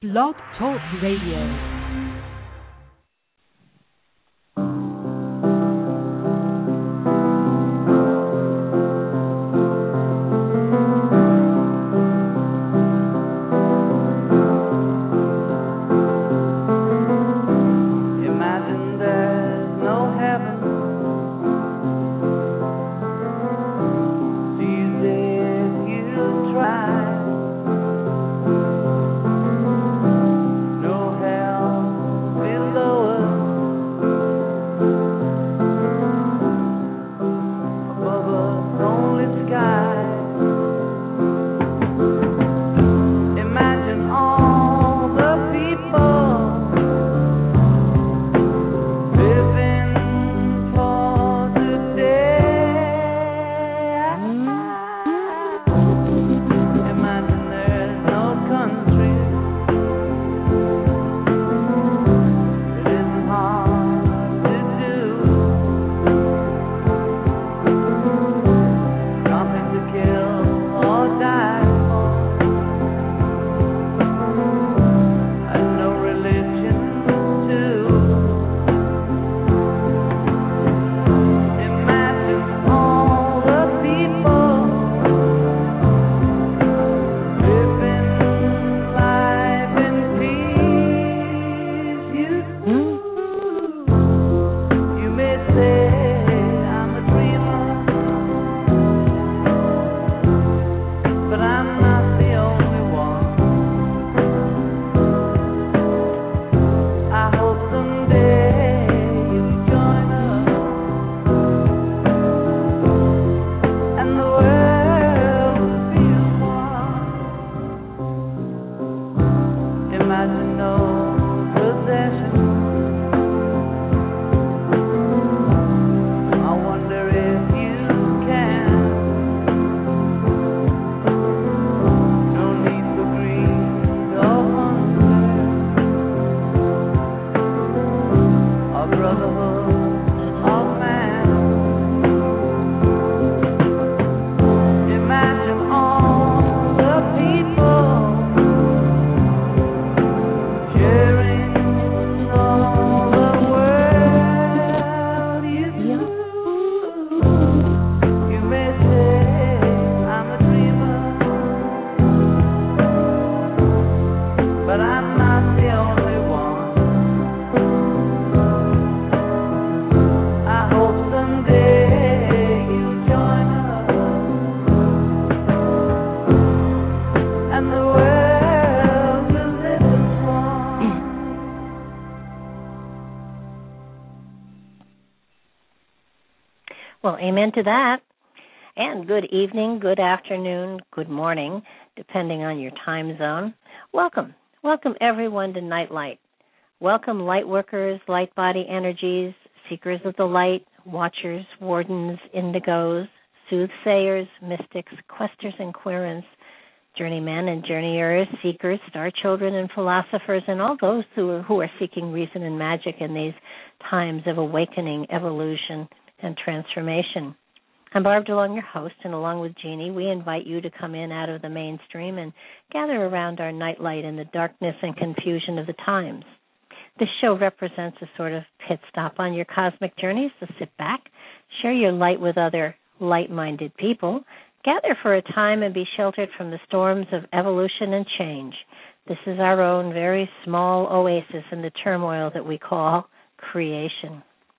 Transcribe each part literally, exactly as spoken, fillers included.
Blog Talk Radio. Well, amen to that. And good evening, good afternoon, good morning, depending on your time zone. Welcome. Welcome, everyone, to Nightlight. Welcome, light workers, light body energies, seekers of the light, watchers, wardens, indigos, soothsayers, mystics, questers and querents, journeymen and journeyers, seekers, star children and philosophers, and all those who are, who are seeking reason and magic in these times of awakening, evolution, and transformation. I'm Barb DeLong, your host, and along with Jeannie, we invite you to come in out of the mainstream and gather around our nightlight in the darkness and confusion of the times. This show represents a sort of pit stop on your cosmic journey, so sit back, share your light with other light-minded people, gather for a time and be sheltered from the storms of evolution and change. This is our own very small oasis in the turmoil that we call creation.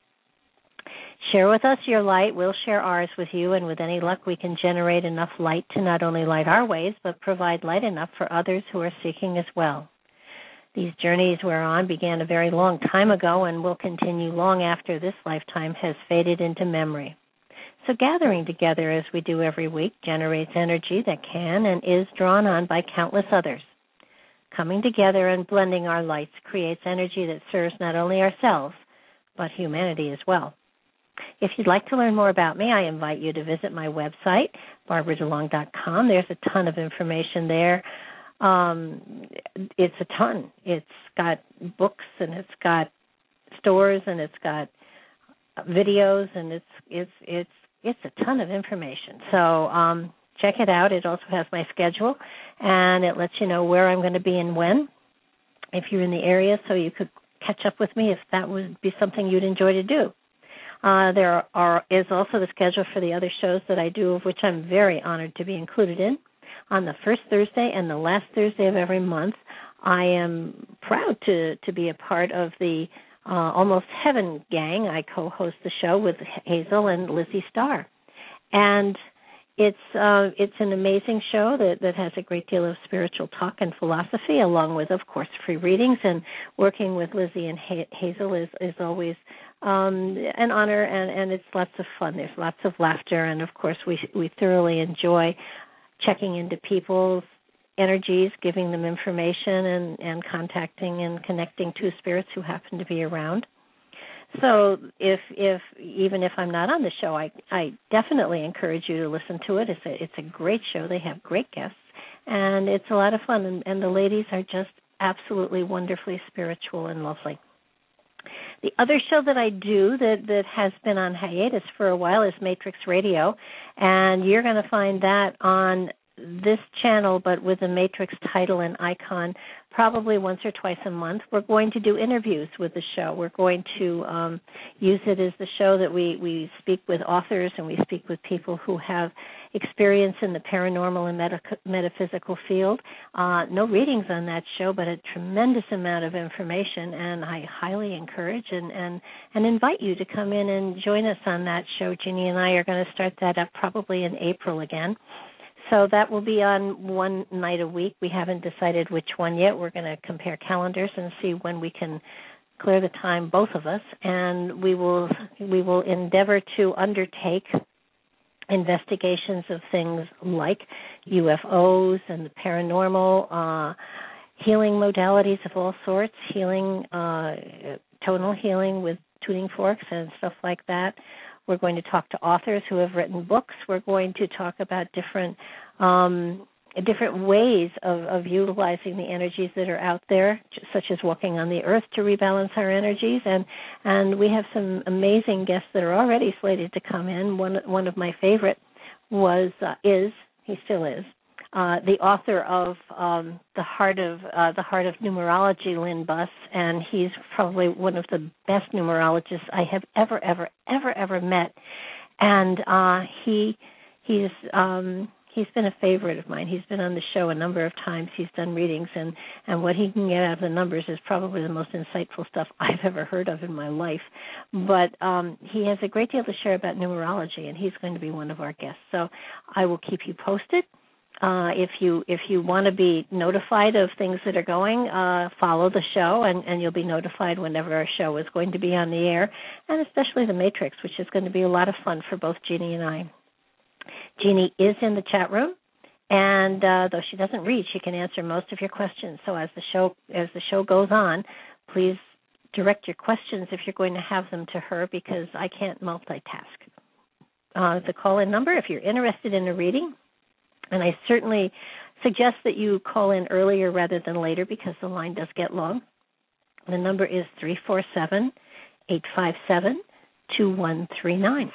Share with us your light. We'll share ours with you, and with any luck, we can generate enough light to not only light our ways, but provide light enough for others who are seeking as well. These journeys we're on began a very long time ago and will continue long after this lifetime has faded into memory. So gathering together as we do every week generates energy that can and is drawn on by countless others. Coming together and blending our lights creates energy that serves not only ourselves, but humanity as well. If you'd like to learn more about me, I invite you to visit my website, barbara delong dot com. There's a ton of information there. Um, it's a ton. It's got books, and it's got stores, and it's got videos, and it's it's it's it's a ton of information. So um, check it out. It also has my schedule, and it lets you know where I'm going to be and when. if you're in the area, so you could catch up with me if that would be something you'd enjoy to do. Uh, there are, is also the schedule for the other shows that I do, of which I'm very honored to be included in. On the first Thursday and the last Thursday of every month, I am proud to, to be a part of the uh, Almost Heaven gang. I co-host the show with Hazel and Lizzie Starr. And it's uh, it's an amazing show that, that has a great deal of spiritual talk and philosophy, along with, of course, free readings. And working with Lizzie and ha- Hazel is, is always um, an honor, and, and it's lots of fun. There's lots of laughter, and, of course, we we thoroughly enjoy checking into people's energies, giving them information, and, and contacting and connecting to spirits who happen to be around. So if if even if I'm not on the show, I, I definitely encourage you to listen to it. It's a, it's a great show. They have great guests, and it's a lot of fun. And, and the ladies are just absolutely wonderfully spiritual and lovely. The other show that I do that, that has been on hiatus for a while is Matrix Radio, and you're going to find that on this channel, but with a Matrix title and icon, probably once or twice a month. We're going to do interviews with the show. We're going to um, use it as the show that we, we speak with authors and we speak with people who have experience in the paranormal and meta- metaphysical field. Uh, no readings on that show, but a tremendous amount of information, and I highly encourage and, and, and invite you to come in and join us on that show. Jeannie and I are going to start that up probably in April again. So that will be on one night a week. We haven't decided which one yet. We're going to compare calendars and see when we can clear the time, both of us, and we will we will endeavor to undertake investigations of things like U F Os and the paranormal, uh, healing modalities of all sorts, healing, uh, tonal healing with tuning forks and stuff like that. We're going to talk to authors who have written books. We're going to talk about different um, different ways of, of utilizing the energies that are out there, such as walking on the earth to rebalance our energies. And and we have some amazing guests that are already slated to come in. One one of my favorite was uh, is he still is. Uh, the author of um, the Heart of uh, the Heart of Numerology, Lynn Buss, and he's probably one of the best numerologists I have ever, ever, ever, ever met. And uh, he he's um, he's been a favorite of mine. He's been on the show a number of times. He's done readings, and, and what he can get out of the numbers is probably the most insightful stuff I've ever heard of in my life. But um, he has a great deal to share about numerology, and he's going to be one of our guests. So I will keep you posted. Uh, if you if you want to be notified of things that are going, uh, follow the show, and, and you'll be notified whenever our show is going to be on the air, and especially the Matrix, which is going to be a lot of fun for both Jeannie and I. Jeannie is in the chat room, and uh, though she doesn't read, she can answer most of your questions. So as the show as the show goes on, please direct your questions if you're going to have them to her, because I can't multitask. Uh, the call-in number, if you're interested in a reading. And I certainly suggest that you call in earlier rather than later, because the line does get long. The number is three four seven, eight five seven, two one three nine.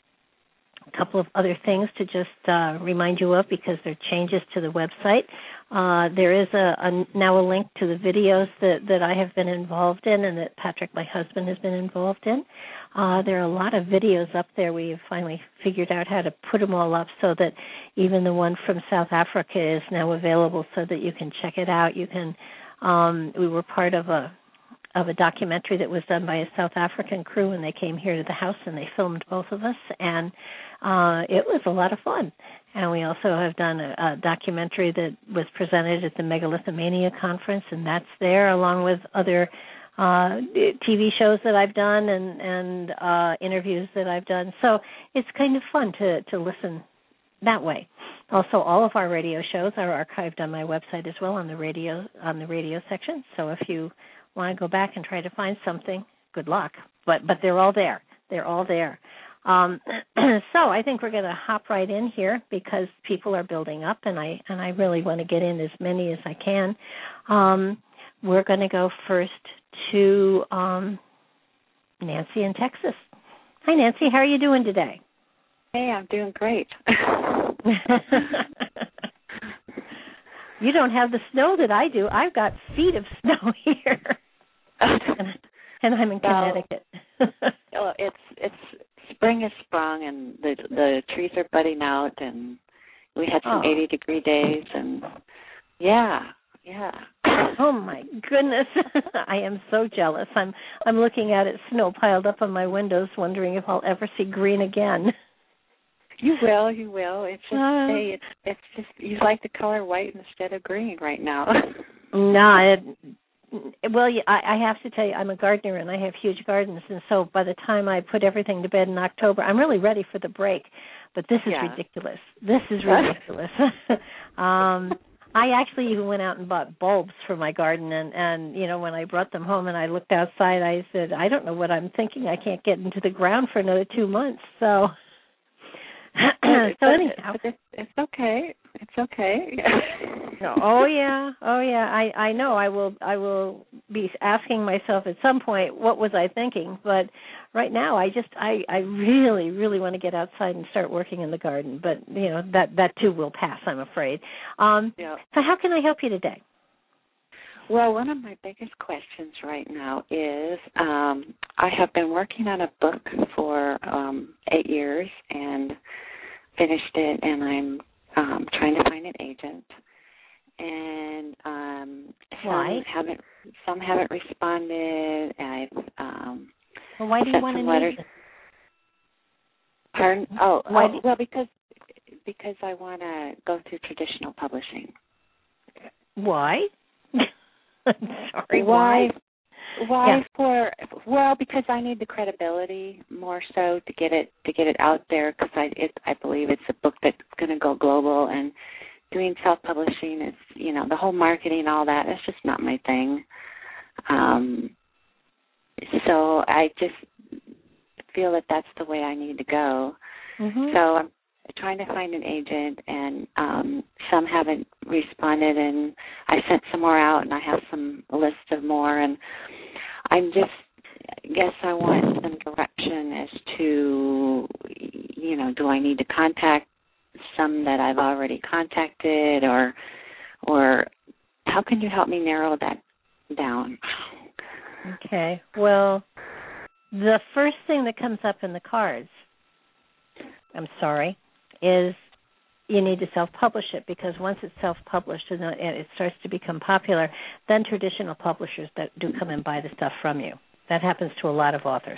A couple of other things to just uh, remind you of, because there are changes to the website. Uh, there is a, a now a link to the videos that, that I have been involved in and that Patrick, my husband, has been involved in. Uh, there are a lot of videos up there. We have finally figured out how to put them all up so that even the one from South Africa is now available, so that you can check it out. You can. Um, we were part of a of a documentary that was done by a South African crew, and they came here to the house and they filmed both of us, and uh, it was a lot of fun. And we also have done a, a documentary that was presented at the Megalithomania conference, and that's there, along with other uh, T V shows that I've done and, and uh, interviews that I've done. So it's kind of fun to, to listen that way. Also, all of our radio shows are archived on my website as well, on the radio on the radio section. So if you want to go back and try to find something, good luck. But but they're all there. They're all there. Um, so I think we're going to hop right in here, because people are building up, and I and I really want to get in as many as I can. Um, we're going to go first to um, Nancy in Texas. Hi, Nancy. How are you doing today? Hey, I'm doing great. You don't have the snow that I do. I've got feet of snow here, and, and I'm in Connecticut. Well, it's it's spring has sprung, and the the trees are budding out, and we had some oh. eighty degree days, and yeah, yeah. Oh my goodness, I am so jealous. I'm I'm looking at it, snow piled up on my windows, wondering if I'll ever see green again. You will, you will. It's just uh, hey, it's it's just you like the color white instead of green right now. No, it, well, I, I have to tell you, I'm a gardener and I have huge gardens, and so by the time I put everything to bed in October, I'm really ready for the break. But this is yeah. ridiculous. This is ridiculous. um, I actually even went out and bought bulbs for my garden, and, and, you know, when I brought them home and I looked outside, I said, I don't know what I'm thinking. I can't get into the ground for another two months. So, so anyhow. It's, it's okay. It's okay. Oh yeah, oh yeah. I, I know. I will I will be asking myself at some point, what was I thinking? But right now, I just I, I really really want to get outside and start working in the garden. But you know that that too will pass, I'm afraid. Um, yeah. So how can I help you today? Well, one of my biggest questions right now is um, I have been working on a book for um, eight years and finished it, and I'm um, trying to find an agent. And um, some why? haven't some haven't responded. I've um, well, why do you want some to letters. need Pardon? Oh, why oh do, well, because because I want to go through traditional publishing. Why? I'm sorry. Why? Why? Why yeah. for? Well, because I need the credibility more so to get it to get it out there. Because I it, I believe it's a book that's going to go global, and doing self-publishing is, you know, the whole marketing, all that. It's just not my thing. Um, so I just feel that that's the way I need to go. Mm-hmm. So I'm trying to find an agent, and um, some haven't responded, and I sent some more out, and I have some a list of more, and I'm just, I guess I want some direction as to, you know, do I need to contact some that I've already contacted, or, or how can you help me narrow that down? Okay. Well, the first thing that comes up in the cards, I'm sorry, is you need to self-publish it, because once it's self-published and it starts to become popular, then traditional publishers that do come and buy the stuff from you. That happens to a lot of authors.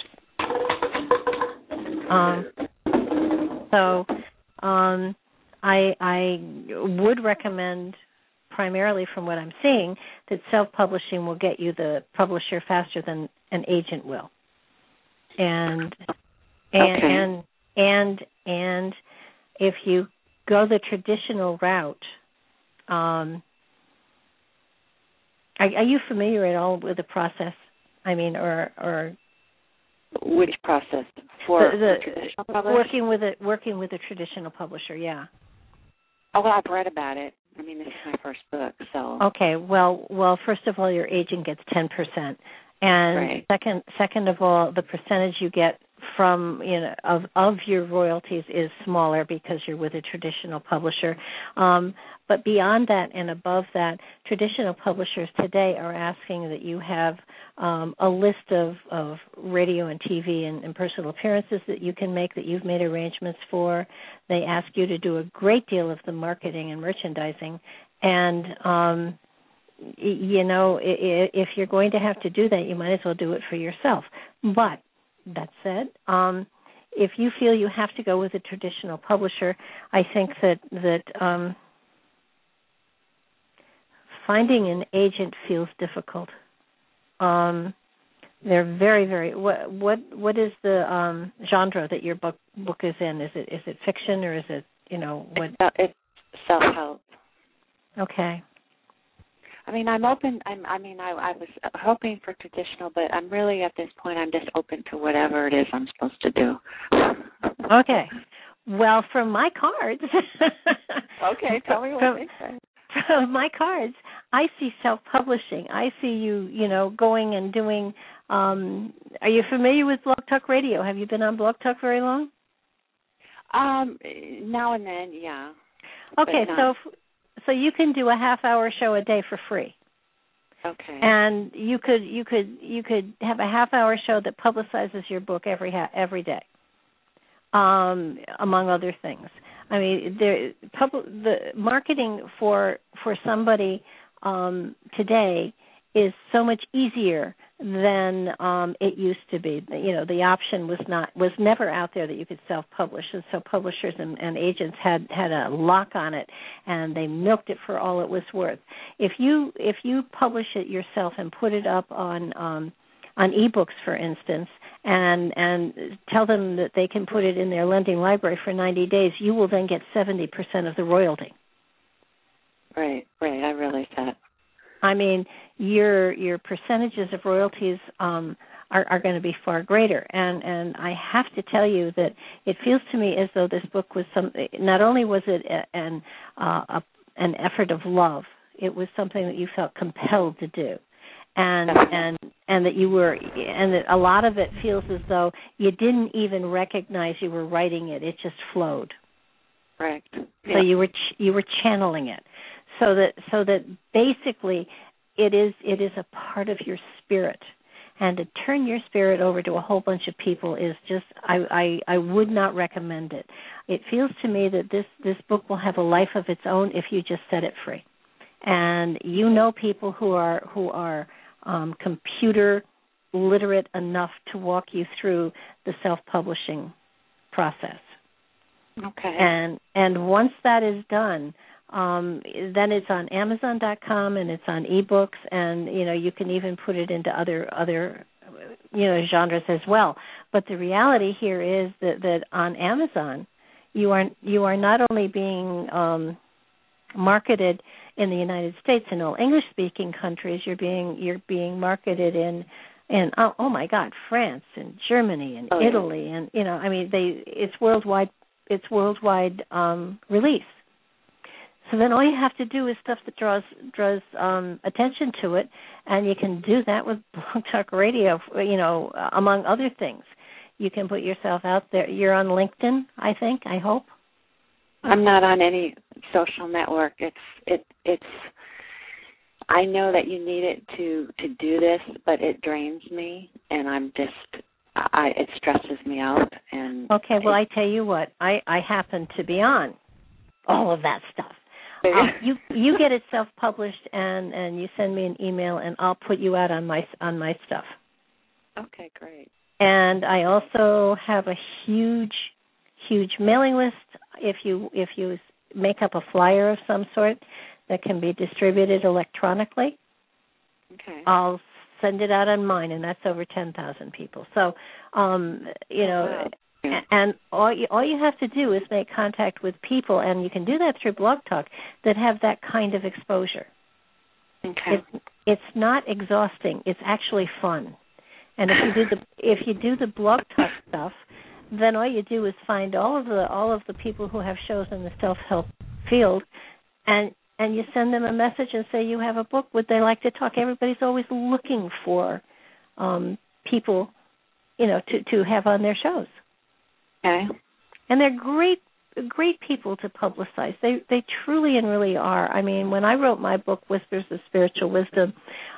Um, so um, I, I would recommend, primarily from what I'm seeing, that self-publishing will get you the publisher faster than an agent will. And and okay. and and and if you go the traditional route, um, are, are you familiar at all with the process? I mean, or or which process for the, the, traditional publisher? Working with a working with a traditional publisher, yeah. Oh, well, I've read about it. I mean, this is my first book, so. Okay, well, well, first of all, your agent gets ten percent, and right. second, second of all, the percentage you get from, you know, of of your royalties is smaller because you're with a traditional publisher. Um, but beyond that and above that, traditional publishers today are asking that you have um, a list of, of radio and T V and, and personal appearances that you can make, that you've made arrangements for. They ask you to do a great deal of the marketing and merchandising. And, um, you know, if you're going to have to do that, you might as well do it for yourself. But that said, um, if you feel you have to go with a traditional publisher, I think that that um, finding an agent feels difficult. Um, they're very, very. What what what is the um, genre that your book book is in? Is it is it fiction, or is it, you know, what? It's self-help. Okay. I mean, I'm open. I'm, I mean, I, I was hoping for traditional, but I'm really at this point, I'm just open to whatever it is I'm supposed to do. Okay. Well, from my cards. Okay, tell me what from, they say. From my cards, I see self-publishing. I see you, you know, going and doing. Um, are you familiar with Blog Talk Radio? Have you been on Blog Talk very long? Um, now and then, yeah. Okay, so. so you can do a half hour show a day for free. Okay. And you could you could you could have a half hour show that publicizes your book every ha- every day, um, among other things. I mean, there, pub- the marketing for for somebody um, today is so much easier than um, it used to be. You know, the option was not was never out there that you could self-publish, and so publishers and, and agents had, had a lock on it, and they milked it for all it was worth. If you if you publish it yourself and put it up on um, on ebooks, for instance, and and tell them that they can put it in their lending library for ninety days, you will then get seventy percent of the royalty. Right, right. I realize that. I mean, your your percentages of royalties um, are, are going to be far greater, and and I have to tell you that it feels to me as though this book was some. Not only was it a, an uh, a, an effort of love, it was something that you felt compelled to do, and and and that you were, and that a lot of it feels as though you didn't even recognize you were writing it; it just flowed. Correct. So yeah. you were ch- you were channeling it. So that so that basically it is it is a part of your spirit, and to turn your spirit over to a whole bunch of people is just I, I, I would not recommend it. It feels to me that this, this book will have a life of its own if you just set it free, and you know people who are who are um, computer literate enough to walk you through the self-publishing process. Okay. And and once that is done. Um, then it's on Amazon dot com and it's on ebooks, and you know you can even put it into other other you know genres as well. But the reality here is that, that on Amazon, you are you are not only being um, marketed in the United States and all English speaking countries, you're being you're being marketed in in oh, oh my God, France and Germany and oh, yeah. Italy, and you know I mean they it's worldwide it's worldwide um, release. So then all you have to do is stuff that draws draws um, attention to it, and you can do that with Blog Talk Radio, you know, among other things. You can put yourself out there. You're on LinkedIn, I think, I hope. I'm not on any social network. It's it it's. I know that you need it to, to do this, but it drains me, and I'm just I it stresses me out. And okay, well, it, I tell you what, I, I happen to be on all of that stuff. Um, you you get it self-published, and, and you send me an email, and I'll put you out on my on my stuff. Okay, great. And I also have a huge, huge mailing list. If you if you make up a flyer of some sort that can be distributed electronically, okay, I'll send it out on mine, and that's over ten thousand people. So, um, you know. Oh, wow. And all you, all you have to do is make contact with people, and you can do that through Blog Talk, that have that kind of exposure. Okay. It's, it's not exhausting. It's actually fun. And if you do the if you do the Blog Talk stuff, then all you do is find all of the all of the people who have shows in the self-help field, and and you send them a message and say you have a book. Would they like to talk? Everybody's always looking for um, people, you know, to, to have on their shows. Okay. And they're great, great people to publicize. They they truly and really are. I mean, when I wrote my book, Whispers of Spiritual Wisdom,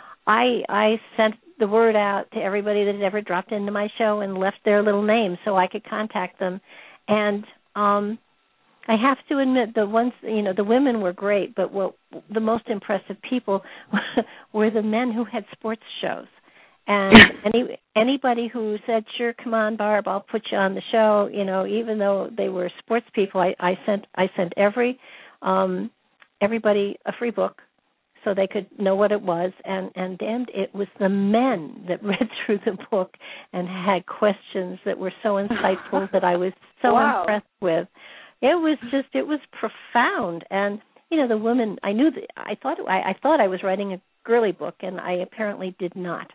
I I sent the word out to everybody that had ever dropped into my show and left their little name so I could contact them. And um, I have to admit, the ones, you know, the women were great, but what the most impressive people were the men who had sports shows. And any anybody who said, "Sure, come on, Barb, I'll put you on the show," you know, even though they were sports people, I, I sent I sent every um, everybody a free book so they could know what it was. And and damned, it was the men that read through the book and had questions that were so insightful that I was so wow. impressed with. It was just it was profound. And you know, the women, I knew that I thought I, I thought I was writing a girly book, and I apparently did not.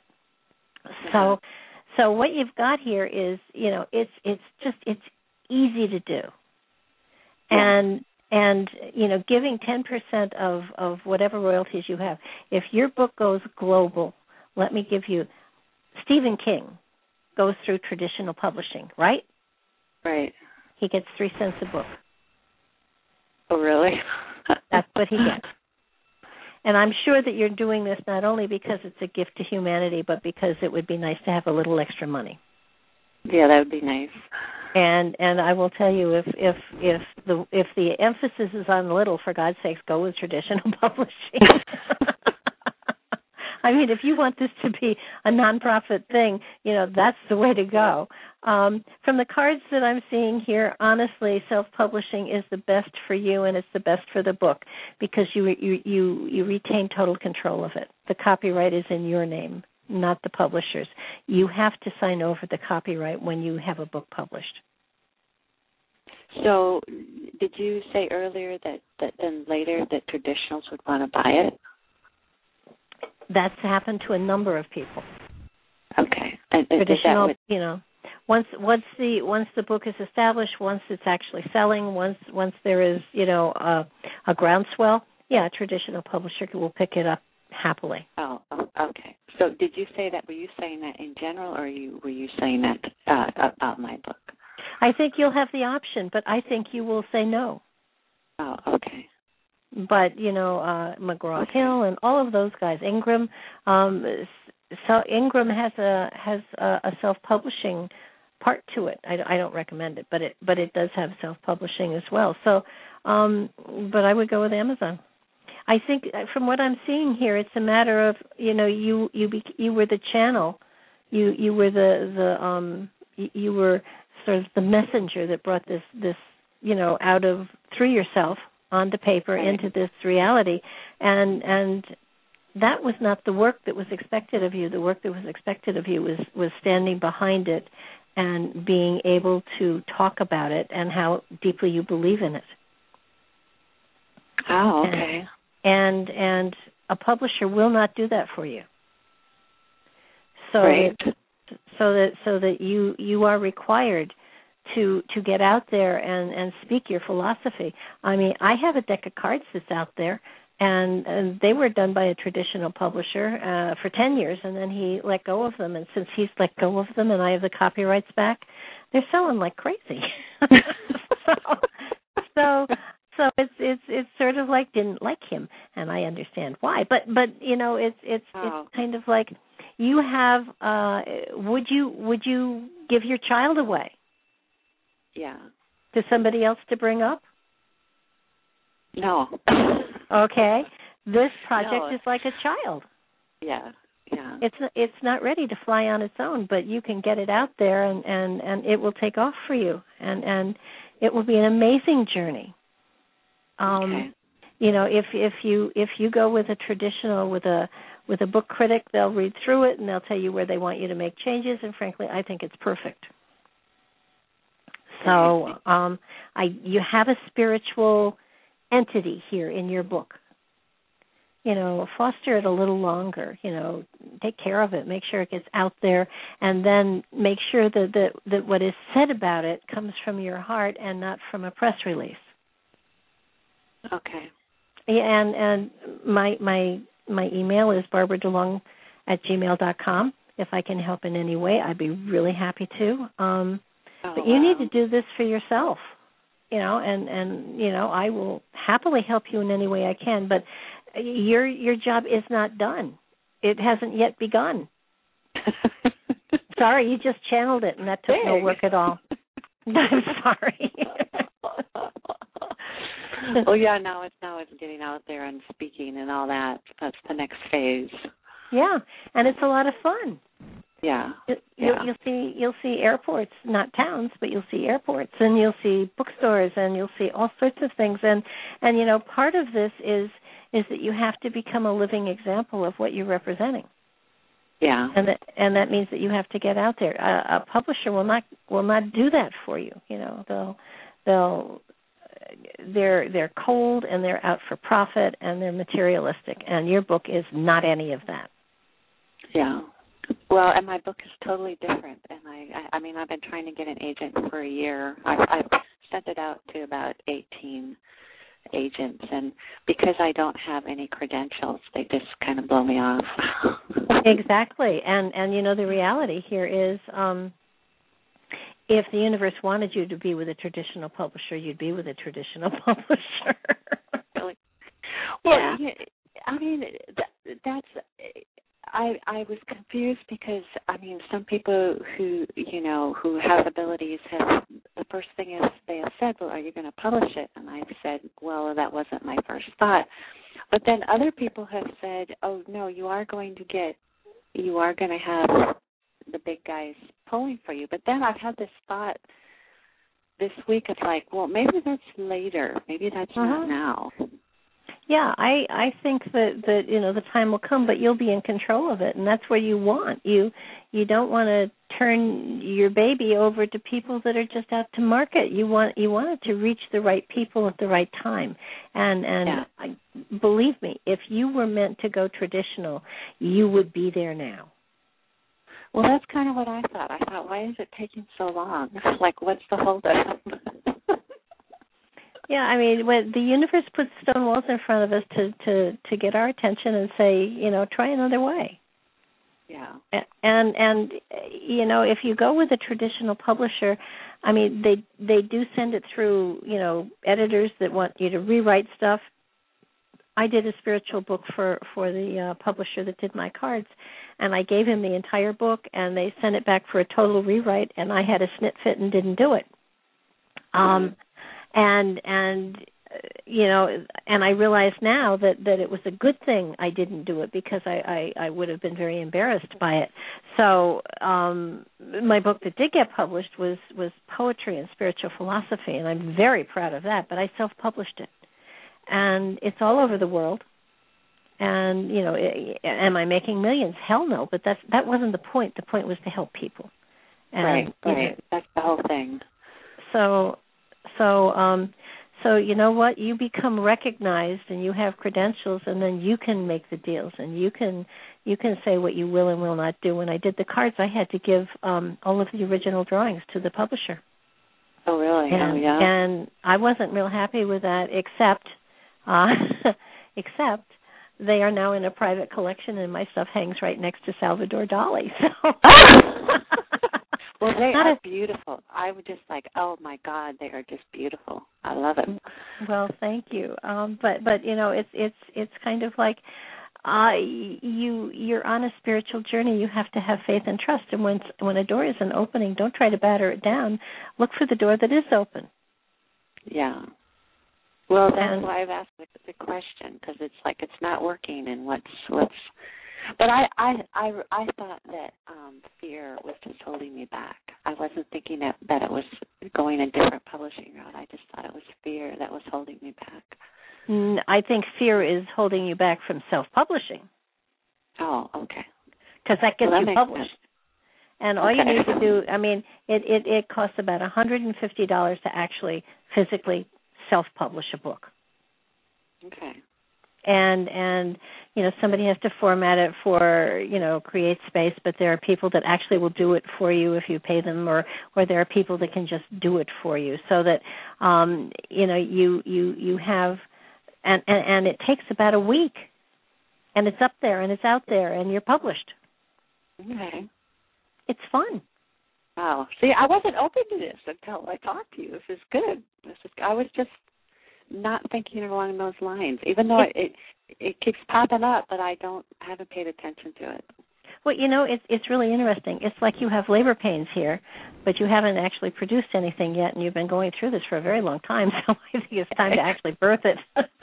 So, so what you've got here is, you know, it's it's just it's easy to do, and and you know, giving ten percent of of whatever royalties you have. If your book goes global, let me give you, Stephen King goes through traditional publishing, right? Right. He gets three cents a book. Oh, really? That's what he gets. And I'm sure that you're doing this not only because it's a gift to humanity, but because it would be nice to have a little extra money. Yeah, that would be nice. And and I will tell you, if if if the if the emphasis is on little, for God's sakes, go with traditional publishing. I mean, if you want this to be a nonprofit thing, you know, that's the way to go. Um, from the cards that I'm seeing here, honestly, self-publishing is the best for you, and it's the best for the book because you you you, you retain total control of it. The copyright is in your name, not the publisher's. You have to sign over the copyright when you have a book published. So, did you say earlier that, that then later that traditionals would want to buy it? That's happened to a number of people. Okay. And, Traditional, what... you know, once once the once the book is established, once it's actually selling, once once there is, you know, a, a groundswell, yeah, a traditional publisher will pick it up happily. Oh, okay. So, did you say that? Were you saying that in general, or you were you saying that uh, about my book? I think you'll have the option, but I think you will say no. Oh, okay. But, you know, uh, McGraw-Hill and all of those guys, Ingram, um, so Ingram has a has a, a self-publishing part to it. I, I don't recommend it, but it but it does have self-publishing as well. So, um, but I would go with Amazon. I think from what I'm seeing here, it's a matter of, you know, you you be, you were the channel, you you were the the um you, you were sort of the messenger that brought this this you know out of through yourself onto paper, right, into this reality, and and that was not the work that was expected of you. The work that was expected of you was, was standing behind it and being able to talk about it and how deeply you believe in it. Oh, okay. And and, and a publisher will not do that for you. So right. that, so that so that you you are required to to get out there and, and speak your philosophy. I mean, I have a deck of cards that's out there, and, and they were done by a traditional publisher uh, for ten years, and then he let go of them. And since he's let go of them and I have the copyrights back, they're selling like crazy. so, so so it's it's it's sort of like didn't like him, and I understand why. But but you know, it's it's oh. it's kind of like you have. Uh, would you would you give your child away? Yeah. To somebody else to bring up? No. Okay. This project no. is like a child. Yeah. Yeah. It's it's not ready to fly on its own, but you can get it out there, and, and, and it will take off for you, and, and it will be an amazing journey. Um, okay. You know, if if you if you go with a traditional with a with a book critic, they'll read through it and they'll tell you where they want you to make changes, and frankly, I think it's perfect. So um, I, you have a spiritual entity here in your book. You know, foster it a little longer. You know, take care of it. Make sure it gets out there, and then make sure that that, that what is said about it comes from your heart and not from a press release. Okay. Yeah, and and my my my email is barbara delong at gmail dot com. If I can help in any way, I'd be really happy to. Um, Oh, but you wow. need to do this for yourself, you know, and, and, you know, I will happily help you in any way I can, but your your job is not done. It hasn't yet begun. Sorry, you just channeled it, and that took Big. no work at all. I'm sorry. Well, yeah, now it's, now it's getting out there and speaking and all that. That's the next phase. Yeah, and it's a lot of fun. Yeah. You, yeah. You'll see you'll see airports, not towns, but you'll see airports, and you'll see bookstores, and you'll see all sorts of things. And and you know, part of this is is that you have to become a living example of what you're representing. Yeah. And that and that means that you have to get out there. A, a publisher will not will not do that for you. You know, they'll they'll they're they're cold and they're out for profit and they're materialistic. And your book is not any of that. Yeah. Well, and my book is totally different. And I, I, I mean, I've been trying to get an agent for a year. I've, I've sent it out to about eighteen agents, and because I don't have any credentials, they just kind of blow me off. Exactly. And, and, you know, the reality here is um, if the universe wanted you to be with a traditional publisher, you'd be with a traditional publisher. Really? Well, yeah. yeah, I mean, that, that's. I I was confused because I mean, some people who you know who have abilities have the first thing is they have said, "Well, are you going to publish it?" And I've said, "Well, that wasn't my first thought." But then other people have said, "Oh no, you are going to get, you are going to have the big guys pulling for you." But then I've had this thought this week of like, well, maybe that's later. Maybe that's uh-huh. not now. Yeah, I, I think that, that, you know, the time will come, but you'll be in control of it, and that's where you want. You you don't want to turn your baby over to people that are just out to market. You want you want it to reach the right people at the right time. And and yeah. I, believe me, if you were meant to go traditional, you would be there now. Well, that's kind of what I thought. I thought, why is it taking so long? Like, what's the holdup? Yeah, I mean, when the universe puts stone walls in front of us to, to, to get our attention and say, you know, try another way. Yeah. And and you know, if you go with a traditional publisher, I mean, they they do send it through, you know, editors that want you to rewrite stuff. I did a spiritual book for for the uh, publisher that did my cards, and I gave him the entire book, and they sent it back for a total rewrite, and I had a snit fit and didn't do it. Um. And, and you know, and I realize now that, that it was a good thing I didn't do it because I, I, I would have been very embarrassed by it. So um, my book that did get published was, was poetry and spiritual philosophy, and I'm very proud of that, but I self-published it. And it's all over the world. And, you know, am I making millions? Hell no, but that's, that wasn't the point. The point was to help people. And, right, right. You know, that's the whole thing. So... So, um, so you know what? You become recognized, and you have credentials, and then you can make the deals, and you can you can say what you will and will not do. When I did the cards, I had to give um, all of the original drawings to the publisher. Oh, really? And, oh, yeah. And I wasn't real happy with that, except, uh, except they are now in a private collection, and my stuff hangs right next to Salvador Dali. So. Well, they are beautiful. I would just like, oh my God, they are just beautiful. I love it. Well, thank you. Um, but but you know, it's it's it's kind of like uh, you you're on a spiritual journey. You have to have faith and trust. And when when a door isn't opening, don't try to batter it down. Look for the door that is open. Yeah. Well, that's and, why I've asked the, the question, because it's like it's not working, and what's what's. But I, I, I, I thought that um, fear was just holding me back. I wasn't thinking that, that it was going a different publishing route. I just thought it was fear that was holding me back. I think fear is holding you back from self-publishing. Oh, okay. Because that gets well, that you published. Sense. And all okay. you need to do, I mean, it, it, it costs about one hundred fifty dollars to actually physically self-publish a book. Okay. And, and you know, somebody has to format it for, you know, create space, but there are people that actually will do it for you if you pay them, or, or there are people that can just do it for you, so that, um, you know, you, you, you have, and, and, and it takes about a week, and it's up there, and it's out there, and you're published. Okay. It's fun. Wow. See, I wasn't open to this until I talked to you. This is good. This is, I was just not thinking along those lines, even though it, it it keeps popping up, but I don't I haven't paid attention to it. Well, you know, it's it's really interesting. It's like you have labor pains here, but you haven't actually produced anything yet, and you've been going through this for a very long time. So I think it's time to actually birth it.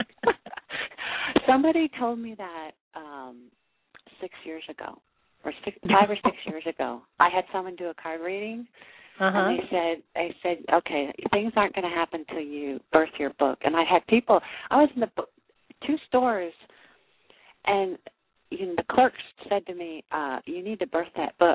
Somebody told me that um, six years ago, or six, five or six years ago. I had someone do a card reading. Uh-huh. And they said, they said, okay, things aren't going to happen until you birth your book. And I had people, I was in the book, two stores, and you know, the clerks said to me, uh, you need to birth that book.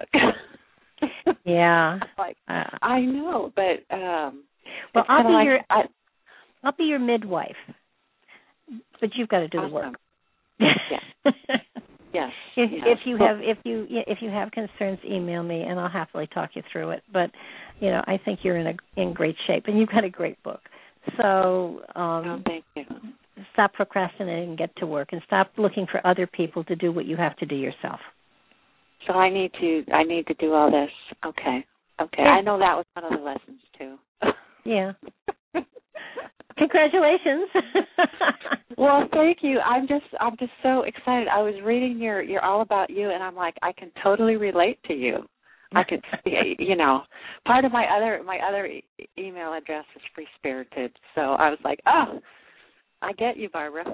Yeah. like, uh, I know, but um, well, I'll be like, your, I, I'll be your midwife, but you've got to do awesome. the work. Yeah. Yes. If, yes. if you have if you if you have concerns, email me and I'll happily talk you through it. But you know, I think you're in a in great shape, and you've got a great book. So um, oh, thank you. Stop procrastinating and get to work, and stop looking for other people to do what you have to do yourself. So I need to I need to do all this. Okay. Okay. Yeah. I know that was one of the lessons too. Yeah. congratulations. Well, thank you. I'm just I'm just so excited. I was reading your your All About You, and I'm like, I can totally relate to you. I could see, you know, part of my other my other e- email address is Free Spirited, so I was like, oh, I get you, Barbara.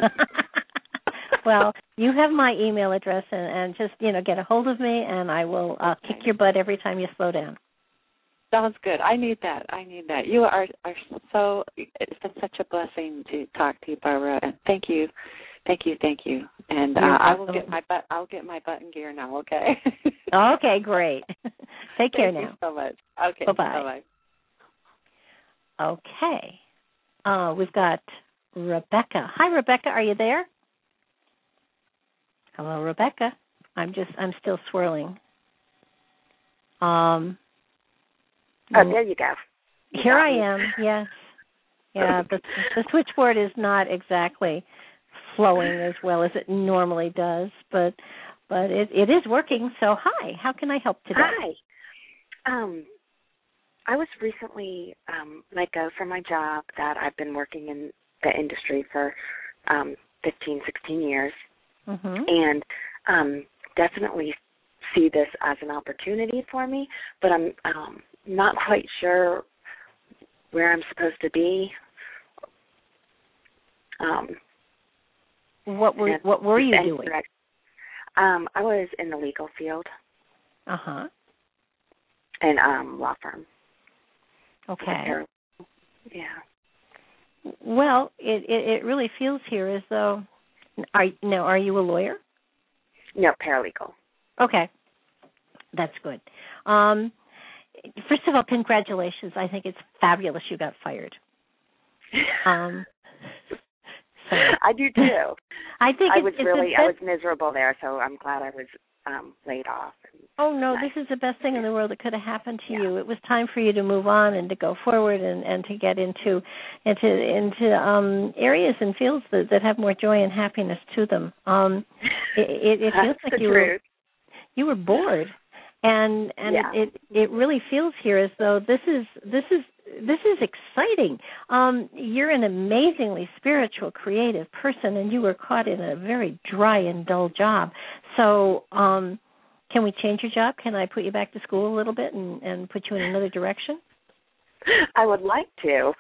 Well, you have my email address, and, and just, you know, get a hold of me, and I will uh, kick your butt every time you slow down. Sounds good. I need that. I need that. You are, are so, it's been such a blessing to talk to you, Barbara, and thank you. Thank you, thank you. And uh, I will get my butt, I'll get my button gear now, okay? Okay, great. Take care thank now. you so much. Okay. Bye-bye. Bye-bye. Okay. Uh, we've got Rebecca. Hi, Rebecca. Are you there? Hello, Rebecca. I'm just, I'm still swirling. Um. Oh, there you go. You Here I am, yes. Yeah, the, the switchboard is not exactly flowing as well as it normally does, but but it, it is working. So, hi, how can I help today? Hi. Um, I was recently um, let go from my job that I've been working in the industry for um, fifteen, sixteen years, mm-hmm. and um, definitely see this as an opportunity for me, but I'm um, not quite sure where I'm supposed to be. Um, what were what were you doing? Direct, um, I was in the legal field. Uh huh. And um, law firm. Okay. Yeah. Well, it, it it really feels here as though are no are you a lawyer? No, paralegal. Okay, that's good. Um, first of all, congratulations. I think it's fabulous you got fired. Um, so. I do too. I think I it's, was it's really best... I was miserable there, so I'm glad I was um, laid off. Oh no, nice. This is the best thing in the world that could have happened to yeah. you. It was time for you to move on and to go forward and, and to get into into into um, areas and fields that, that have more joy and happiness to them. Um, it, it, it feels That's like the you truth. were you were bored. And and yeah. it, it it really feels here as though this is this is this is exciting. Um, you're an amazingly spiritual, creative person, and you were caught in a very dry and dull job. So, um, can we change your job? Can I put you back to school a little bit and, and put you in another direction? I would like to.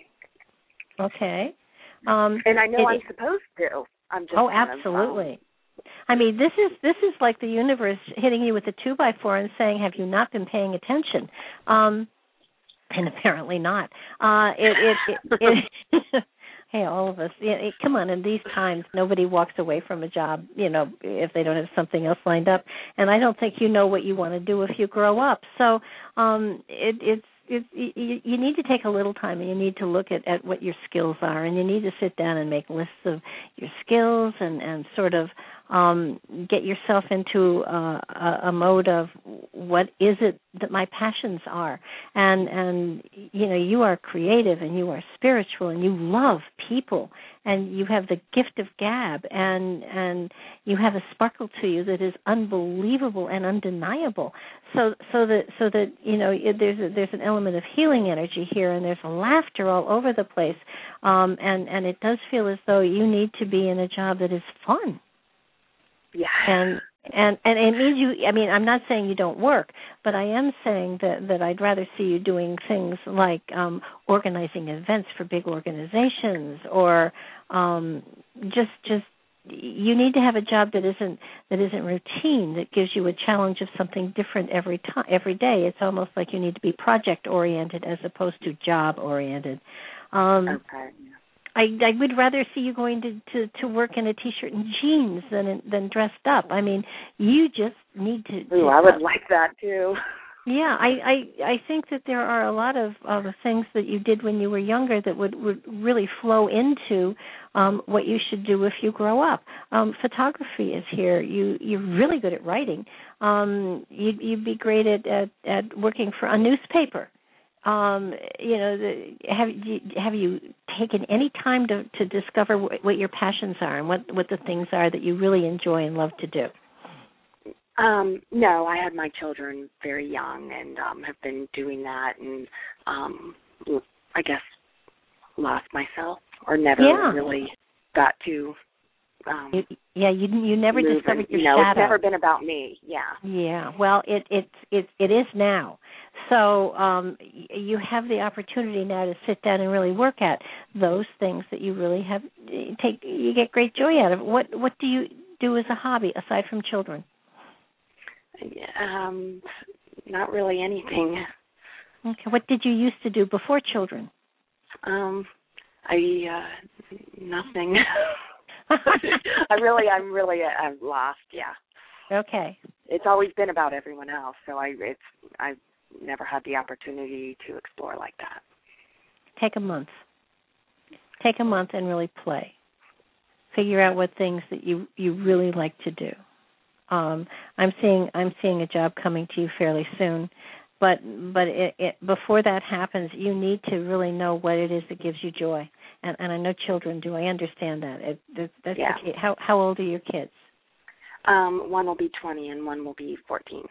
Okay. Um, and I know it, I'm supposed to. I'm just oh, kind absolutely. Of, um, I mean, this is this is like the universe hitting you with a two by four and saying, "Have you not been paying attention?" Um, and apparently not. Uh, it, it, it, it hey, all of us. Yeah, it, come on. In these times, nobody walks away from a job, you know, if they don't have something else lined up. And I don't think you know what you want to do if you grow up. So um, it, it's. It, you, you need to take a little time, and you need to look at, at what your skills are, and you need to sit down and make lists of your skills and, and sort of um, get yourself into uh, a, a mode of what is it that my passions are. And, and, you know, you are creative and you are spiritual and you love people and you have the gift of gab and, and you have a sparkle to you that is unbelievable and undeniable. So, so that, so that you know, there's a, there's an element of healing energy here, and there's laughter all over the place, um, and and it does feel as though you need to be in a job that is fun. Yeah. And and and it means you. I mean, I'm not saying you don't work, but I am saying that that I'd rather see you doing things like um, organizing events for big organizations, or um, just just. You need to have a job that isn't that isn't routine, that gives you a challenge of something different every time, every day. It's almost like you need to be project oriented as opposed to job oriented. Um, okay. I, I would rather see you going to, to, to work in a t-shirt and jeans than than dressed up. I mean, you just need to. Ooh, I would like that too. Yeah, I, I I think that there are a lot of, of things that you did when you were younger that would, would really flow into um, what you should do if you grow up. Um, photography is here. You you're really good at writing. Um, you'd you'd be great at, at, at working for a newspaper. Um, you know, the, have you have you taken any time to, to discover what, what your passions are and what, what the things are that you really enjoy and love to do? Um, no, I had my children very young and um, have been doing that, and um, I guess lost myself or never yeah. really got to. Um, you, yeah, you you never move discovered and, your you know, shadow. It's never been about me. Yeah. Yeah. Well, it it it it is now. So um, you have the opportunity now to sit down and really work at those things that you really have take. You get great joy out of. What what do you do as a hobby aside from children? Um, not really anything. Okay. What did you used to do before children? Um, I uh, nothing. I really, I'm really, I'm lost. Yeah. Okay. It's always been about everyone else, so I, it's, I've never had the opportunity to explore like that. Take a month. Take a month and really play. Figure out what things that you, you really like to do. Um, I'm seeing I'm seeing a job coming to you fairly soon, but but it, it, before that happens, you need to really know what it is that gives you joy. And, and I know children do. I understand that. It, that that's yeah. the, how how old are your kids? Um, one will be twenty and one will be fourteen.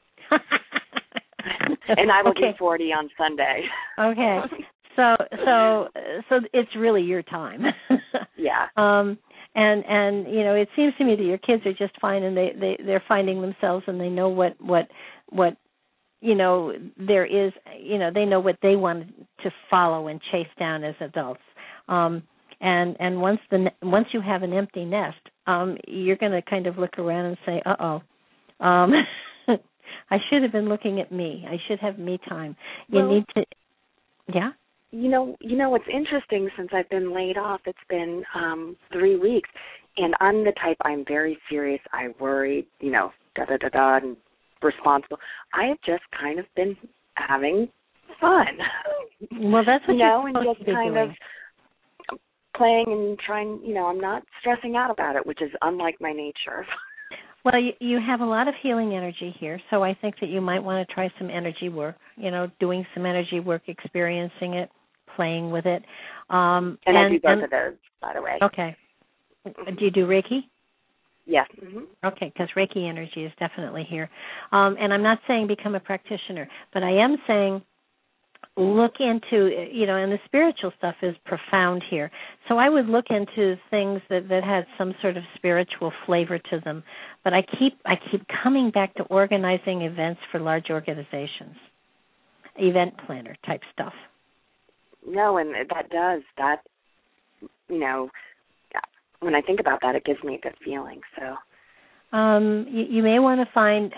And I will okay. be forty on Sunday. Okay. So so so it's really your time. Yeah. Um and and you know, it seems to me that your kids are just fine and they, they, they're finding themselves and they know what, what what you know, there is you know, they know what they want to follow and chase down as adults. Um and and once the once you have an empty nest, um, you're gonna kind of look around and say, uh oh. Um I should have been looking at me. I should have me time. You well, need to yeah? You know, you know what's interesting, since I've been laid off, it's been um, three weeks, and I'm the type, I'm very serious, I worry, you know, da-da-da-da, and responsible. I have just kind of been having fun. Well, that's what you you're know, and supposed just to be kind doing. of playing and trying, you know, I'm not stressing out about it, which is unlike my nature. Well, you, you have a lot of healing energy here, so I think that you might want to try some energy work, you know, doing some energy work, experiencing it, playing with it. Um, and, and I do both and, of those, by the way. Okay. Do you do Reiki? Yes. Mm-hmm. Okay, because Reiki energy is definitely here. Um, and I'm not saying become a practitioner, but I am saying look into, you know, and the spiritual stuff is profound here. So I would look into things that, that had some sort of spiritual flavor to them. But I keep I keep coming back to organizing events for large organizations, event planner type stuff. No, and that does, that, you know, when I think about that, it gives me a good feeling. So, um, you, you may want to find...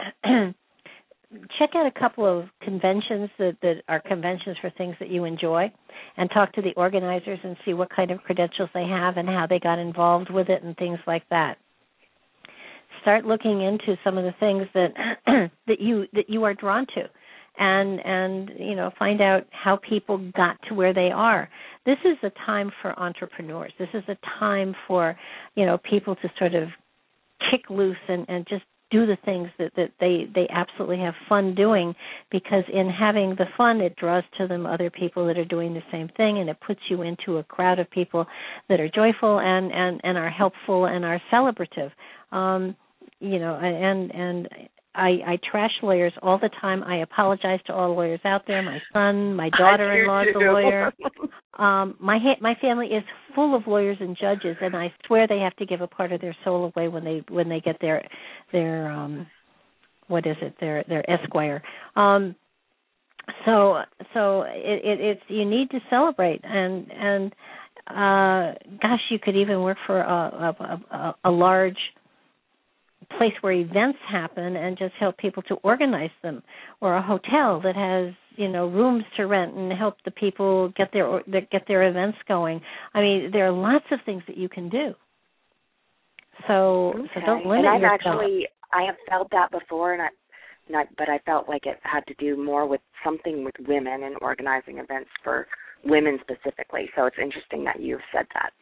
check out a couple of conventions that, that are conventions for things that you enjoy and talk to the organizers and see what kind of credentials they have and how they got involved with it and things like that. Start looking into some of the things that that you that you are drawn to and and you know, find out how people got to where they are. This is a time for entrepreneurs. This is a time for, you know, people to sort of kick loose and, and just do the things that, that they, they absolutely have fun doing, because in having the fun, it draws to them other people that are doing the same thing, and it puts you into a crowd of people that are joyful and, and, and are helpful and are celebrative. Um, you know, and and I, I trash lawyers all the time. I apologize to all lawyers out there. My son, my daughter-in-law is a lawyer. Um, my my family is full of lawyers and judges, and I swear they have to give a part of their soul away when they when they get their their um, what is it their their esquire. Um, so so it, it, it's you need to celebrate, and and uh, gosh, you could even work for a a, a, a large place where events happen and just help people to organize them, or a hotel that has, you know, rooms to rent and help the people get their get their events going. I mean, there are lots of things that you can do. So, okay. so don't limit and I've yourself. actually I have felt that before, and I, not, but I felt like it had to do more with something with women and organizing events for women specifically. So it's interesting that you've said that.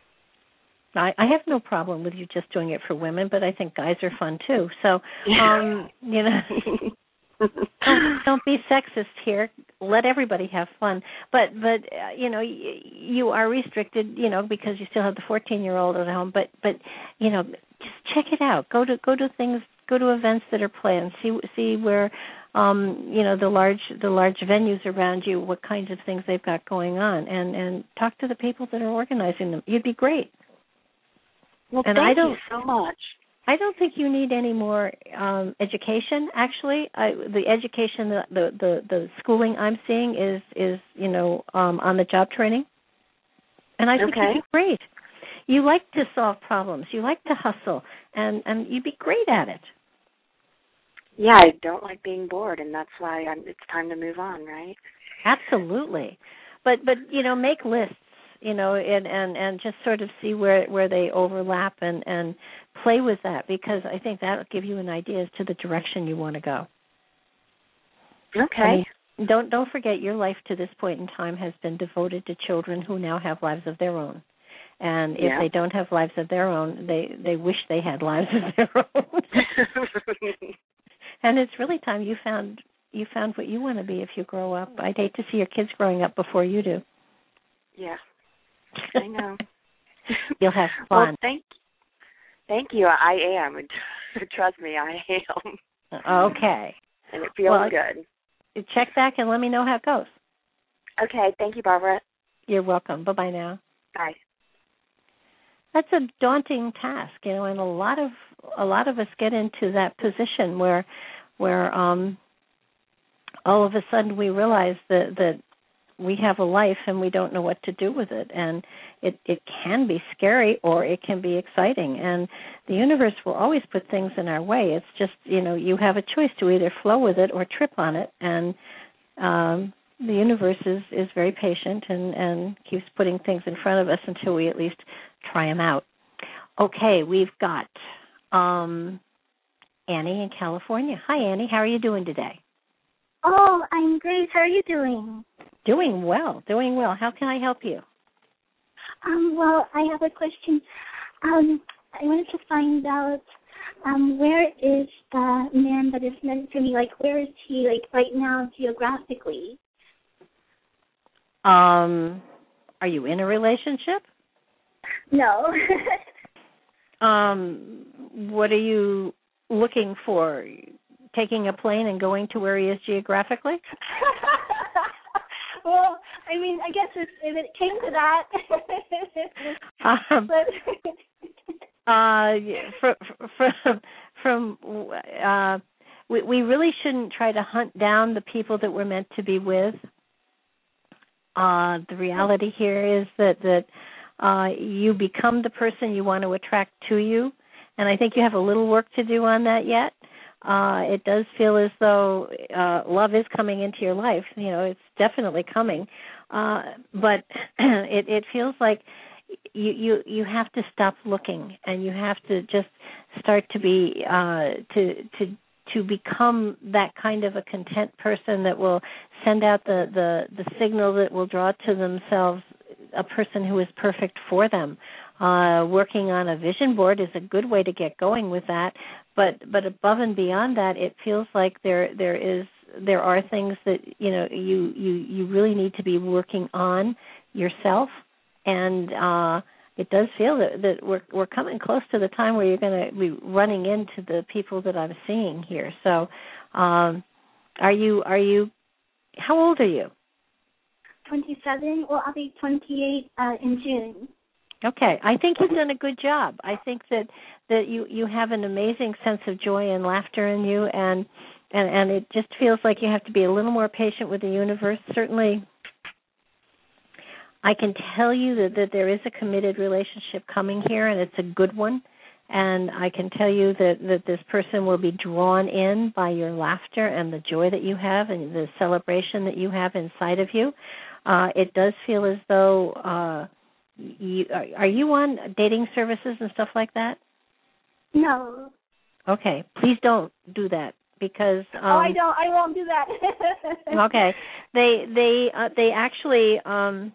I, I have no problem with you just doing it for women, but I think guys are fun too. So, um, you know, don't, don't be sexist here. Let everybody have fun. But, but uh, you know, y- you are restricted, you know, because you still have the fourteen-year-old at home. But, but, you know, just check it out. Go to go to things. Go to events that are planned. See see where um, you know, the large the large venues around you, what kinds of things they've got going on, and, and talk to the people that are organizing them. You'd be great. Well, and thank I don't, you so much. I don't think you need any more um, education. Actually, I, the education, the, the the the schooling I'm seeing is is you know um, on the job training, and I think okay. you'd be great. You like to solve problems. You like to hustle, and, and you'd be great at it. Yeah, I don't like being bored, and that's why I'm, it's time to move on, right? Absolutely. But, but you know, make lists, you know, and, and, and just sort of see where, where they overlap and, and play with that, because I think that will give you an idea as to the direction you want to go. Okay. I mean, don't, don't forget your life to this point in time has been devoted to children who now have lives of their own. And if yeah. they don't have lives of their own, they, they wish they had lives of their own. And it's really time you found you found what you want to be if you grow up. I'd hate to see your kids growing up before you do. Yeah, I know. You'll have fun. Well, thank, thank you. I am. Trust me, I am. Okay. And it feels well, good. Check back and let me know how it goes. Okay. Thank you, Barbara. You're welcome. Bye-bye now. Bye. That's a daunting task, you know, and a lot of a lot of us get into that position where where um, all of a sudden we realize that, that we have a life and we don't know what to do with it, and it, it can be scary or it can be exciting, and the universe will always put things in our way. It's just, you know, you have a choice to either flow with it or trip on it, and um, the universe is, is very patient and, and keeps putting things in front of us until we at least try them out. Okay, we've got um, Annie in California. Hi, Annie. How are you doing today? Oh, I'm great. How are you doing? Doing well, doing well. How can I help you? Um, well, I have a question. Um, I wanted to find out um, where is the man that is meant for me? Like, where is he, like, right now geographically? Um, are you in a relationship? No. um, what are you looking for? Taking a plane and going to where he is geographically? Well, I mean, I guess if, if it came to that. um, but uh, from from, from uh, we, we really shouldn't try to hunt down the people that we're meant to be with. Uh, the reality here is that that uh, you become the person you want to attract to you, and I think you have a little work to do on that yet. Uh, it does feel as though uh, love is coming into your life. You know, it's definitely coming, uh, but it, it feels like you, you you have to stop looking, and you have to just start to be uh, to to to become that kind of a content person that will send out the, the, the signal that will draw to themselves a person who is perfect for them. Uh, working on a vision board is a good way to get going with that, but but above and beyond that, it feels like there there is there are things that you know you you, you really need to be working on yourself, and uh, it does feel that, that we're we're coming close to the time where you're going to be running into the people that I'm seeing here. So, um, are you are you? How old are you? twenty-seven. Well, I'll be twenty-eight uh, in June. Okay, I think you've done a good job. I think that, that you, you have an amazing sense of joy and laughter in you, and, and and it just feels like you have to be a little more patient with the universe. Certainly, I can tell you that, that there is a committed relationship coming here, and it's a good one. And I can tell you that, that this person will be drawn in by your laughter and the joy that you have and the celebration that you have inside of you. Uh, it does feel as though... Uh, You, are, are you on dating services and stuff like that? No. Okay, please don't do that because. Um, oh, I don't. I won't do that. Okay, they they uh, they actually um,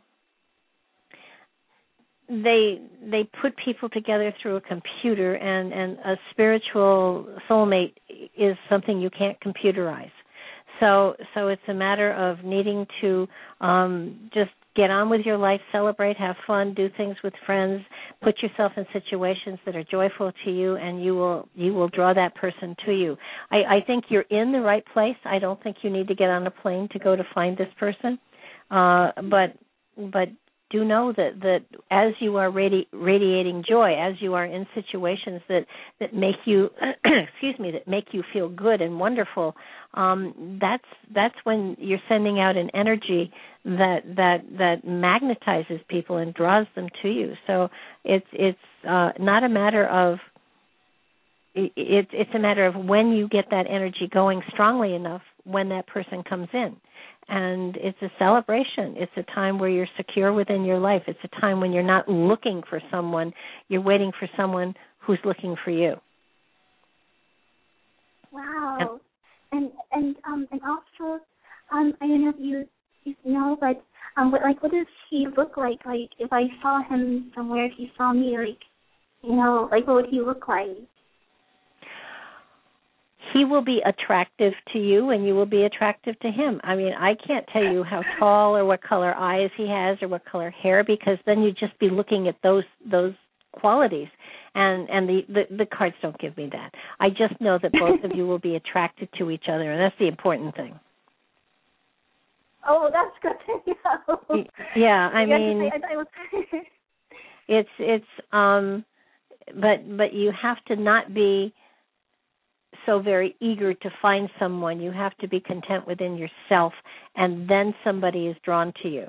they they put people together through a computer, and, and a spiritual soulmate is something you can't computerize. So so it's a matter of needing to um, just get on with your life, celebrate, have fun, do things with friends, put yourself in situations that are joyful to you, and you will you will draw that person to you. I, I think you're in the right place. I don't think you need to get on a plane to go to find this person, uh, but but do know that, that as you are radi- radiating joy, as you are in situations that, that make you excuse me, that make you feel good and wonderful, um, that's that's when you're sending out an energy that that that magnetizes people and draws them to you. So it's it's uh, not a matter of it's it's a matter of when you get that energy going strongly enough when that person comes in. And it's a celebration. It's a time where you're secure within your life. It's a time when you're not looking for someone. You're waiting for someone who's looking for you. Wow. And and um and also um I don't know if you you know, but um what like what does he look like? Like if I saw him somewhere, if he saw me, like you know, like what would he look like? He will be attractive to you, and you will be attractive to him. I mean, I can't tell you how tall or what color eyes he has or what color hair, because then you'd just be looking at those those qualities, and and the, the, the cards don't give me that. I just know that both of you will be attracted to each other, and that's the important thing. Oh, that's good to know. Yeah, I mean, I, I was... it's it's um, but but you have to not be so very eager to find someone. You have to be content within yourself, and then somebody is drawn to you.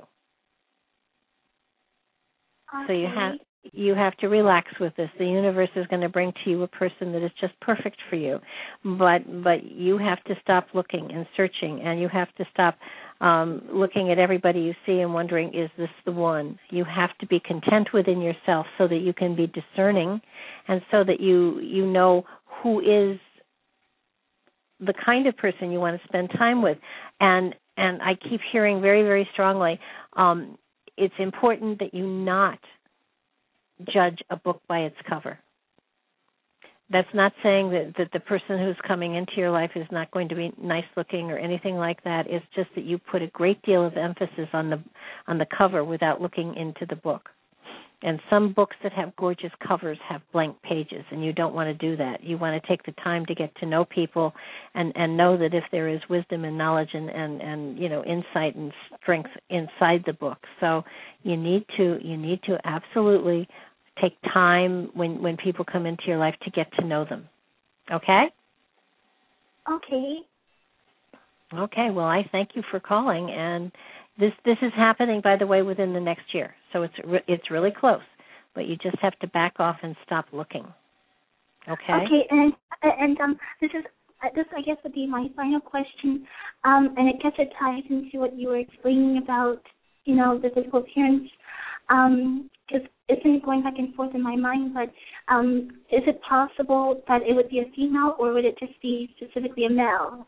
Okay. So you have you have to relax with this. The universe is going to bring to you a person that is just perfect for you, but but you have to stop looking and searching, and you have to stop um, looking at everybody you see and wondering, is this the one? You have to be content within yourself so that you can be discerning, and so that you you know who is the kind of person you want to spend time with. And and I keep hearing very, very strongly, um, it's important that you not judge a book by its cover. That's not saying that, that the person who's coming into your life is not going to be nice looking or anything like that. It's just that you put a great deal of emphasis on the on the cover without looking into the book. And some books that have gorgeous covers have blank pages, and you don't want to do that. You want to take the time to get to know people and, and know that if there is wisdom and knowledge and, and, and you know insight and strength inside the book. So you need to you need to absolutely take time when, when people come into your life to get to know them. Okay? Okay. Okay, well, I thank you for calling, and This this is happening, by the way, within the next year, so it's re- it's really close. But you just have to back off and stop looking. Okay. Okay, and and um, this is uh, this I guess would be my final question, um, and I guess it ties into what you were explaining about, you know, the physical appearance. Um, because it's been going back and forth in my mind, but um, is it possible that it would be a female, or would it just be specifically a male?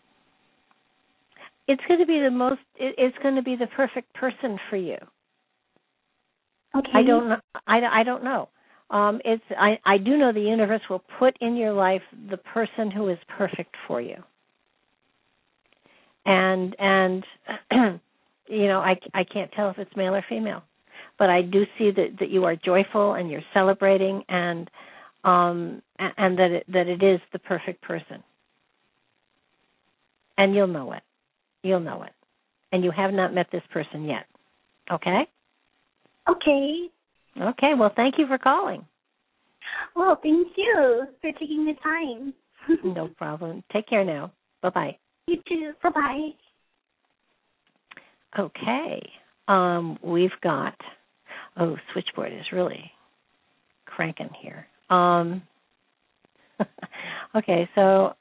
It's going to be the most. It's going to be the perfect person for you. Okay. I don't know. I, I don't know. Um, it's. I, I do know the universe will put in your life the person who is perfect for you. And and you know, I I can't tell if it's male or female, but I do see that, that you are joyful and you're celebrating, and um and that it, that it is the perfect person. And you'll know it. You'll know it. And you have not met this person yet. Okay? Okay. Okay. Well, thank you for calling. Well, thank you for taking the time. No problem. Take care now. Bye-bye. You too. Bye-bye. Okay. Um, we've got, oh, switchboard is really cranking here. Um, okay, so,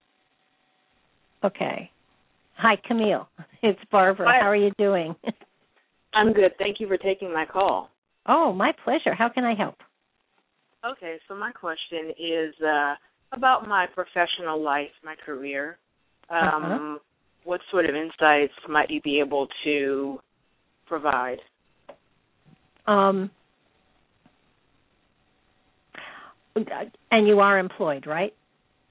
okay. Hi, Camille. It's Barbara. Hi. How are you doing? I'm good. Thank you for taking my call. Oh, my pleasure. How can I help? Okay, so my question is uh, about my professional life, my career. Um, Uh-huh. What sort of insights might you be able to provide? Um, and you are employed, right?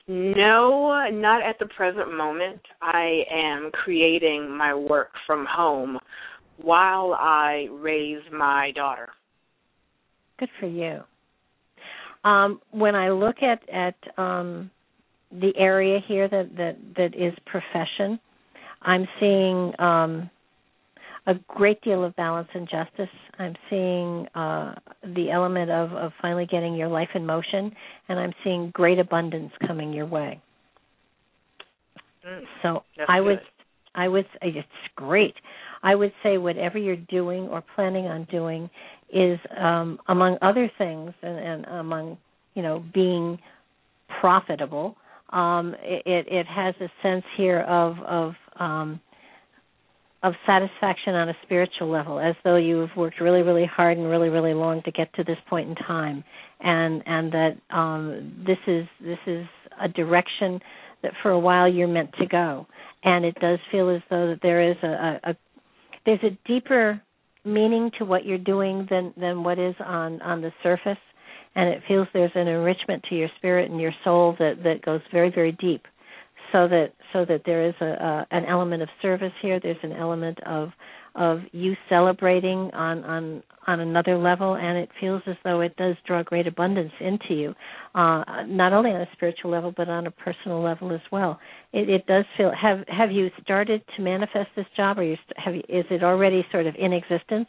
No, not at the present moment. I am creating my work from home while I raise my daughter. Good for you. Um, when I look at, at um, the area here that, that, that is profession, I'm seeing um, a great deal of balance and justice. I'm seeing uh, the element of, of finally getting your life in motion, and I'm seeing great abundance coming your way. Mm, so that's I would, good. I would, it's great. I would say whatever you're doing or planning on doing is, um, among other things, and, and among, you know, being profitable. Um, it, it has a sense here of of um, of satisfaction on a spiritual level, as though you've worked really, really hard and really, really long to get to this point in time, and and that um, this is this is a direction that for a while you're meant to go. And it does feel as though that there is a, a, a there's a deeper meaning to what you're doing than, than what is on, on the surface, and it feels there's an enrichment to your spirit and your soul that, that goes very, very deep. So that so that there is a, a an element of service here. There's an element of of you celebrating on, on on another level, and it feels as though it does draw great abundance into you, uh, not only on a spiritual level but on a personal level as well. It, it does feel. Have have you started to manifest this job, or you have you, is it already sort of in existence?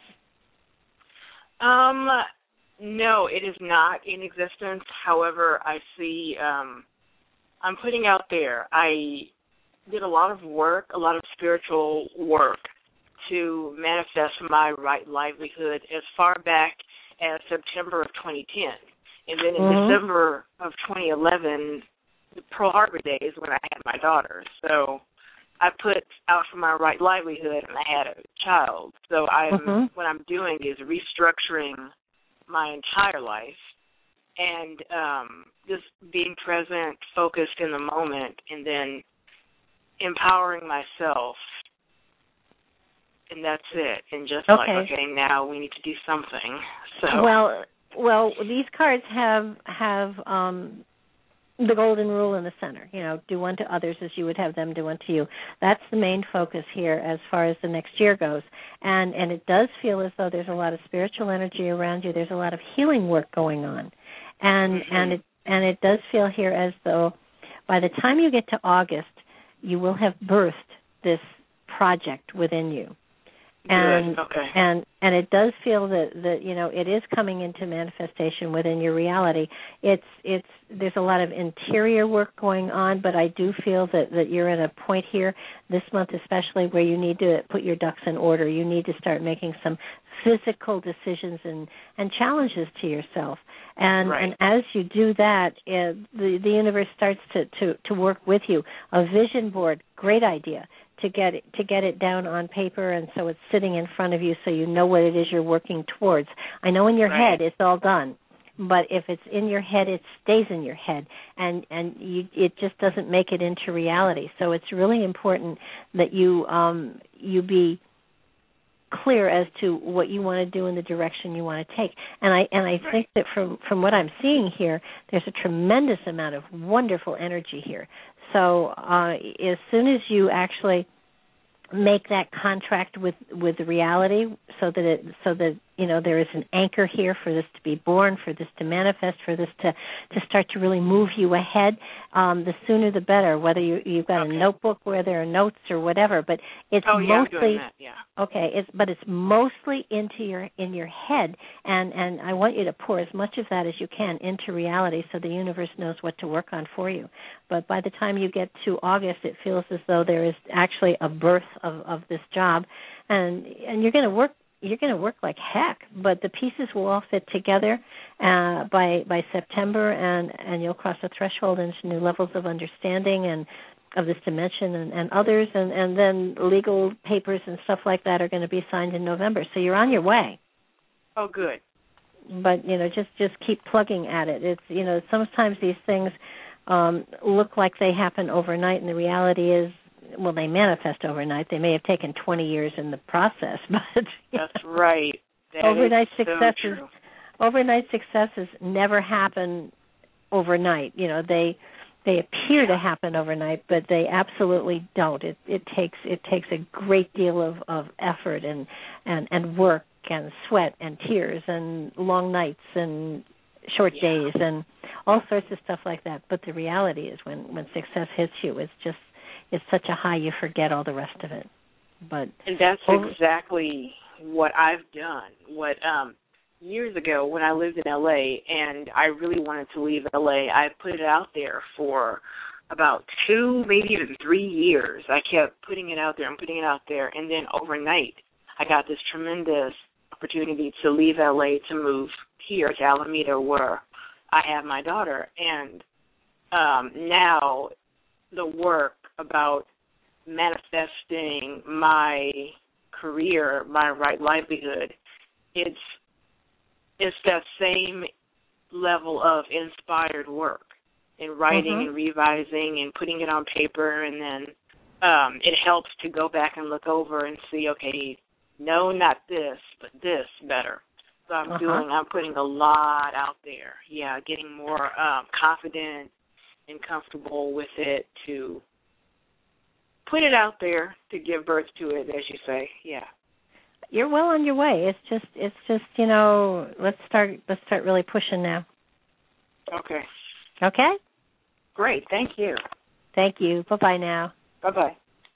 Um, no, it is not in existence. However, I see. Um, I'm putting out there. I did a lot of work, a lot of spiritual work to manifest my right livelihood as far back as September of twenty ten. And then in mm-hmm. December of twenty eleven, the Pearl Harbor days when I had my daughter. So I put out for my right livelihood and I had a child. So I'm mm-hmm. what I'm doing is restructuring my entire life and um, just being present, focused in the moment, and then empowering myself. And that's it. And just okay. like, okay, now we need to do something. So well, well, these cards have have um, the golden rule in the center. You know, do unto others as you would have them do unto you. That's the main focus here as far as the next year goes. And and it does feel as though there's a lot of spiritual energy around you. There's a lot of healing work going on, and mm-hmm. and it and it does feel here as though by the time you get to August, you will have birthed this project within you. And Good. Okay. and and it does feel that, that you know it is coming into manifestation within your reality. It's it's there's a lot of interior work going on, but I do feel that, that you're at a point here this month especially where you need to put your ducks in order. You need to start making some physical decisions and, and challenges to yourself. And right. and as you do that, uh, the the universe starts to, to, to work with you. A vision board, great idea. To get it, to get it down on paper, and so it's sitting in front of you, so you know what it is you're working towards. I know in your right. head it's all done, but if it's in your head, it stays in your head, and and you, it just doesn't make it into reality. So it's really important that you um, you be clear as to what you want to do and the direction you want to take. And I and I right. think that from from what I'm seeing here, there's a tremendous amount of wonderful energy here. So uh, as soon as you actually make that contract with, with reality, so that it so that you know there is an anchor here for this to be born, for this to manifest, for this to, to start to really move you ahead, um, the sooner the better. Whether you, you've got okay. a notebook where there are notes or whatever, but it's oh, yeah, mostly I'm doing that. Yeah. okay. It's but it's mostly into your in your head, and, and I want you to pour as much of that as you can into reality, so the universe knows what to work on for you. But by the time you get to August, it feels as though there is actually a birth of, of this job, and and you're going to work. You're going to work like heck, but the pieces will all fit together uh, by by September, and, and you'll cross a threshold into new levels of understanding and of this dimension and, and others, and, and then legal papers and stuff like that are going to be signed in November. So you're on your way. Oh, good. But you know, just just keep plugging at it. It's you know, sometimes these things um, look like they happen overnight, and the reality is, well, they manifest overnight. They may have taken twenty years in the process, but that's know, right. That overnight is successes, so overnight successes never happen overnight. You know, they they appear to happen overnight, but they absolutely don't. It it takes it takes a great deal of, of effort and, and, and work and sweat and tears and long nights and short yeah. days and all sorts of stuff like that. But the reality is when, when success hits you, it's just it's such a high you forget all the rest of it. But and that's over- exactly what I've done. What um years ago when I lived in L A and I really wanted to leave L A, I put it out there for about two, maybe even three years. I kept putting it out there and putting it out there, and then overnight I got this tremendous opportunity to leave L A to move here to Alameda where I have my daughter. And um, now the work about manifesting my career, my right livelihood, it's it's that same level of inspired work in writing mm-hmm. and revising and putting it on paper, and then um, it helps to go back and look over and see, okay, no, not this, but this better. So I'm uh-huh. doing, I'm putting a lot out there. Yeah, getting more um, confident and comfortable with it to put it out there, to give birth to it, as you say. Yeah. You're well on your way. It's just, it's just, you know, let's start, let's start really pushing now. Okay. Okay? Great. Thank you. Thank you. Bye-bye now. Bye-bye.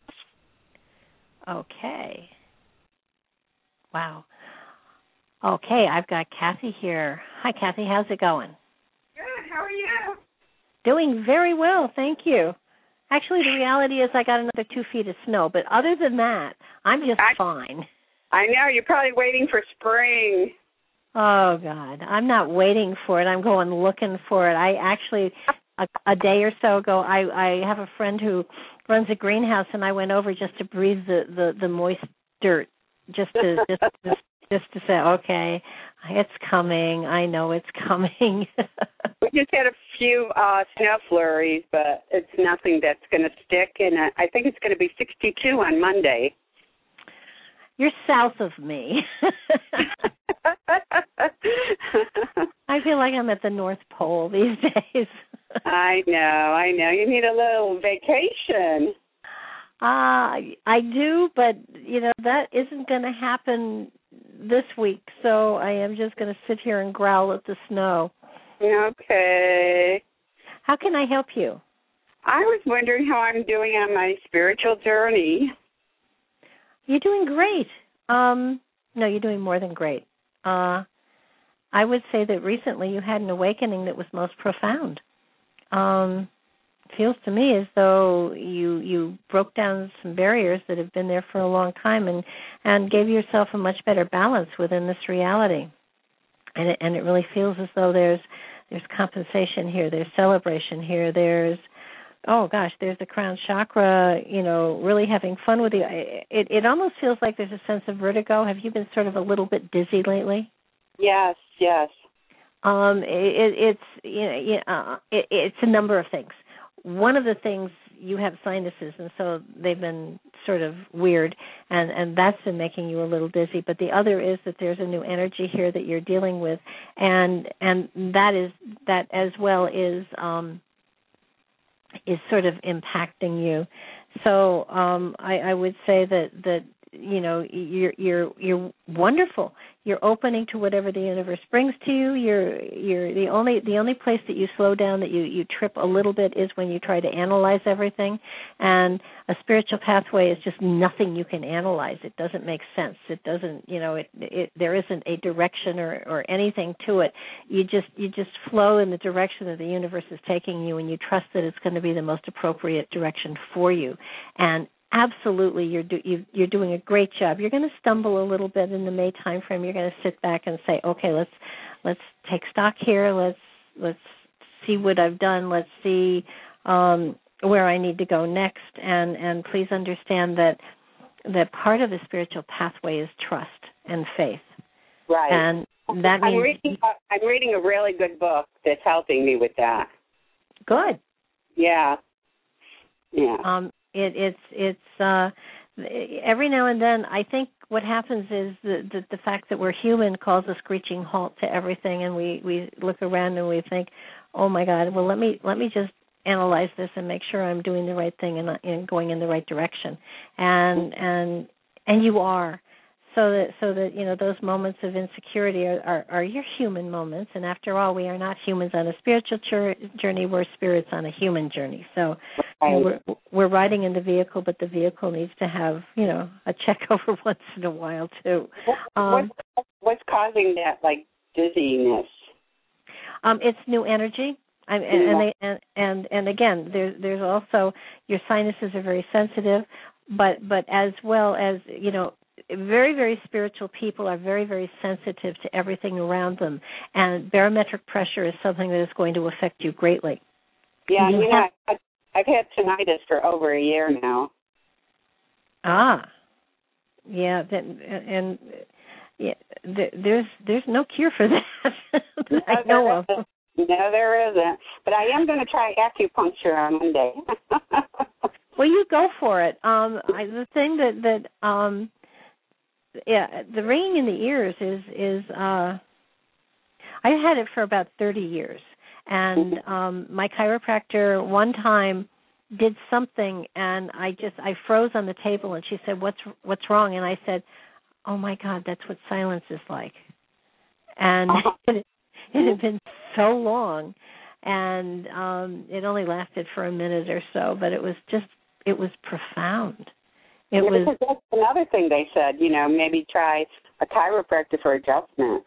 Okay. Wow. Okay, I've got Kathy here. Hi, Kathy. How's it going? Good. How are you? Doing very well, thank you. Actually, the reality is I got another two feet of snow, but other than that, I'm just I, fine. I know. You're probably waiting for spring. Oh, God. I'm not waiting for it. I'm going looking for it. I actually, a, a day or so ago, I, I have a friend who runs a greenhouse, and I went over just to breathe the, the, the moist dirt, just to just, just just to say, okay, it's coming. I know it's coming. We just had a few uh, snow flurries, but it's nothing that's going to stick. And I think it's going to be sixty-two on Monday. You're south of me. I feel like I'm at the North Pole these days. I know, I know. You need a little vacation. Uh, I do, but, you know, that isn't going to happen this week, so I am just going to sit here and growl at the snow. Okay. How can I help you? I was wondering how I'm doing on my spiritual journey. You're doing great. Um, no, you're doing more than great. Uh, I would say that recently you had an awakening that was most profound. Um, it feels to me as though you you broke down some barriers that have been there for a long time and, and gave yourself a much better balance within this reality. And it, and it really feels as though there's there's compensation here, there's celebration here, there's oh gosh, there's the crown chakra, you know, really having fun with you. It it almost feels like there's a sense of vertigo. Have you been sort of a little bit dizzy lately? Yes, yes. Um, it, it's you know, uh, it, it's a number of things. One of the things, you have sinuses, and so they've been sort of weird, and, and that's been making you a little dizzy. But the other is that there's a new energy here that you're dealing with, and and that is that as well is um, is sort of impacting you. So um, I, I would say that that you know you're you're you're wonderful. You're opening to whatever the universe brings to you. You're you're the only the only place that you slow down, that you, you trip a little bit, is when you try to analyze everything. And a spiritual pathway is just nothing you can analyze. It doesn't make sense. It doesn't, you know, it, it there isn't a direction or, or anything to it. You just you just flow in the direction that the universe is taking you, and you trust that it's going to be the most appropriate direction for you. And absolutely, you're do, you, you're doing a great job. You're going to stumble a little bit in the May time frame. You're going to sit back and say, okay, let's let's take stock here. Let's let's see what I've done. Let's see um, where I need to go next. And and please understand that that part of the spiritual pathway is trust and faith. Right. And that I'm means reading. I'm reading a really good book that's helping me with that. Good. Yeah. Yeah. Um, It, it's it's uh, every now and then I think what happens is the, the the fact that we're human calls a screeching halt to everything, and we, we look around and we think, oh my God, well let me let me just analyze this and make sure I'm doing the right thing and, and going in the right direction. And and and you are. So that so that you know those moments of insecurity are, are, are your human moments, and after all, we are not humans on a spiritual journey. We're spirits on a human journey. So right. you know, we're we're riding in the vehicle, but the vehicle needs to have you know a check over once in a while too. Um, what's, what's causing that like dizziness? Um, it's new energy. I, and, and, they, and and and again, there's there's also your sinuses are very sensitive, but but as well as you know. Very, very spiritual people are very, very sensitive to everything around them, and barometric pressure is something that is going to affect you greatly. Yeah, you you know, have... I've had tinnitus for over a year now. Ah, yeah, that, and yeah, there's there's no cure for that that no, I know of. Isn't. No, there isn't. But I am going to try acupuncture on Monday. Well, you go for it. Um, I, the thing that that um. Yeah, the ringing in the ears is is uh I had it for about thirty years, and um my chiropractor one time did something, and I just I froze on the table, and she said, "What's what's wrong?" And I said, "Oh my God, that's what silence is like." And it, it had been so long, and um it only lasted for a minute or so, but it was just it was profound. It yeah, was. That's another thing they said, you know, maybe try a chiropractor for adjustment.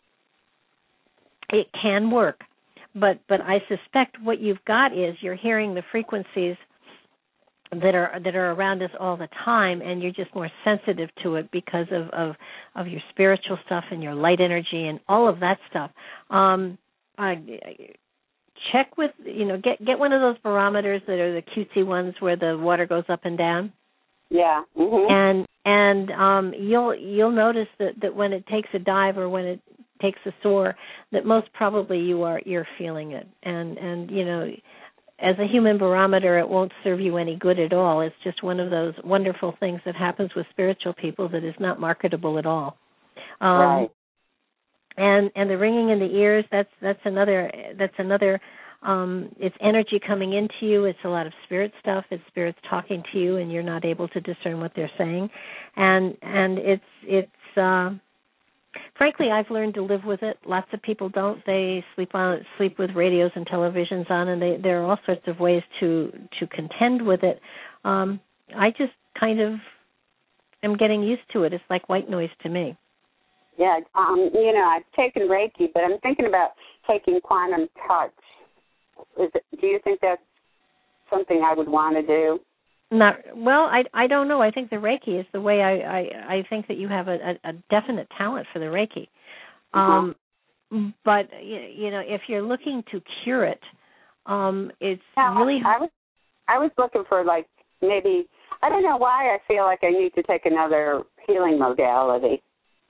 It can work, but but I suspect what you've got is you're hearing the frequencies that are that are around us all the time, and you're just more sensitive to it because of of, of your spiritual stuff and your light energy and all of that stuff. Um, I, check with you know get get one of those barometers that are the cutesy ones where the water goes up and down. Yeah. Mm-hmm. And and um, you'll you'll notice that, that when it takes a dive or when it takes a soar, that most probably you are you're feeling it. And and you know, as a human barometer, it won't serve you any good at all. It's just one of those wonderful things that happens with spiritual people that is not marketable at all. Um, right. And and the ringing in the ears, that's that's another that's another. Um, it's energy coming into you. It's a lot of spirit stuff. It's spirits talking to you, and you're not able to discern what they're saying. And and it's it's uh, frankly, I've learned to live with it. Lots of people don't. They sleep on sleep with radios and televisions on, and they, there are all sorts of ways to to contend with it. Um, I just kind of am getting used to it. It's like white noise to me. Yeah, um, you know, I've taken Reiki, but I'm thinking about taking quantum touch. Is it, do you think that's something I would want to do? Not well. I, I don't know. I think the Reiki is the way. I, I, I think that you have a, a, a definite talent for the Reiki. Um, mm-hmm. But you know, if you're looking to cure it, um, it's yeah, really. I was I was looking for like maybe I don't know why I feel like I need to take another healing modality.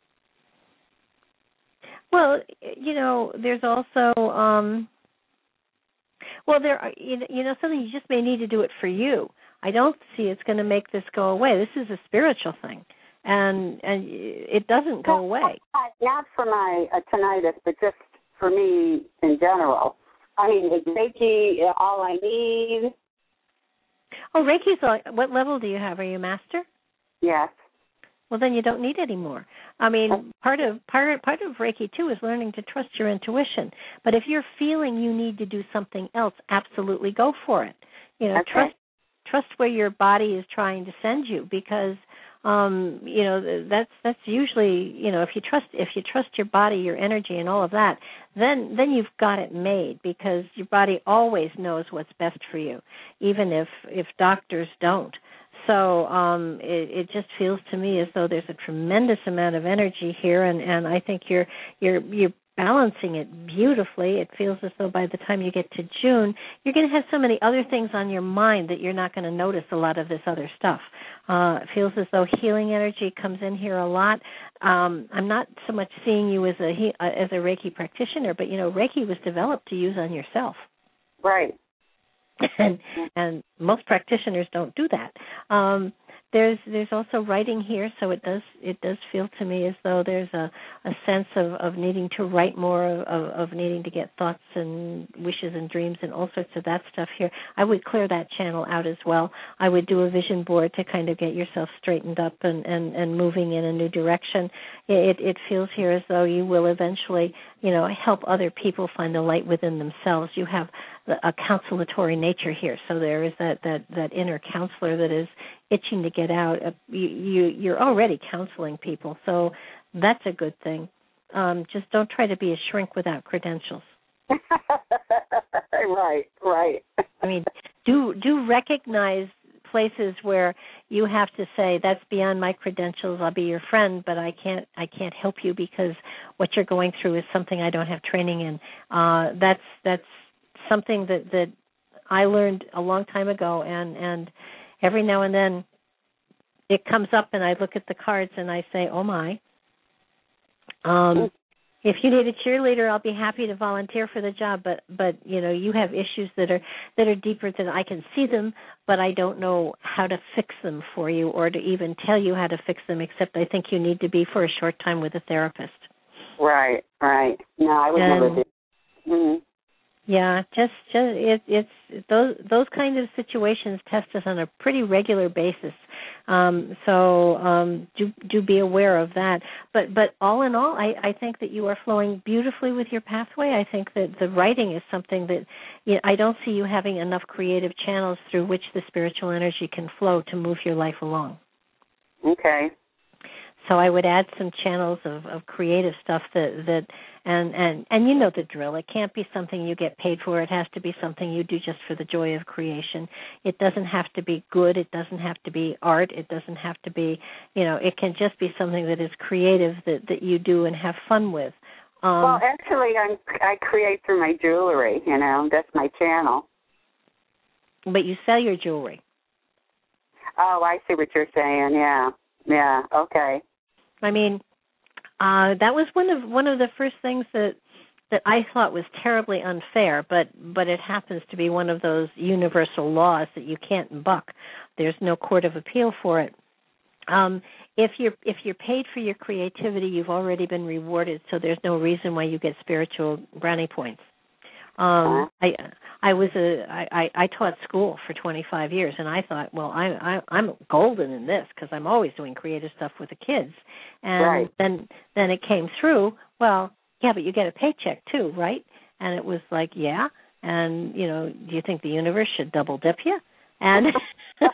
Well, you know, there's also. Um, Well, there are, you know, something you just may need to do it for you. I don't see it's going to make this go away. This is a spiritual thing, and and it doesn't go away. Not for my uh, tinnitus, but just for me in general. I mean, is Reiki all I need? Oh, Reiki's all, what level do you have? Are you a master? Yes. Well, then you don't need any more. I mean, part of part part of Reiki too is learning to trust your intuition. But if you're feeling you need to do something else, absolutely go for it. You know, okay. trust trust where your body is trying to send you, because um, you know that's that's usually you know if you trust if you trust your body, your energy, and all of that, then then you've got it made, because your body always knows what's best for you, even if if doctors don't. So um, it, it just feels to me as though there's a tremendous amount of energy here, and, and I think you're you're you're balancing it beautifully. It feels as though by the time you get to June, you're going to have so many other things on your mind that you're not going to notice a lot of this other stuff. Uh, it feels as though healing energy comes in here a lot. Um, I'm not so much seeing you as a as a Reiki practitioner, but you know, Reiki was developed to use on yourself. Right. And, and most practitioners don't do that. Um, there's there's also writing here, so it does it does feel to me as though there's a, a sense of, of needing to write more, of, of needing to get thoughts and wishes and dreams and all sorts of that stuff here. I would clear that channel out as well. I would do a vision board to kind of get yourself straightened up and, and, and moving in a new direction. It, it feels here as though you will eventually, you know, help other people find the light within themselves. You have a consolatory nature here, so there is that, that, that inner counselor that is itching to get out. You, you, you're already counseling people, so that's a good thing. Um, just don't try to be a shrink without credentials. Right, right. I mean, do do recognize places where you have to say, that's beyond my credentials, I'll be your friend, but I can't I can't help you because what you're going through is something I don't have training in. Uh, that's that's something that, that I learned a long time ago, and, and every now and then it comes up and I look at the cards and I say, oh my. Um, if you need a cheerleader, I'll be happy to volunteer for the job, but, but you know, you have issues that are that are deeper than I can see them, but I don't know how to fix them for you or to even tell you how to fix them, except I think you need to be for a short time with a therapist. Right, right. No, I would and, never do. Mm-hmm. Yeah, just just it, it's those those kind of situations test us on a pretty regular basis. Um, so um, do do be aware of that. But but all in all, I, I think that you are flowing beautifully with your pathway. I think that the writing is something that you know, I don't see you having enough creative channels through which the spiritual energy can flow to move your life along. Okay. So I would add some channels of, of creative stuff that, that and, and, and you know the drill. It can't be something you get paid for. It has to be something you do just for the joy of creation. It doesn't have to be good. It doesn't have to be art. It doesn't have to be, you know, it can just be something that is creative that, that you do and have fun with. Um, well, actually, I'm, I create through my jewelry, you know. That's my channel. But you sell your jewelry. Oh, I see what you're saying, yeah. Yeah, okay. I mean, uh, that was one of one of the first things that that I thought was terribly unfair, but but it happens to be one of those universal laws that you can't buck. There's no court of appeal for it. Um, if you're if you're paid for your creativity, you've already been rewarded, so there's no reason why you get spiritual brownie points. Um, I I was a I, I taught school for twenty-five years, and I thought, well, I, I I'm golden in this because I'm always doing creative stuff with the kids. And right. then then it came through. Well, yeah, but you get a paycheck too, right? And it was like, yeah. And you know, do you think the universe should double dip you? And and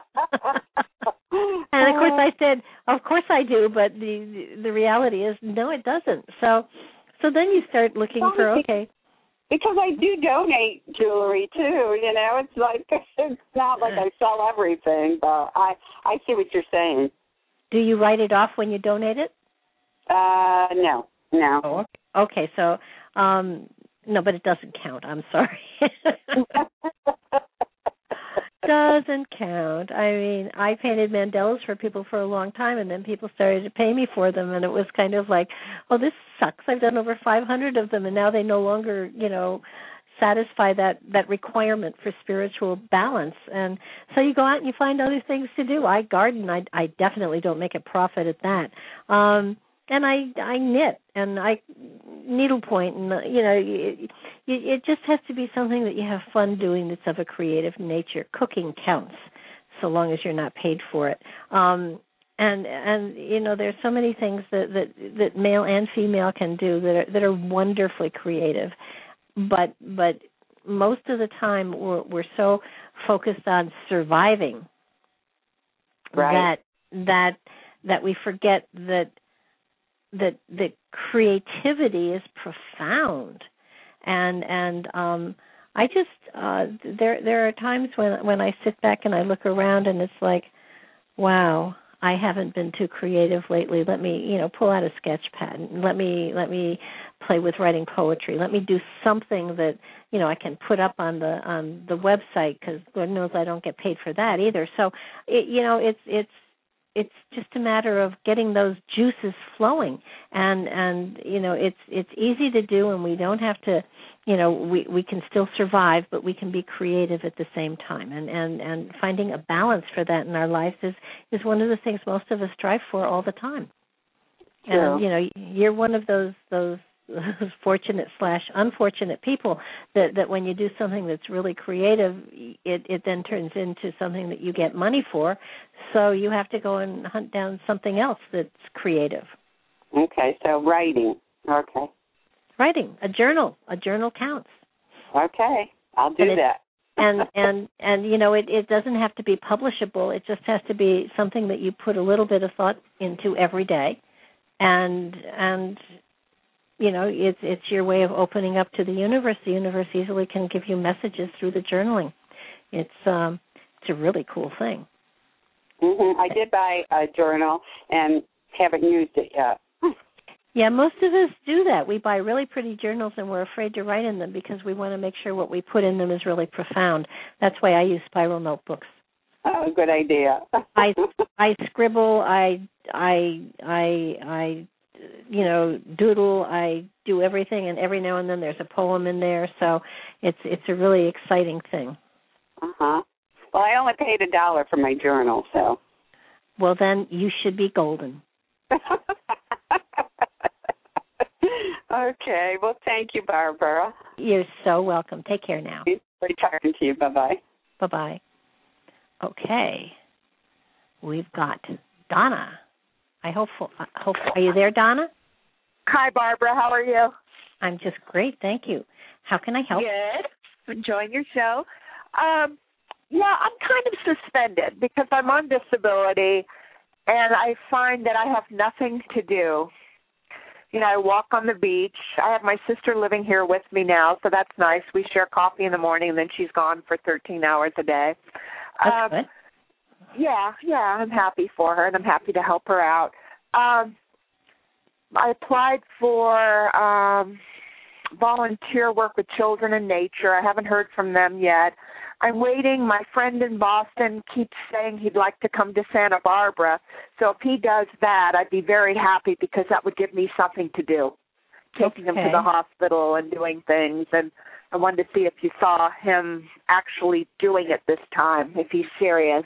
of course I said, of course I do, but the the reality is, no, it doesn't. So so then you start looking well, for okay. Because I do donate jewelry too, you know. It's like it's not like I sell everything, but I I see what you're saying. Do you write it off when you donate it? Uh, no, no. Oh, okay. okay, so um, no, but it doesn't count. I'm sorry. Doesn't count. I mean, I painted mandalas for people for a long time, and then people started to pay me for them, and it was kind of like, oh, this sucks. I've done over five hundred of them, and now they no longer, you know, satisfy that, that requirement for spiritual balance. And so you go out and you find other things to do. I garden. I, I definitely don't make a profit at that. Um, and I, I knit, and I needlepoint, and, you know, it, it just has to be something that you have fun doing that's of a creative nature. Cooking counts, so long as you're not paid for it. Um, and, and you know, there's so many things that, that, that male and female can do that are, that are wonderfully creative. But but most of the time we're, we're so focused on surviving right. that that that we forget that that that creativity is profound. And and um, I just uh, there there are times when when I sit back and I look around and it's like, wow, I haven't been too creative lately. Let me, you know, pull out a sketch pad and let me let me play with writing poetry. Let me do something that, you know, I can put up on the on the website, because Lord knows I don't get paid for that either. So, it, you know, it's it's it's just a matter of getting those juices flowing, and and you know, it's it's easy to do, and we don't have to, you know, we, we can still survive, but we can be creative at the same time. And, and, and finding a balance for that in our lives is, is one of the things most of us strive for all the time. True. And, you know, you're one of those those fortunate slash unfortunate people that, that when you do something that's really creative, it, it then turns into something that you get money for. So you have to go and hunt down something else that's creative. Okay, so writing. Okay. Writing, a journal. A journal counts. Okay, I'll do and that. and, and, and, you know, it, it doesn't have to be publishable. It just has to be something that you put a little bit of thought into every day. And, and you know, it's it's your way of opening up to the universe. The universe easily can give you messages through the journaling. It's um, it's a really cool thing. Mm-hmm. I did buy a journal and haven't used it yet. Yeah, most of us do that. We buy really pretty journals and we're afraid to write in them because we want to make sure what we put in them is really profound. That's why I use spiral notebooks. Oh, good idea. I I scribble. I I I I. you know, doodle, I do everything, and every now and then there's a poem in there, so it's it's a really exciting thing. Uh-huh. Well, I only paid a dollar for my journal, so. Well, then you should be golden. Okay. Well, thank you, Barbara. You're so welcome. Take care now. Great talking to you. Bye-bye. Bye-bye. Okay. We've got Donna. I hope, I hope. Are you there, Donna? Hi, Barbara. How are you? I'm just great, thank you. How can I help? Good. Enjoying your show. Um, yeah, I'm kind of suspended because I'm on disability, and I find that I have nothing to do. You know, I walk on the beach. I have my sister living here with me now, so that's nice. We share coffee in the morning, and then she's gone for thirteen hours a day. That's um, good. Yeah, yeah, I'm happy for her, and I'm happy to help her out. Um, I applied for um, volunteer work with children in nature. I haven't heard from them yet. I'm waiting. My friend in Boston keeps saying he'd like to come to Santa Barbara. So if he does that, I'd be very happy because that would give me something to do, taking okay. him to the hospital and doing things. And I wanted to see if you saw him actually doing it this time, if he's serious.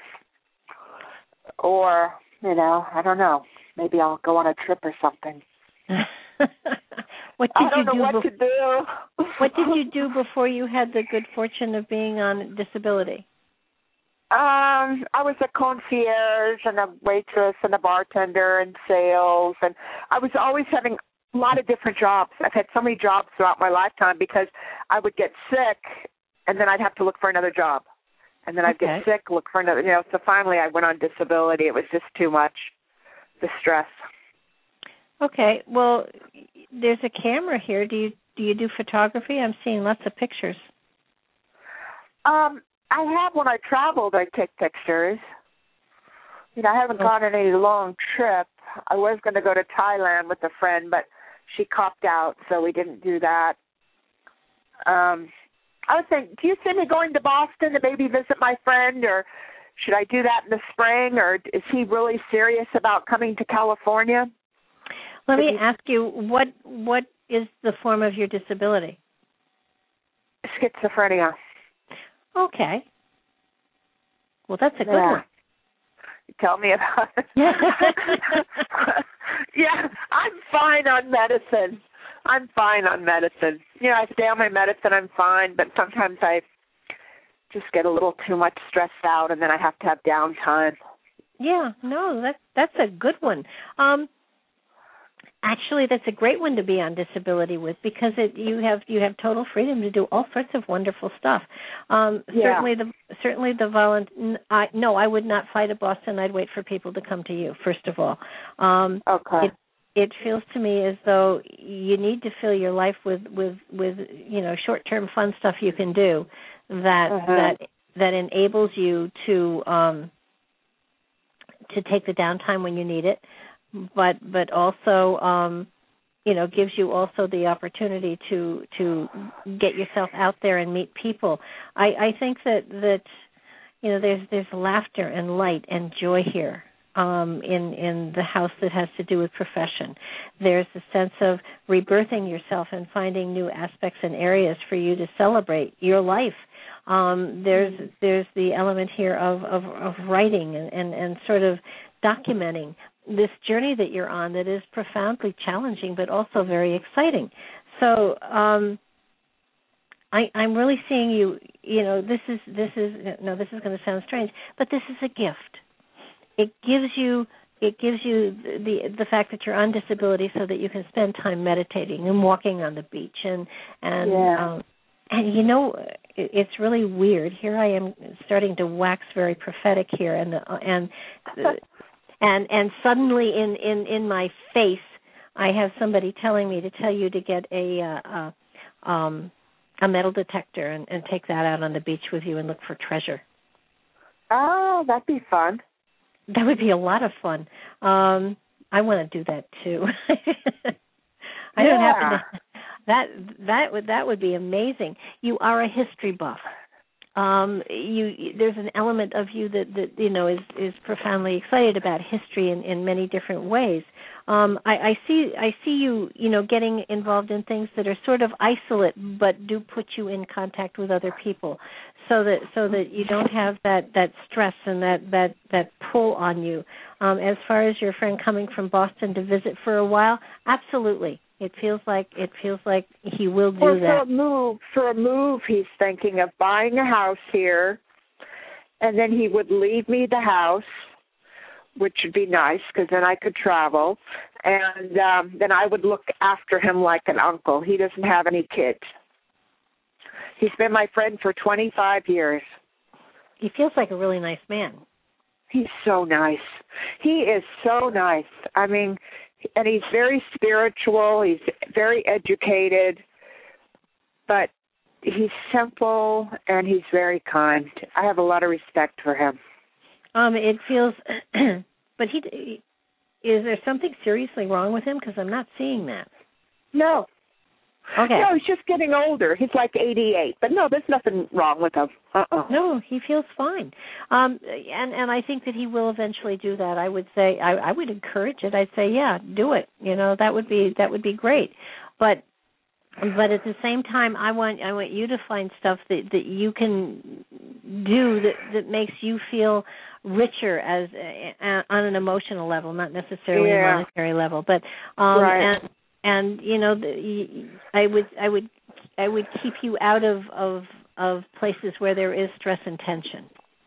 Or, you know, I don't know. Maybe I'll go on a trip or something. What did I don't you know do what be- to do. What did you do before you had the good fortune of being on disability? Um, I was a concierge and a waitress and a bartender and sales, and I was always having a lot of different jobs. I've had so many jobs throughout my lifetime because I would get sick, and then I'd have to look for another job. And then I'd Okay. get sick, look for another, you know, so finally I went on disability. It was just too much, the stress. Okay, well, there's a camera here. Do you do you do photography? I'm seeing lots of pictures. Um, I have when I traveled, I take pictures. You know, I haven't Oh. gone on any long trip. I was going to go to Thailand with a friend, but she copped out, so we didn't do that. Um, I was thinking, do you see me going to Boston to maybe visit my friend, or should I do that in the spring, or is he really serious about coming to California? Let me you- ask you, what what is the form of your disability? Schizophrenia. Okay. Well, that's a good Yeah. one. Tell me about it. Yeah, I'm fine on medicine. I'm fine on medicine. You know, I stay on my medicine, I'm fine, but sometimes I just get a little too much stressed out, and then I have to have downtime. Yeah, no, that that's a good one. Um, actually, that's a great one to be on disability with because it you have you have total freedom to do all sorts of wonderful stuff. Um, Yeah. Certainly, the certainly the volun. I, no, I would not fly to Boston. I'd wait for people to come to you. First of all, um, Okay. it, it feels to me as though you need to fill your life with with with you know short-term fun stuff you can do that Uh-huh. that that enables you to um, to take the downtime when you need it, but but also um, you know gives you also the opportunity to to get yourself out there and meet people. I, I think that that you know there's there's laughter and light and joy here, um, in in the house that has to do with profession. There's a sense of rebirthing yourself and finding new aspects and areas for you to celebrate your life. Um, there's there's the element here of, of, of writing and, and, and sort of documenting this journey that you're on that is profoundly challenging but also very exciting. So um, I, I'm really seeing you, you know, this is, this is, no, this is going to sound strange, but this is a gift. It gives you, it gives you the the fact that you're on disability so that you can spend time meditating and walking on the beach. And, and, yeah. um, and you know, it's really weird. Here I am starting to wax very prophetic here, and, the, and, and, and suddenly in, in, in my face, I have somebody telling me to tell you to get a, uh, uh, um, a metal detector and, and take that out on the beach with you and look for treasure. Oh, that'd be fun. That would be a lot of fun. Um, I want to do that too. I yeah. don't happen to. That that would that would be amazing. You are a history buff. Um, you there's an element of you that, that you know is, is profoundly excited about history in, in many different ways. Um, I, I see I see you you know getting involved in things that are sort of isolate but do put you in contact with other people, so that so that you don't have that, that stress and that, that, that pull on you. Um, as far as your friend coming from Boston to visit for a while, absolutely. It feels like it feels like he will do or that. For a move, for a move, he's thinking of buying a house here, and then he would leave me the house, which would be nice because then I could travel, and um, then I would look after him like an uncle. He doesn't have any kids. He's been my friend for twenty-five years. He feels like a really nice man. He's so nice. He is so nice. I mean, and he's very spiritual. He's very educated, but he's simple and he's very kind. I have a lot of respect for him. Um, it feels, but he is there something seriously wrong with him? Because I'm not seeing that. No. Okay. No, he's just getting older. He's like eighty-eight, but no, there's nothing wrong with him. Uh-uh. No, he feels fine, um, and and I think that he will eventually do that. I would say I, I would encourage it. I'd say, yeah, do it. You know, that would be that would be great. But but at the same time, I want I want you to find stuff that, that you can do that that makes you feel richer as uh, on an emotional level, not necessarily yeah. a monetary level, but um, right. and. And you know, the, I would, I would, I would keep you out of, of, of places where there is stress and tension.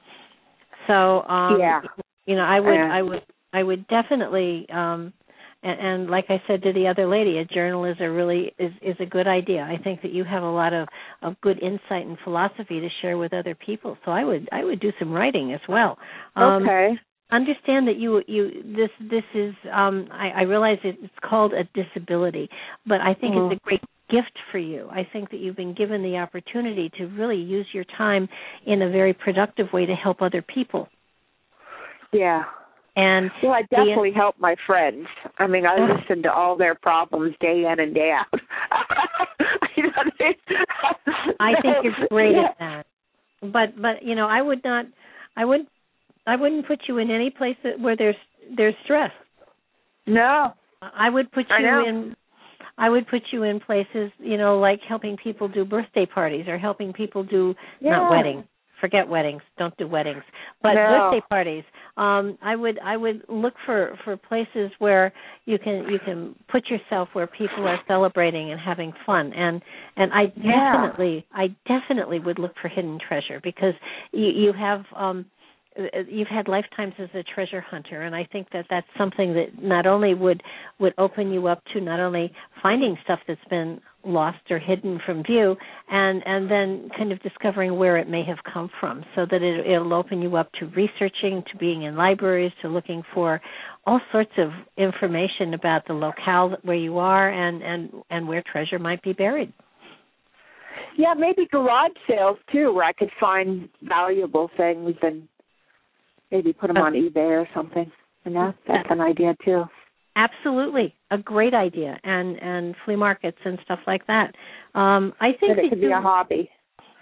So, um, yeah. you know, I would, yeah. I would, I would definitely, um, and, and like I said to the other lady, a journal is a really is, is a good idea. I think that you have a lot of, of good insight and philosophy to share with other people. So I would, I would do some writing as well. Um, okay. Understand that you you this this is um, I, I realize it's called a disability, but I think mm. it's a great gift for you. I think that you've been given the opportunity to really use your time in a very productive way to help other people. Yeah. And well, I definitely the, help my friends. I mean, I uh, listen to all their problems day in and day out. You know what I mean? I think you're great at that. But but you know, I would not. I would. I wouldn't put you in any place that, where there's there's stress. No. I would put you in I would put you in places, you know, like helping people do birthday parties or helping people do yeah. not weddings. Forget weddings. Don't do weddings. But no. birthday parties. Um, I would I would look for, for places where you can you can put yourself where people are celebrating and having fun. And and I yeah. definitely I definitely would look for hidden treasure because you, you have um you've had lifetimes as a treasure hunter, and I think that that's something that not only would, would open you up to not only finding stuff that's been lost or hidden from view, and, and then kind of discovering where it may have come from, so that it, it'll open you up to researching, to being in libraries, to looking for all sorts of information about the locale where you are and, and, and where treasure might be buried. Yeah, maybe garage sales, too, where I could find valuable things and maybe put them on eBay or something. And that, that's an idea, too. Absolutely. A great idea. And and flea markets and stuff like that. Um, I think that it could be a hobby.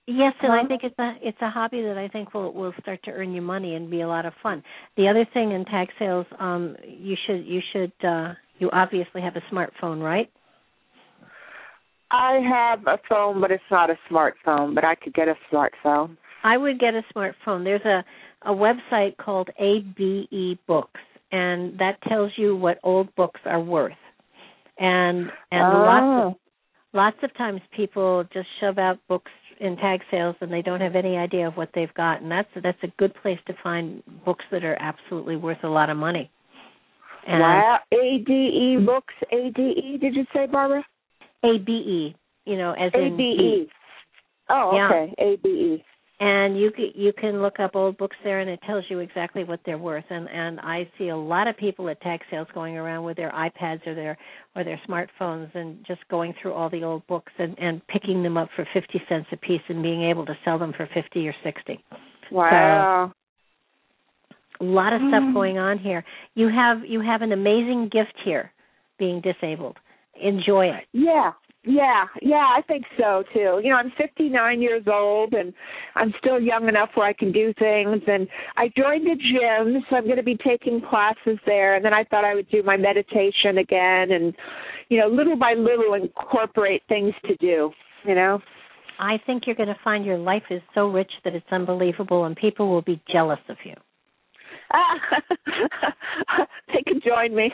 Yes, and Uh-huh. I think it's a it's a hobby that I think will will start to earn you money and be a lot of fun. The other thing in tag sales, um, you should you should uh, you obviously have a smartphone, right? I have a phone, but it's not a smartphone, but I could get a smartphone. I would get a smartphone. There's a, a website called A B E Books, and that tells you what old books are worth. And and oh. lots of lots of times people just shove out books in tag sales and they don't have any idea of what they've got, and that's that's a good place to find books that are absolutely worth a lot of money. And wow. A D E Books, A D E, did you say, Barbara? A B E, you know, as A in B E. Oh, yeah. okay, A B E. And you can, you can look up old books there, and it tells you exactly what they're worth. And, and I see a lot of people at tag sales going around with their iPads or their or their smartphones and just going through all the old books and, and picking them up for fifty cents a piece and being able to sell them for fifty or sixty. Wow. So, a lot of stuff going on here. You have you have an amazing gift here, being disabled. Enjoy it. Yeah. Yeah, yeah, I think so, too. You know, I'm fifty-nine years old, and I'm still young enough where I can do things. And I joined a gym, so I'm going to be taking classes there. And then I thought I would do my meditation again and, you know, little by little incorporate things to do, you know. I think you're going to find your life is so rich that it's unbelievable, and people will be jealous of you. They can join me.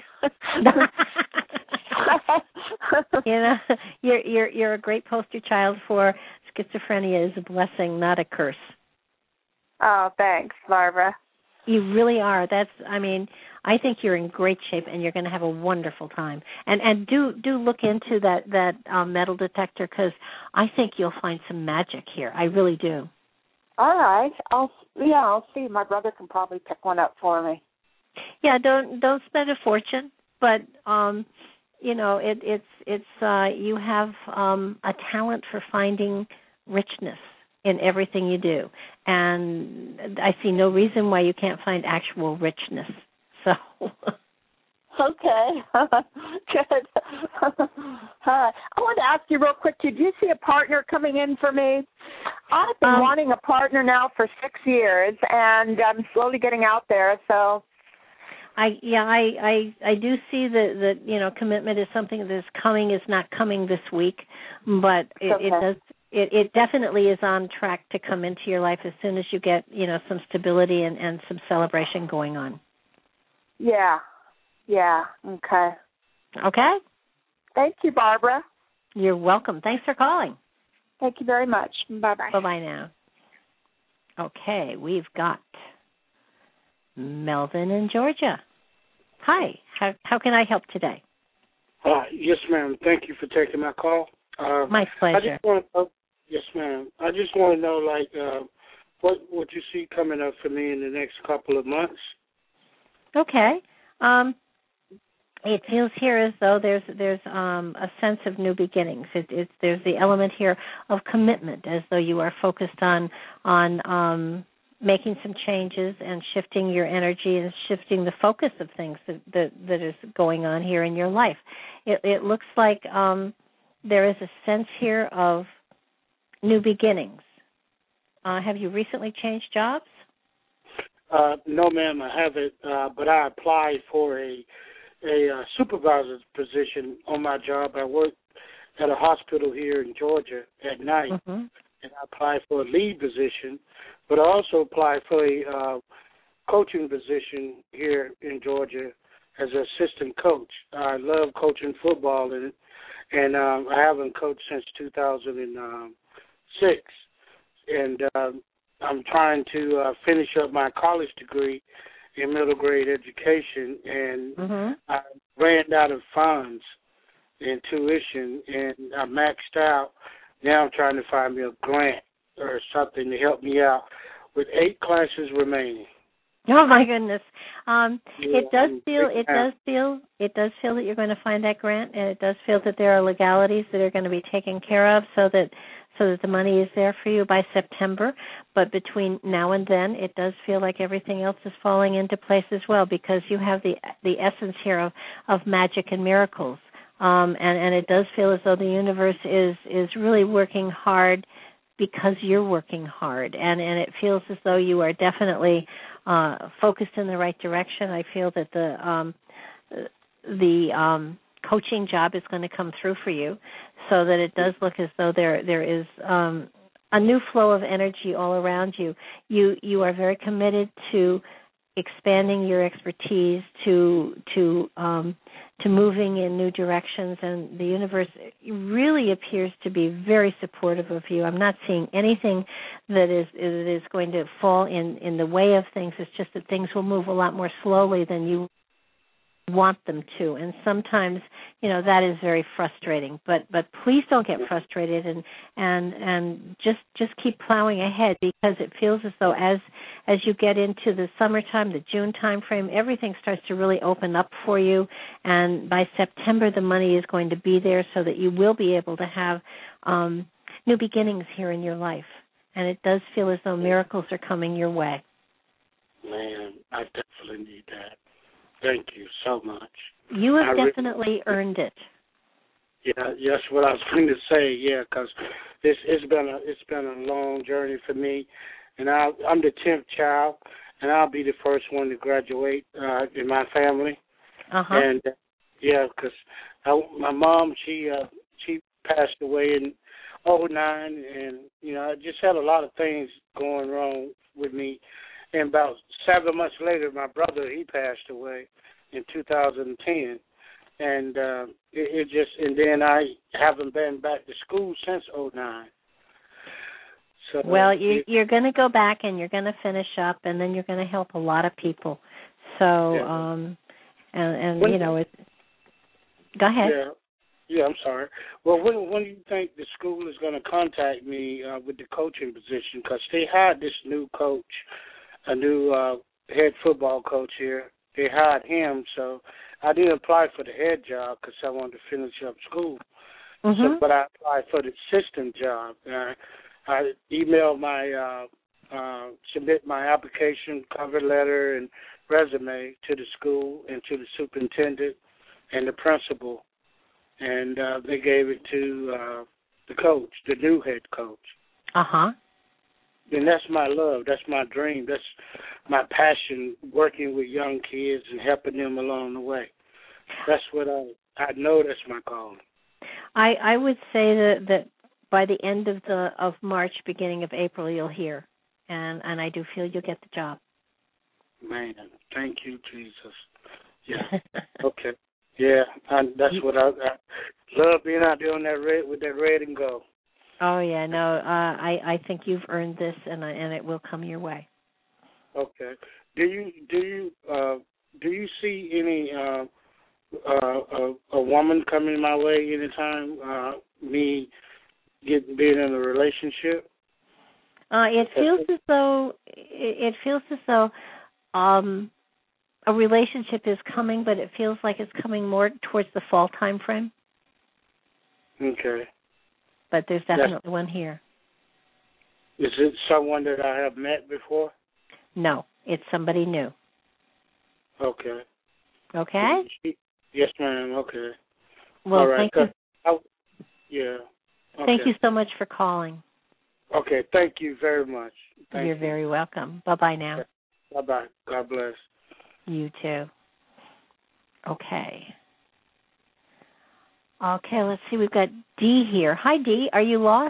You know, you're you're you're a great poster child for schizophrenia is a blessing, not a curse. Oh, thanks, Barbara. You really are. That's. I mean, I think you're in great shape, and you're going to have a wonderful time. And and do do look into that that um, metal detector, because I think you'll find some magic here. I really do. All right. I'll yeah. I'll see. My brother can probably pick one up for me. Yeah. Don't don't spend a fortune, but um. You know, it, it's it's uh, you have um, a talent for finding richness in everything you do, and I see no reason why you can't find actual richness. So, okay, good. All right. I want to ask you real quick. Did you see a partner coming in for me? I've been um, wanting a partner now for six years, and I'm slowly getting out there. So. I yeah I, I I do see that that you know commitment is something that's coming is not coming this week, but it, okay. it does it, it definitely is on track to come into your life as soon as you get you know some stability and, and some celebration going on. Yeah, yeah, okay, okay. Thank you, Barbara. You're welcome. Thanks for calling. Thank you very much. Bye bye. Bye bye now. Okay, we've got Melvin in Georgia. Hi. How how can I help today? Uh, yes, ma'am. Thank you for taking my call. Uh, my pleasure. I just want to, oh, yes, ma'am. I just want to know, like, uh, what what you see coming up for me in the next couple of months. Okay. Um, it feels here as though there's there's um, a sense of new beginnings. It, it's there's the element here of commitment, as though you are focused on on. Um, making some changes and shifting your energy and shifting the focus of things that that, that is going on here in your life. It, it looks like um, there is a sense here of new beginnings. Uh, have you recently changed jobs? Uh, no, ma'am, I haven't, uh, but I applied for a, a uh, supervisor's position on my job. I work at a hospital here in Georgia at night, mm-hmm. and I applied for a lead position. But I also applied for a uh, coaching position here in Georgia as an assistant coach. I love coaching football, and and um, I haven't coached since two thousand six. And uh, I'm trying to uh, finish up my college degree in middle grade education, and mm-hmm. I ran out of funds in tuition, and I maxed out. Now I'm trying to find me a grant or something to help me out with eight classes remaining. Oh my goodness! Um, yeah, it does feel it does feel it does feel that you're going to find that grant, and it does feel that there are legalities that are going to be taken care of, so that so that the money is there for you by September. But between now and then, it does feel like everything else is falling into place as well, because you have the the essence here of, of magic and miracles, um, and and it does feel as though the universe is is really working hard because you're working hard, and, and it feels as though you are definitely uh, focused in the right direction. I feel that the um, the um, coaching job is going to come through for you, so that it does look as though there there is um, a new flow of energy all around you. You you are very committed to expanding your expertise, to to um, to moving in new directions, and the universe really appears to be very supportive of you. I'm not seeing anything that is that is going to fall in, in the way of things. It's just that things will move a lot more slowly than you want them to, and sometimes, you know, that is very frustrating. But but please don't get frustrated, and and and just just keep plowing ahead, because it feels as though as as you get into the summertime, the June time frame, everything starts to really open up for you, and by September the money is going to be there, so that you will be able to have um, new beginnings here in your life. And it does feel as though miracles are coming your way. Man, I definitely need that. Thank you so much. You have I definitely really, earned it. Yeah, that's what I was going to say. Yeah, because it's it's been a it's been a long journey for me, and I I'm the tenth child, and I'll be the first one to graduate uh, in my family. Uh-huh. And uh, yeah, because my mom she uh, she passed away in oh nine, and you know I just had a lot of things going wrong with me. And about seven months later, my brother, he passed away in two thousand ten. And uh, it, it just, and then I haven't been back to school since oh nine. So, well, you, you're going to go back and you're going to finish up, and then you're going to help a lot of people. So, yeah. um, and, and when, you know, it, go ahead. Yeah. Yeah, I'm sorry. Well, when when do you think the school is going to contact me uh, with the coaching position? Because they hired this new coach, a new uh, head football coach here. They hired him, so I didn't apply for the head job because I wanted to finish up school. Mm-hmm. So, but I applied for the assistant job. Uh, I emailed my, uh, uh, submit my application, cover letter, and resume to the school and to the superintendent and the principal, and uh, they gave it to uh, the coach, the new head coach. Uh-huh. And that's my love. That's my dream. That's my passion, working with young kids and helping them along the way. That's what I I know that's my calling. I, I would say that, that by the end of the of March, beginning of April, you'll hear. And, and I do feel you'll get the job. Man, thank you, Jesus. Yeah. Okay. Yeah, I, that's what I, I love, being out there on that red with that red and gold. Oh yeah, no, uh, I I think you've earned this, and uh, and it will come your way. Okay. Do you do you uh, do you see any uh, uh, a, a woman coming my way anytime? Uh, me getting being in a relationship. Uh, it feels as though it, it feels as though um, a relationship is coming, but it feels like it's coming more towards the fall time frame. Okay. But there's definitely That's, one here. Is it someone that I have met before? No, it's somebody new. Okay. Okay? Yes, ma'am. Okay. Well, All right. thank you. I, yeah. Okay. Thank you so much for calling. Okay. Thank you very much. Thank You're you. very welcome. Bye-bye now. Bye-bye. God bless. You too. Okay. Okay, let's see. We've got Dee here. Hi, Dee. Are you lost?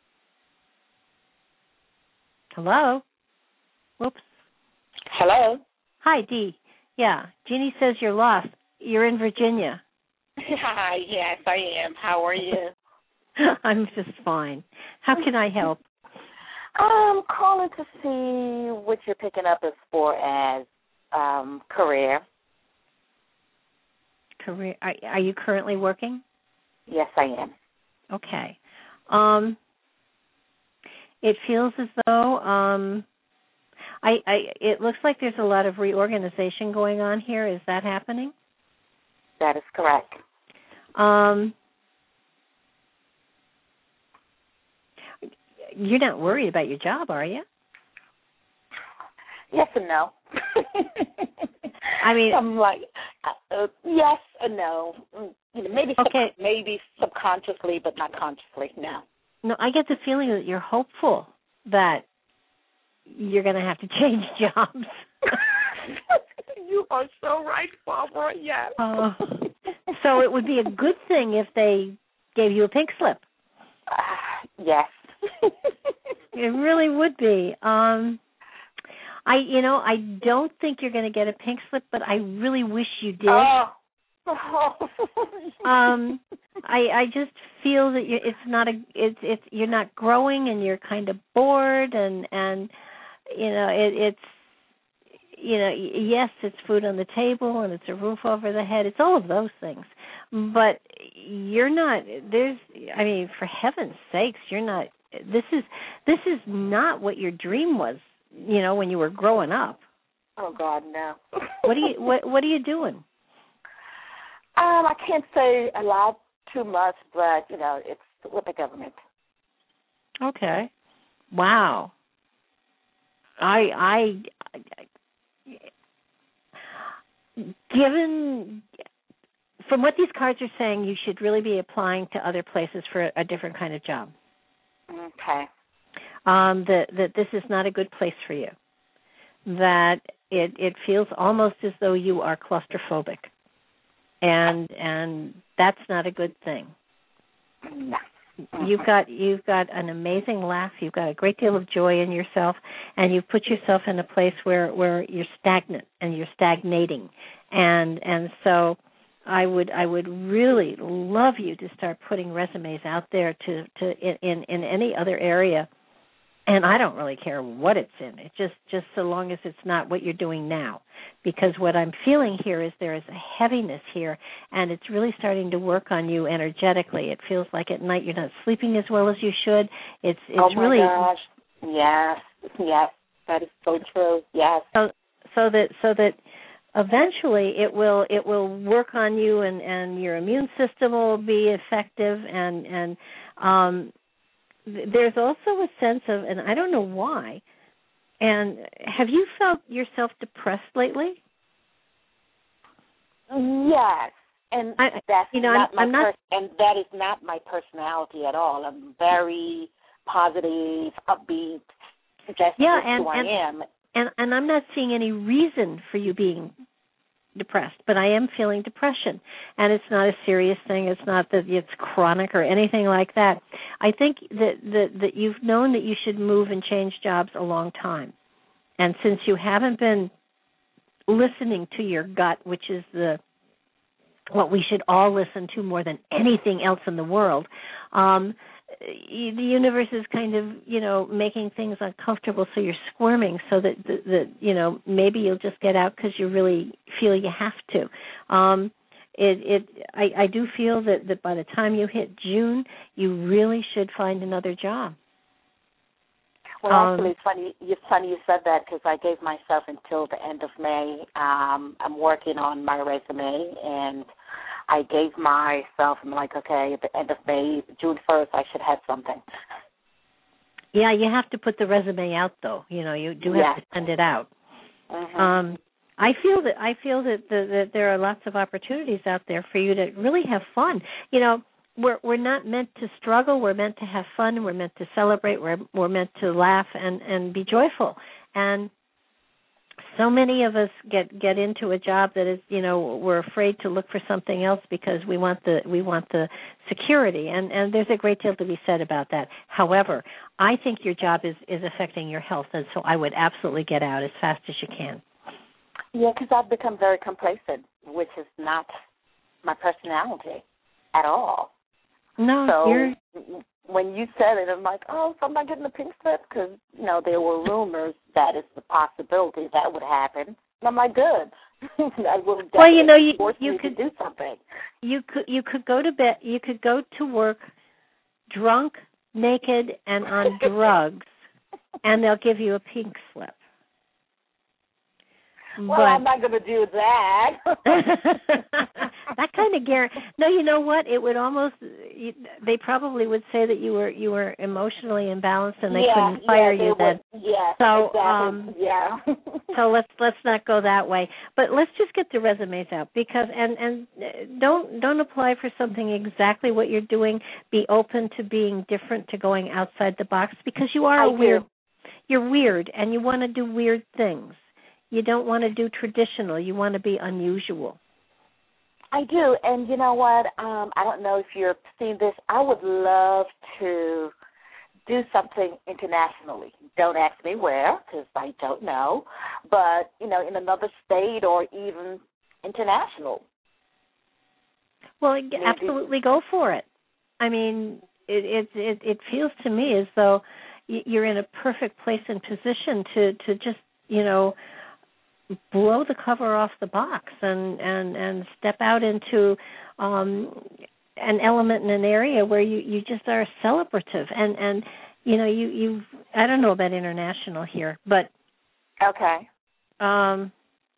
Hello? Whoops. Hello? Hi, Dee. Yeah, Jeannie says you're lost. You're in Virginia. Hi, yes, I am. How are you? I'm just fine. How can I help? I'm calling to see what you're picking up as far as um, career. Career. Are, are you currently working? Yes, I am. Okay. Um, it feels as though um, I, I. It looks like there's a lot of reorganization going on here. Is that happening? That is correct. Um, you're not worried about your job, are you? Yes and no. I mean, I'm like, uh, yes and no. You know, maybe okay. sub- maybe subconsciously, but not consciously. No. no, I get the feeling that you're hopeful that you're going to have to change jobs. You are so right, Barbara. Yes. Uh, so it would be a good thing if they gave you a pink slip. Uh, yes. It really would be. Um, I, you know, I don't think you're going to get a pink slip, but I really wish you did. Oh. um, I, I just feel that you, it's not a, it's, it's, you're not growing, and you're kind of bored, and, and, you know, it, it's, you know, yes, it's food on the table and it's a roof over the head. It's all of those things. But you're not, there's, I mean, for heaven's sakes, you're not, this is, this is not what your dream was, you know, when you were growing up. Oh, God, no. What are you, what, what are you doing? Um, I can't say a lot too much, but, you know, it's with the government. Okay. Wow. I, I, I given, from what these cards are saying, you should really be applying to other places for a different kind of job. Okay. Um, that that this is not a good place for you. That it it feels almost as though you are claustrophobic, and and that's not a good thing. No. You've got you've got an amazing laugh. You've got a great deal of joy in yourself, and you've put yourself in a place where, where you're stagnant and you're stagnating, and and so I would I would really love you to start putting resumes out there to to in in any other area. And I don't really care what it's in. It just, just so long as it's not what you're doing now. Because what I'm feeling here is there is a heaviness here, and it's really starting to work on you energetically. It feels like at night you're not sleeping as well as you should. It's it's oh my really gosh. Yes, yes, that is so true. Yes. So so that so that eventually it will it will work on you, and, and your immune system will be effective, and and um there's also a sense of, and I don't know why, and have you felt yourself depressed lately? Yes, and I, that's you know, not I'm, my I'm not, pers- and that is not my personality at all. I'm very positive, upbeat. That's yeah, just and, who I and, am. And, and I'm not seeing any reason for you being depressed, but I am feeling depression, and it's not a serious thing. It's not that it's chronic or anything like that. I think that, that that you've known that you should move and change jobs a long time, and since you haven't been listening to your gut, which is the what we should all listen to more than anything else in the world, um, the universe is kind of, you know, making things uncomfortable, so you're squirming, so that, that, that you know, maybe you'll just get out because you really feel you have to. Um, it, it, I, I do feel that, that by the time you hit June, you really should find another job. Well, um, actually, it's funny. It's funny you said that because I gave myself until the end of May. Um, I'm working on my resume, and I gave myself, I'm like, okay, at the end of May, June first, I should have something. Yeah, you have to put the resume out, though. You know, you do have yes. to send it out. Mm-hmm. Um, I feel that I feel that, the, that there are lots of opportunities out there for you to really have fun. You know, we're we're not meant to struggle. We're meant to have fun. We're meant to celebrate. We're we're meant to laugh and, and be joyful. And so many of us get, get into a job that is, you know, we're afraid to look for something else because we want the we want the security, and, and there's a great deal to be said about that. However, I think your job is, is affecting your health, and so I would absolutely get out as fast as you can. Yeah, because I've become very complacent, which is not my personality at all. No, so you're... when you said it, I'm like, oh, so I'm not getting a pink slip because, you know, there were rumors that it's the possibility that would happen. And I'm like, good. That will definitely well, you know, you, force you me could to do something. You could you could go to bed. You could go to work drunk, naked, and on drugs, and they'll give you a pink slip. Well, but, I'm not going to do that. that kind of guarantee. No, you know what? It would almost. You, they probably would say that you were you were emotionally imbalanced and they yeah, couldn't fire yeah, you then. Would, yeah. So exactly. um, yeah. so let's let's not go that way. But let's just get the resumes out because and and don't don't apply for something exactly what you're doing. Be open to being different, to going outside the box because you are I a weird. Do. You're weird and you want to do weird things. You don't want to do traditional. You want to be unusual. I do, and you know what? Um, I don't know if you've seen this. I would love to do something internationally. Don't ask me where, because I don't know. But, you know, in another state or even international. Well, absolutely go for it. I mean, it it it, it feels to me as though you're in a perfect place and position to, to just, you know, blow the cover off the box and, and, and step out into um, an element in an area where you, you just are celebrative. And, and you know, you, you I don't know about international here, but okay. Um,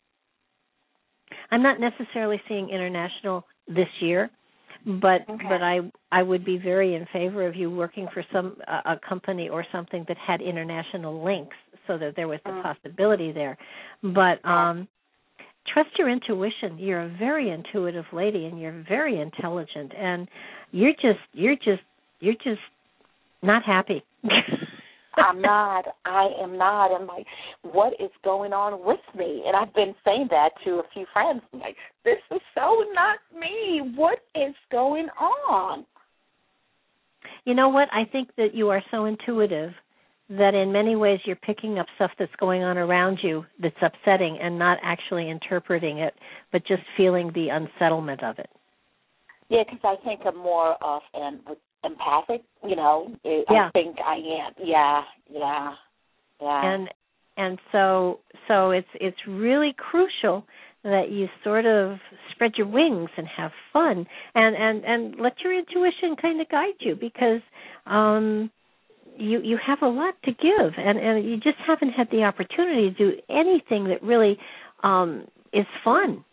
I'm not necessarily seeing international this year. But okay. but I I would be very in favor of you working for some uh, a company or something that had international links, so that there was the mm. possibility there. But um, trust your intuition. You're a very intuitive lady, and you're very intelligent, and you're just you're just you're just not happy. I'm not. I am not. I'm like, what is going on with me? And I've been saying that to a few friends. I'm like, this is so not me. What is going on? You know what? I think that you are so intuitive that in many ways you're picking up stuff that's going on around you that's upsetting and not actually interpreting it, but just feeling the unsettlement of it. Yeah, because I think I'm more of an empathic, you know. It, yeah. I think I am. Yeah, yeah, yeah. And and so so it's it's really crucial that you sort of spread your wings and have fun and, and, and let your intuition kind of guide you because um, you you have a lot to give and, and you just haven't had the opportunity to do anything that really um, is fun.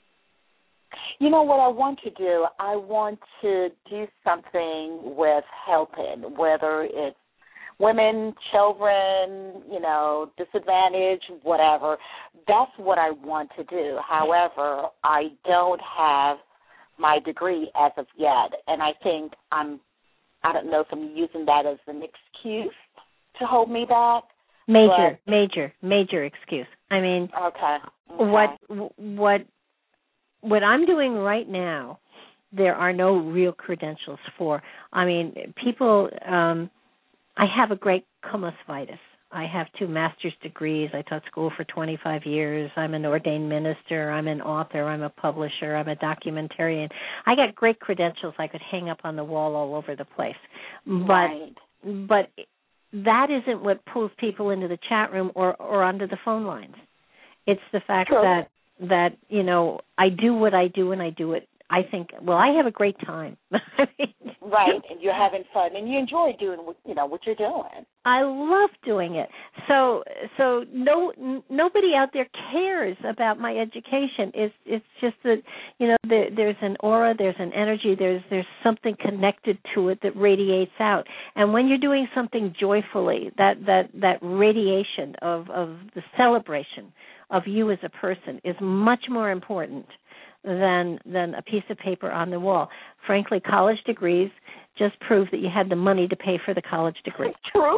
You know what I want to do? I want to do something with helping, whether it's women, children, you know, disadvantaged, whatever. That's what I want to do. However, I don't have my degree as of yet, and I think I'm, I don't know if I'm using that as an excuse to hold me back. Major, but, major, major excuse. I mean, okay, okay. what what what I'm doing right now, there are no real credentials for. I mean, people. Um, I have a great cum laude. I have two master's degrees. I taught school for twenty-five years. I'm an ordained minister. I'm an author. I'm a publisher. I'm a documentarian. I got great credentials I could hang up on the wall all over the place. But right. but that isn't what pulls people into the chat room or, or onto the phone lines. It's the fact True. that, that, you know, I do what I do and I do it. I think, well, I have a great time. Right, and you're having fun, and you enjoy doing, you know, what you're doing. I love doing it. So, so no, n- nobody out there cares about my education. It's, it's just that, you know, there, there's an aura, there's an energy, there's, there's something connected to it that radiates out. And when you're doing something joyfully, that, that, that radiation of, of the celebration of you as a person is much more important than than a piece of paper on the wall. Frankly, college degrees just prove that you had the money to pay for the college degree. True.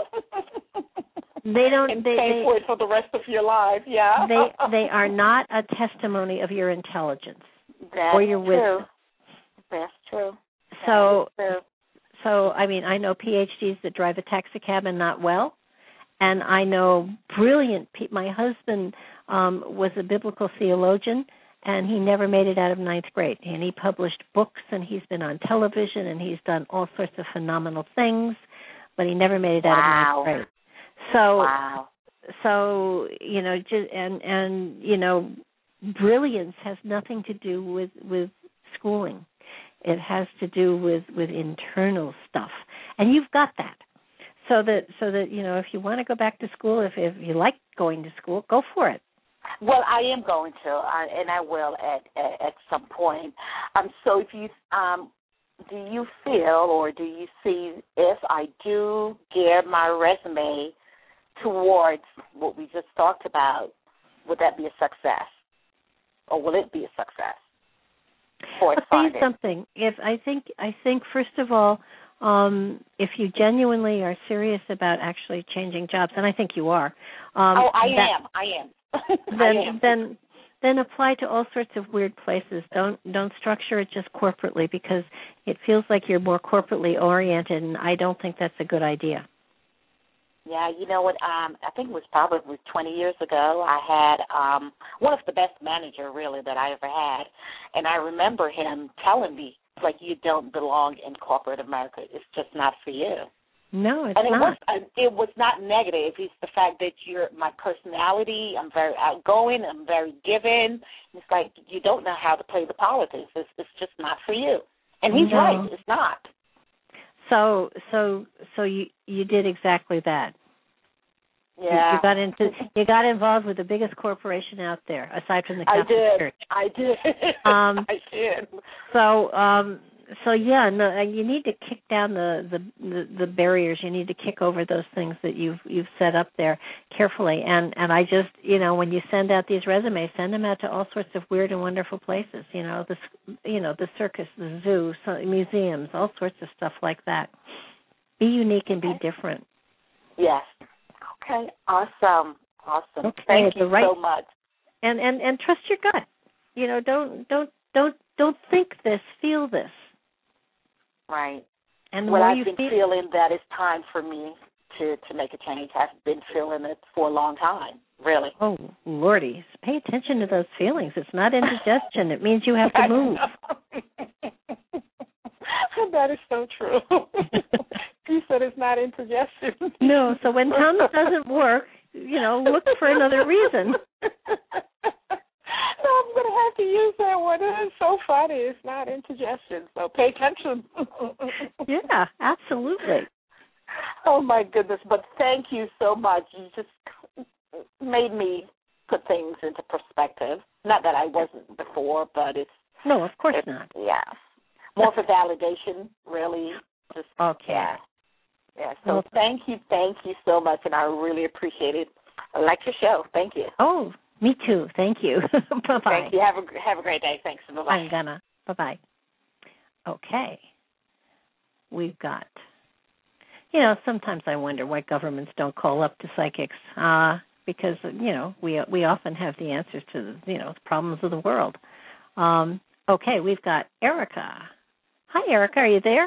They don't. And they, pay they, for it for the rest of your life. Yeah. They they are not a testimony of your intelligence That's or your wisdom. True. That's true. So That is true. so I mean, I know P H Ds that drive a taxi cab and not well, and I know brilliant people. My husband um, was a biblical theologian. And he never made it out of ninth grade. And he published books, and he's been on television, and he's done all sorts of phenomenal things, but he never made it wow. out of ninth grade. So, wow. so you know, just, and and you know, brilliance has nothing to do with with schooling. It has to do with with internal stuff, and you've got that. So that so that you know, if you want to go back to school, if if you like going to school, go for it. Well, I am going to, uh, and I will at, at at some point. Um, so if you um, do you feel or do you see if I do gear my resume towards what we just talked about, would that be a success, or will it be a success? I'll tell you something. If I think, I think first of all, um, if you genuinely are serious about actually changing jobs, and I think you are. Um, oh, I that, am. I am. then, I am. then, then apply to all sorts of weird places. Don't don't structure it just corporately, because it feels like you're more corporately oriented, and I don't think that's a good idea. Yeah, you know what? Um, I think it was probably twenty years ago. I had um, one of the best manager really that I ever had, and I remember him telling me, like, you don't belong in corporate America. It's just not for you. No, it's and it not. Was, uh, it was not negative. It's the fact that you're my personality. I'm very outgoing. I'm very giving. It's like you don't know how to play the politics. It's, it's just not for you. And he's no. right. It's not. So, so, so you you did exactly that. Yeah. You, you got into you got involved with the biggest corporation out there, aside from the Catholic I did. Church. I did. Um, I did. So, um, so yeah, no, you need to kick down the, the, the, the barriers. You need to kick over those things that you've you've set up there carefully. And and I just, you know, when you send out these resumes, send them out to all sorts of weird and wonderful places. You know, the you know the circus, the zoo, so, museums, all sorts of stuff like that. Be unique and be different. Yes. Okay. Awesome. Awesome. Okay, Thank you right, so much. And and and trust your gut. You know, don't don't don't don't think this, feel this. Right. And the well, more I've you been feel, feeling that it's time for me to, to make a change. I've been feeling it for a long time, really. Oh, Lordy, pay attention to those feelings. It's not indigestion. It means you have to move. That is so true. You said it's not indigestion. No, so when Tums doesn't work, you know, look for another reason. No, I'm going to have to use that one. It's so funny. It's not indigestion, so pay attention. Yeah, absolutely. Oh, my goodness. But thank you so much. You just made me put things into perspective. Not that I wasn't before, but it's... No, of course it, not. Yeah. More for validation, really. Just, okay. Yeah. Yeah, so well, thank you, thank you so much, and I really appreciate it. I like your show. Thank you. Oh, me too. Thank you. Bye-bye. Thank you. Have a, have a great day. Thanks. Bye-bye. I'm gonna. Bye-bye. Okay. We've got, you know, sometimes I wonder why governments don't call up to psychics, uh, because, you know, we we often have the answers to, you know, the problems of the world. Um, okay, we've got Erica. Hi, Erica. Are you there?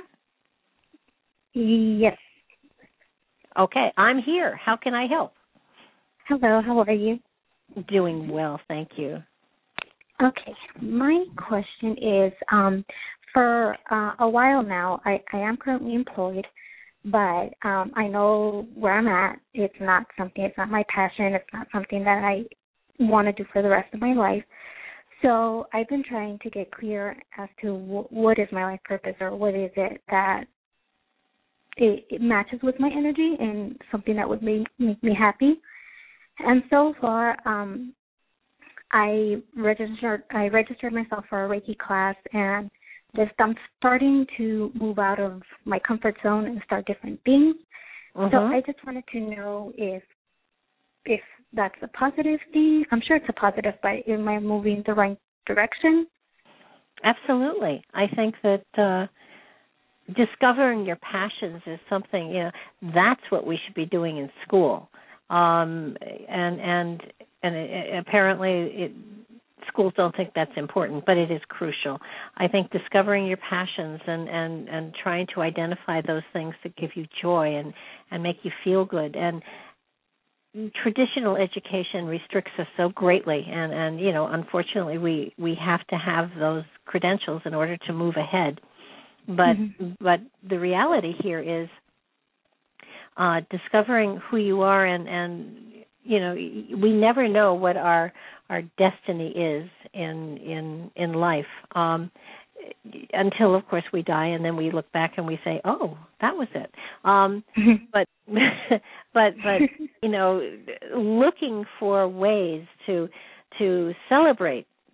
Yes. Okay, I'm here. How can I help? Hello, how are you? Doing well, thank you. Okay, my question is, um, for uh, a while now, I, I am currently employed, but um, I know where I'm at. It's not something, it's not my passion. It's not something that I want to do for the rest of my life. So I've been trying to get clear as to w- what is my life purpose, or what is it that it, it matches with my energy and something that would make, make me happy. And so far, um, I registered I registered myself for a Reiki class, and just I'm starting to move out of my comfort zone and start different things. Uh-huh. So I just wanted to know if if that's a positive thing. I'm sure it's a positive, but am I moving the right direction? Absolutely. I think that uh, discovering your passions is something, you know, that's what we should be doing in school. Um, and and and it, apparently it, schools don't think that's important, but it is crucial. I think discovering your passions and, and, and trying to identify those things that give you joy and, and make you feel good. And traditional education restricts us so greatly, and, and you know, unfortunately we, we have to have those credentials in order to move ahead. But mm-hmm. but the reality here is Uh, discovering who you are, and, and you know, we never know what our our destiny is in in in life um, until, of course, we die, and then we look back and we say, "Oh, that was it." Um, but but but you know, looking for ways to to celebrate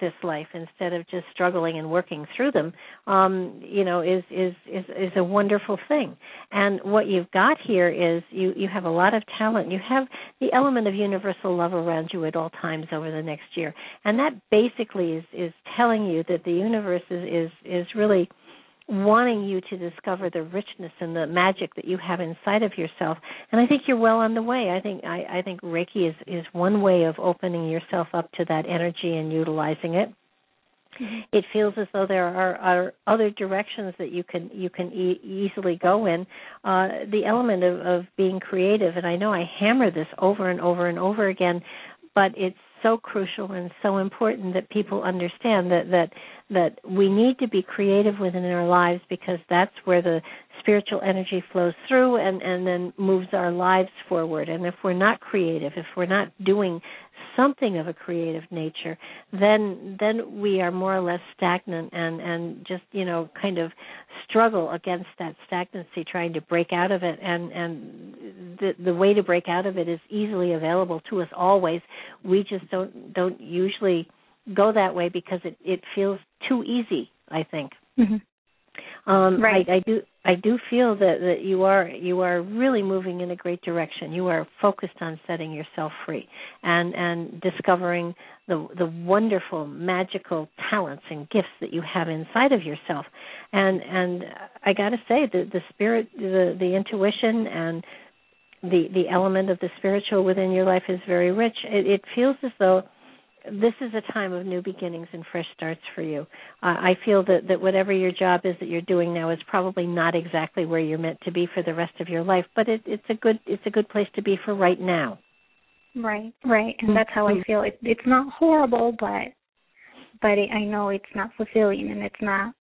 this life instead of just struggling and working through them, um, you know, is, is is is a wonderful thing. And what you've got here is you, you have a lot of talent. You have the element of universal love around you at all times over the next year. And that basically is, is telling you that the universe is, is, is really wanting you to discover the richness and the magic that you have inside of yourself. And I think you're well on the way. I think I, I think Reiki is, is one way of opening yourself up to that energy and utilizing it. Mm-hmm. It feels as though there are, are other directions that you can you can e- easily go in. Uh, the element of, of being creative, and I know I hammer this over and over and over again, but it's so crucial and so important that people understand that, that that we need to be creative within our lives, because that's where the spiritual energy flows through and, and then moves our lives forward. And if we're not creative, if we're not doing something of a creative nature, then then we are more or less stagnant and, and just, you know, kind of struggle against that stagnancy, trying to break out of it. And, and the the way to break out of it is easily available to us always. We just don't don't usually go that way because it, it feels too easy, I think. Mm-hmm. Um, right. I, I do I do feel that, that you are you are really moving in a great direction. You are focused on setting yourself free and, and discovering the the wonderful, magical talents and gifts that you have inside of yourself. And and I got to say the the spirit, the the intuition and the the element of the spiritual within your life is very rich. It, it feels as though this is a time of new beginnings and fresh starts for you. Uh, I feel that, that whatever your job is that you're doing now is probably not exactly where you're meant to be for the rest of your life, but it, it's a good it's a good place to be for right now. Right, right, and that's how I feel. It, it's not horrible, but but it, I know it's not fulfilling, and it's not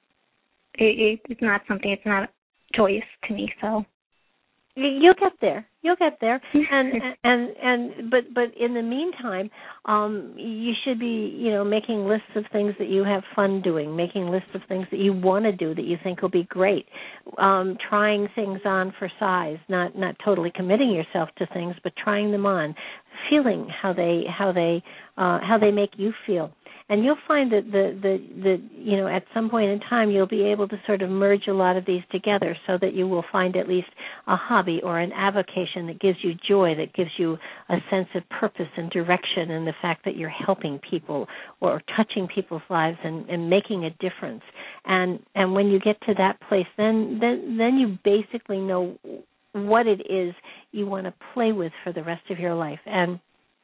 it, it, it's not something. It's not joyous to me. So. You'll get there. You'll get there, and and and but but in the meantime, um, you should be you know making lists of things that you have fun doing, making lists of things that you want to do that you think will be great, um, trying things on for size, not not totally committing yourself to things, but trying them on, feeling how they how they uh, how they make you feel. And you'll find that the, the, the, you know, at some point in time you'll be able to sort of merge a lot of these together so that you will find at least a hobby or an avocation that gives you joy, that gives you a sense of purpose and direction, and the fact that you're helping people or touching people's lives and, and making a difference. And and when you get to that place, then then then you basically know what it is you want to play with for the rest of your life. And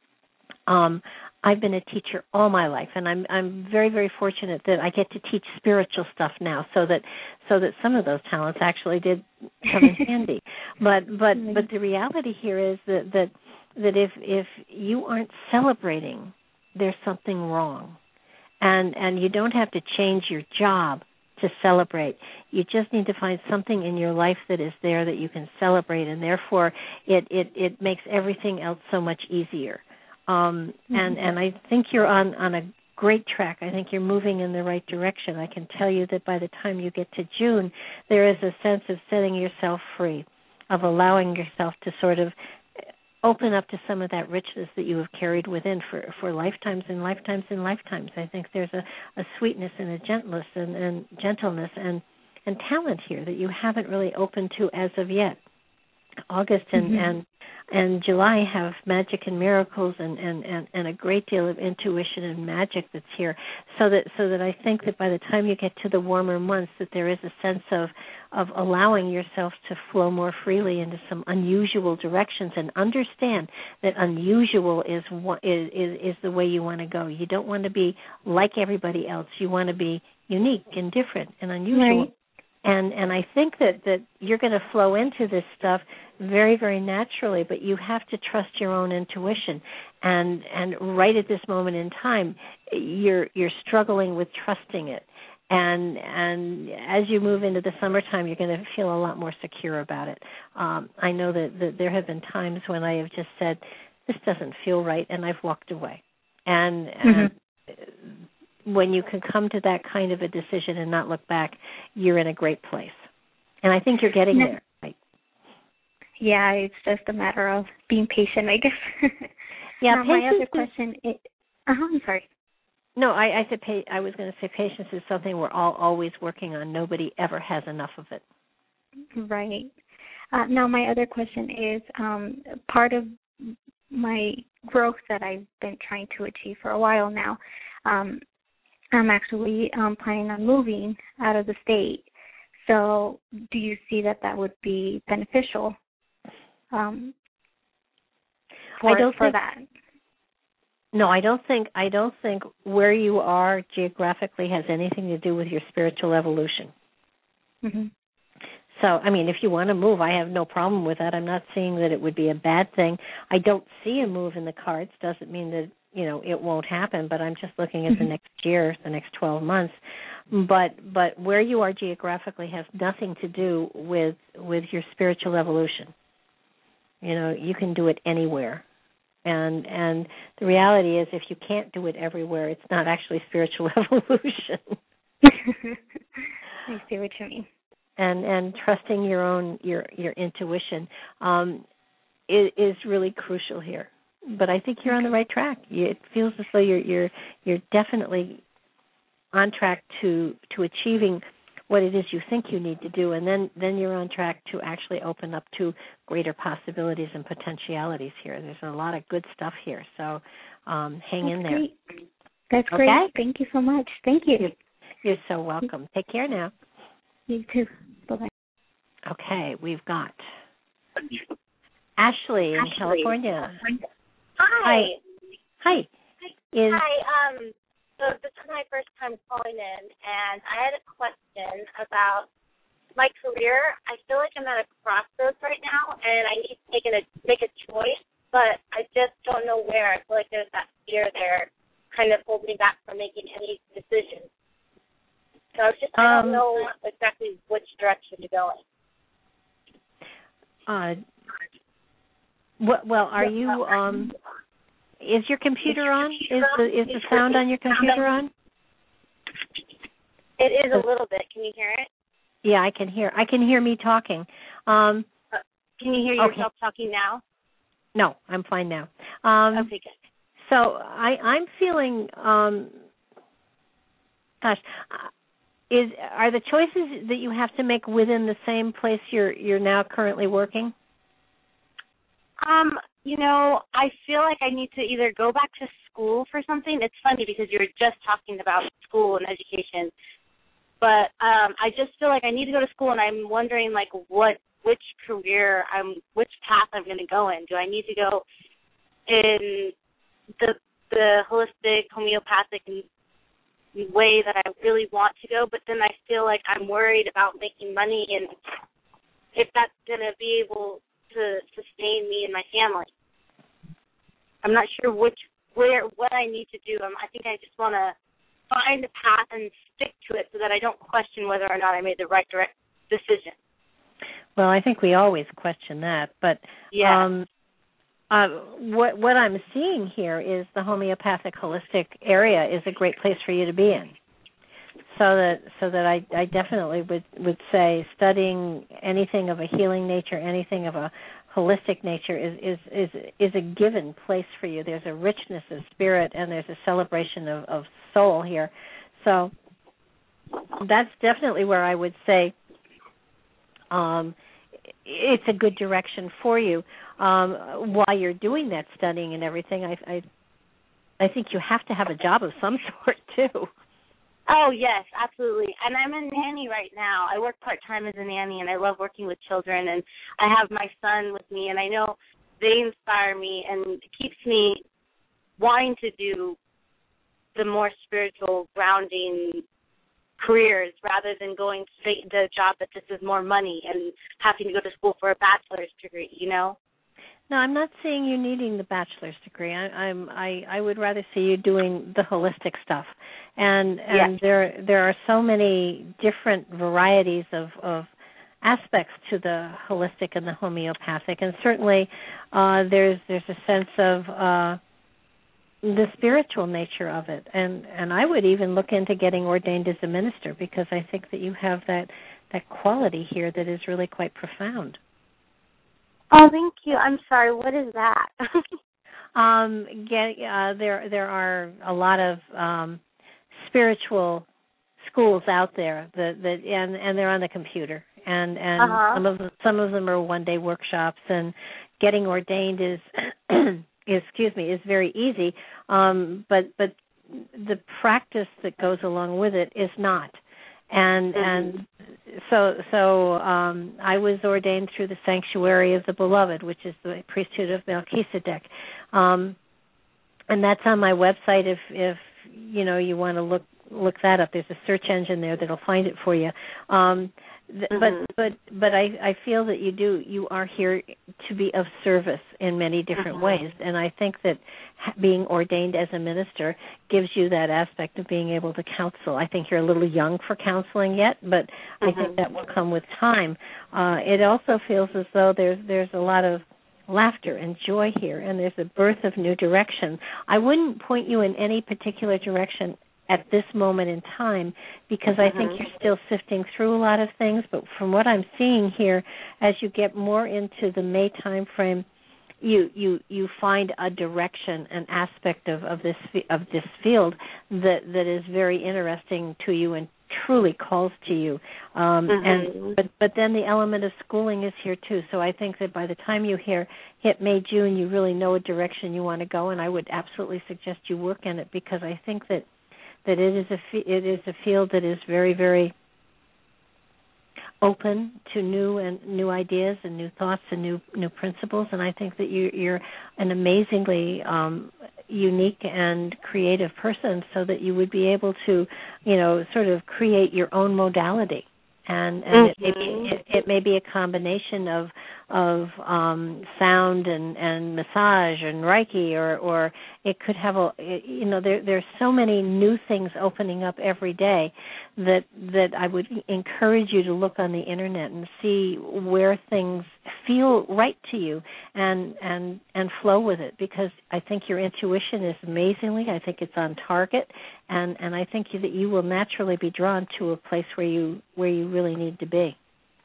um I've been a teacher all my life, and I'm I'm very, very fortunate that I get to teach spiritual stuff now, so that so that some of those talents actually did come in handy. But but but the reality here is that that that if if you aren't celebrating, there's something wrong, and and you don't have to change your job to celebrate. You just need to find something in your life that is there that you can celebrate, and therefore it it, it makes everything else so much easier. Um, and, and I think you're on, on a great track. I think you're moving in the right direction. I can tell you that by the time you get to June, there is a sense of setting yourself free, of allowing yourself to sort of open up to some of that richness that you have carried within for, for lifetimes and lifetimes and lifetimes. I think there's a, a sweetness and a gentleness and, and gentleness and, and talent here that you haven't really opened to as of yet. August and, mm-hmm. and and July have magic and miracles and, and, and, and a great deal of intuition and magic that's here. So that so that I think that by the time you get to the warmer months, that there is a sense of, of allowing yourself to flow more freely into some unusual directions, and understand that unusual is is is, is the way you want to go. You don't want to be like everybody else. You want to be unique and different and unusual. Right. And and I think that, that you're going to flow into this stuff very, very naturally, but you have to trust your own intuition. And and right at this moment in time, you're you're struggling with trusting it. And and as you move into the summertime, you're going to feel a lot more secure about it. Um, I know that, that there have been times when I have just said, this doesn't feel right, and I've walked away. And, and mm-hmm. when you can come to that kind of a decision and not look back, you're in a great place. And I think you're getting there. Right? Yeah, it's just a matter of being patient, I guess. Yeah, now, my other question is, uh-huh, I'm sorry. No, I, I said pa- I was going to say patience is something we're all always working on. Nobody ever has enough of it. Right. Uh, now, my other question is um, part of my growth that I've been trying to achieve for a while now. Um, I'm actually um, planning on moving out of the state. So, do you see that that would be beneficial um, for I don't for think, that? No, I don't think I don't think where you are geographically has anything to do with your spiritual evolution. Mm-hmm. So, I mean, if you want to move, I have no problem with that. I'm not saying that it would be a bad thing. I don't see a move in the cards. Doesn't mean that, you know, it won't happen, but I'm just looking at mm-hmm. the next year, the next twelve months. But but where you are geographically has nothing to do with with your spiritual evolution. You know, you can do it anywhere. And and the reality is, if you can't do it everywhere, it's not actually spiritual evolution. I see what you mean. And and trusting your own your your intuition um, is, is really crucial here. But I think you're on the right track. It feels as though you're you're you're definitely on track to to achieving what it is you think you need to do, and then, then you're on track to actually open up to greater possibilities and potentialities here. There's a lot of good stuff here, so um, hang That's in there. Great. That's okay? great. Thank you so much. Thank you. You're, you're so welcome. Take care now. You too. Bye-bye. Okay, we've got Ashley in Ashley. California. Hi. Hi. Is, Hi. Um. So this is my first time calling in, and I had a question about my career. I feel like I'm at a crossroads right now, and I need to make a make a choice, but I just don't know where. I feel like there's that fear there, kind of holding me back from making any decisions. So I was just I don't um, know exactly which direction to go in. Uh, what, well, are you? Um, is your computer on? Is the is the sound on your computer on? It is a little bit. Can you hear it? Yeah, I can hear. I can hear me talking. Um, uh, can you hear yourself okay. talking now? No, I'm fine now. Um, okay, good. So I, I'm feeling. Um, gosh, is are the choices that you have to make within the same place you're you're now currently working? Um, you know, I feel like I need to either go back to school for something. It's funny because you were just talking about school and education. But um, I just feel like I need to go to school, and I'm wondering, like, what, which career, I'm, which path I'm going to go in. Do I need to go in the the holistic, homeopathic way that I really want to go? But then I feel like I'm worried about making money and if that's going to be able to sustain me and my family. I'm not sure which, where, what I need to do. Um, I think I just want to find a path and stick to it so that I don't question whether or not I made the right direct decision. Well, I think we always question that, but yeah. um, uh, what what I'm seeing here is the homeopathic holistic area is a great place for you to be in. So that so that I, I definitely would, would say studying anything of a healing nature, anything of a holistic nature is, is, is, is a given place for you. There's a richness of spirit and there's a celebration of, of soul here. So that's definitely where I would say um, it's a good direction for you. Um, while you're doing that studying and everything, I, I I think you have to have a job of some sort too. Oh, yes, absolutely. And I'm a nanny right now. I work part-time as a nanny, and I love working with children. And I have my son with me, and I know they inspire me and it keeps me wanting to do the more spiritual, grounding careers rather than going straight into a job that just is more money and having to go to school for a bachelor's degree, you know? No, I'm not seeing you needing the bachelor's degree. I, I'm I, I would rather see you doing the holistic stuff, and and yes. there there are so many different varieties of, of aspects to the holistic and the homeopathic, and certainly uh, there's there's a sense of uh, the spiritual nature of it, and and I would even look into getting ordained as a minister because I think that you have that that quality here that is really quite profound. Oh, thank you. I'm sorry. What is that? Um, get, uh, there there are a lot of um, spiritual schools out there that, that and and they're on the computer, and and uh-huh. some of them, some of them are one day workshops, and getting ordained is excuse me is very easy, um, but but the practice that goes along with it is not. And mm-hmm. and so so um, I was ordained through the Sanctuary of the Beloved, which is the priesthood of Melchizedek, um, and that's on my website. If if you know you want to look look that up, there's a search engine there that'll find it for you. Um, th- mm-hmm. But but but I, I feel that you do you are here to be of service in many different mm-hmm. ways, and I think that being ordained as a minister gives you that aspect of being able to counsel. I think you're a little young for counseling yet, but mm-hmm. I think that will come with time. Uh, it also feels as though there's there's a lot of laughter and joy here, and there's a birth of new direction. I wouldn't point you in any particular direction at this moment in time, because I think you're still sifting through a lot of things, but from what I'm seeing here, as you get more into the May time frame, you you you find a direction, an aspect of, of this of this field that that is very interesting to you and truly calls to you. Um, mm-hmm. and but but then the element of schooling is here too. So I think that by the time you hear hit May June, you really know a direction you want to go, and I would absolutely suggest you work in it, because I think that. that it is a it is a field that is very, very open to new and new ideas and new thoughts and new new principles. And I think that you, you're an amazingly um, unique and creative person, so that you would be able to, you know, sort of create your own modality. And, and mm-hmm. it, may be, it, it may be a combination of of um, sound and, and massage and Reiki, or, or it could have a you know there there's so many new things opening up every day that that I would encourage you to look on the internet and see where things feel right to you and and and flow with it, because I think your intuition is amazingly. I think it's on target, and, and I think you, that you will naturally be drawn to a place where you where you really need to be.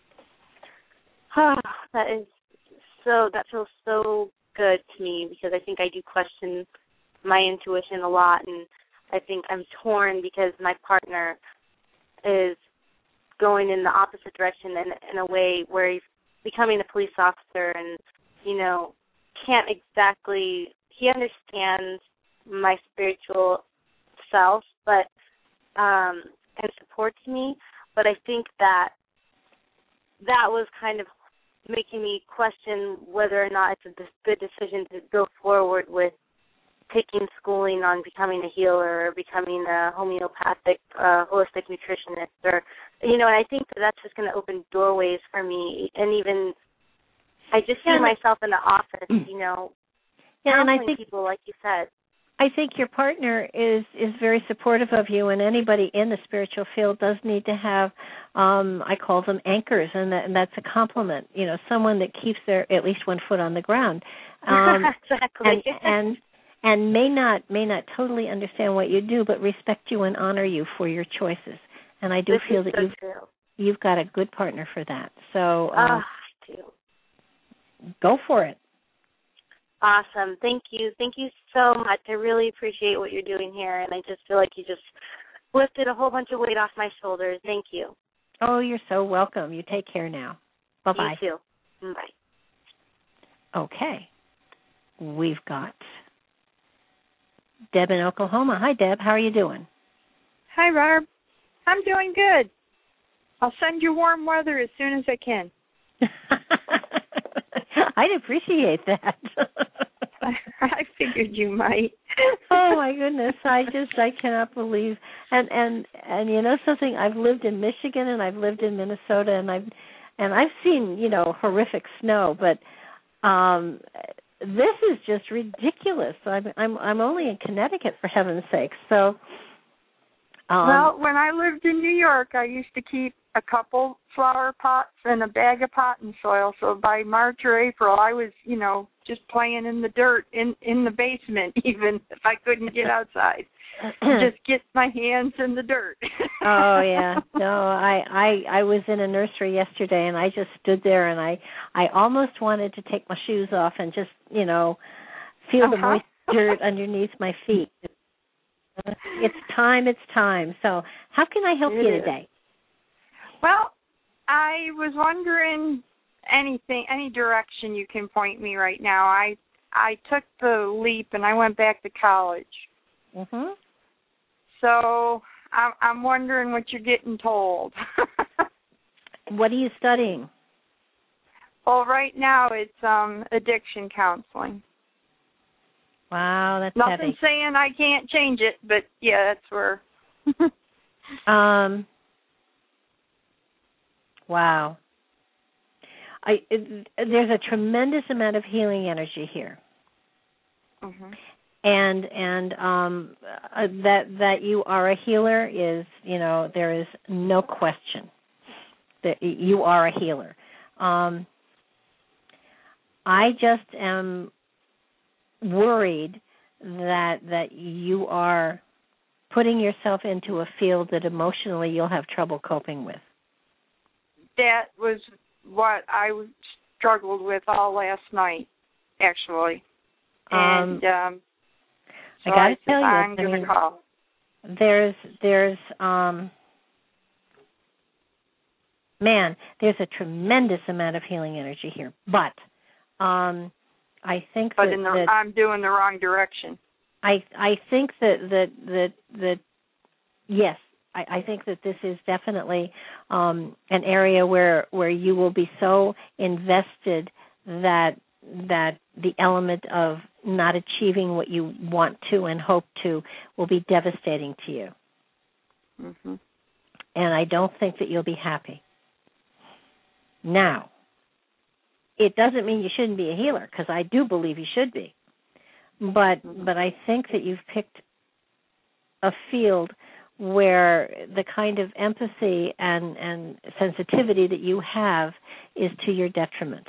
That is so, that feels so good to me, because I think I do question my intuition a lot, and I think I'm torn because my partner is going in the opposite direction in, in a way where he's becoming a police officer and, you know, can't exactly, he understands my spiritual self, but, um, and supports me, but I think that that was kind of making me question whether or not it's a good decision to go forward with taking schooling on becoming a healer or becoming a homeopathic, uh, holistic nutritionist, or, you know, and I think that that's just going to open doorways for me. And even, I just see yeah. myself in the office, you know, yeah, and I think people, like you said. I think your partner is, is very supportive of you, and anybody in the spiritual field does need to have, um, I call them anchors, and, that, and that's a compliment. You know, someone that keeps their at least one foot on the ground. Um, exactly. And, and and may not may not totally understand what you do, but respect you and honor you for your choices. And I do this feel is that so you've true. you've got a good partner for that. So um, um, I do. Go for it. Awesome. Thank you. Thank you so much. I really appreciate what you're doing here, and I just feel like you just lifted a whole bunch of weight off my shoulders. Thank you. Oh, you're so welcome. You take care now. Bye-bye. You too. Bye. Okay. We've got Deb in Oklahoma. Hi, Deb. How are you doing? Hi, Barb. I'm doing good. I'll send you warm weather as soon as I can. I'd appreciate that. I figured you might. Oh my goodness! I just I cannot believe and and and you know something. I've lived in Michigan and I've lived in Minnesota and I've and I've seen you know horrific snow, but um, this is just ridiculous. I'm I'm I'm only in Connecticut, for heaven's sakes. So. Um, well, when I lived in New York, I used to keep a couple flower pots and a bag of potting soil. So by March or April, I was, you know, just playing in the dirt in in the basement, even if I couldn't get outside. Just get my hands in the dirt. Oh yeah, no, I, I I was in a nursery yesterday, and I just stood there, and I I almost wanted to take my shoes off and just, you know, feel uh-huh. the moist dirt underneath my feet. It's time, it's time. So how can I help it you is. today? Well, I was wondering anything, any direction you can point me right now. I I took the leap and I went back to college. Mm-hmm. So I'm, I'm wondering what you're getting told. What are you studying? Well, right now it's um, addiction counseling. Wow, that's Nothing heavy. saying I can't change it, but yeah, that's where. um. Wow. I it, there's a tremendous amount of healing energy here, mm-hmm. and and um uh, that that you are a healer is, you know, there is no question that you are a healer. Um, I just am worried that that you are putting yourself into a field that emotionally you'll have trouble coping with. That was what I struggled with all last night, actually. And um, um, so I got to I tell you, I'm I going mean, to call. There's there's um, man, there's a tremendous amount of healing energy here, but um, I think but that, in the, that I'm doing the wrong direction. I I think that that that that yes, I, I think that this is definitely um, an area where where you will be so invested that that the element of not achieving what you want to and hope to will be devastating to you. Mm-hmm. And I don't think that you'll be happy. Now, it doesn't mean you shouldn't be a healer, because I do believe you should be. But mm-hmm. but I think that you've picked a field where the kind of empathy and, and sensitivity that you have is to your detriment.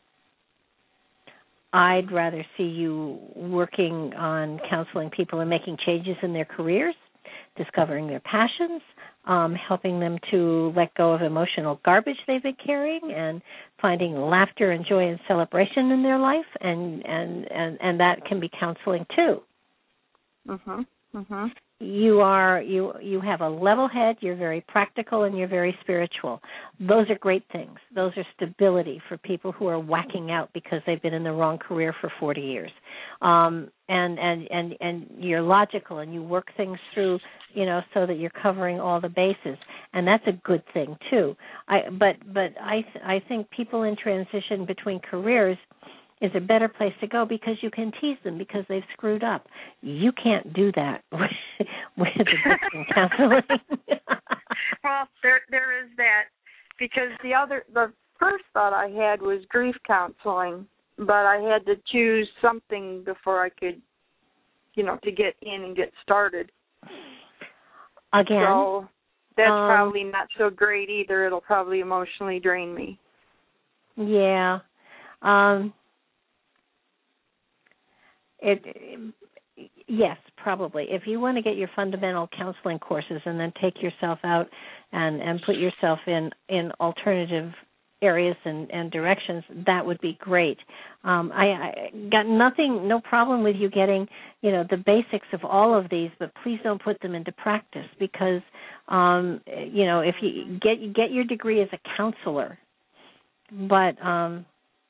I'd rather see you working on counseling people and making changes in their careers, discovering their passions, um, helping them to let go of emotional garbage they've been carrying, and finding laughter and joy and celebration in their life, and and, and, and that can be counseling too. Mhm. Mhm. You are you you have a level head, you're very practical, and you're very spiritual. Those are great things. Those are stability for people who are whacking out because they've been in the wrong career for forty years. Um, and, and, and, and you're logical, and you work things through, you know, so that you're covering all the bases. And that's a good thing too. I but but I I think people in transition between careers is a better place to go, because you can tease them because they've screwed up. You can't do that with, with addiction counseling. Well, there there is that, because the other the first thought I had was grief counseling, but I had to choose something before I could, you know, to get in and get started. Again, so that's um, probably not so great either. It'll probably emotionally drain me. Yeah. Um, It, yes, probably. If you want to get your fundamental counseling courses and then take yourself out and, and put yourself in, in alternative areas and, and directions, that would be great. Um, I, I got nothing, no problem with you getting, you know, the basics of all of these, but please don't put them into practice, because, um, you know, if you get get your degree as a counselor, but um,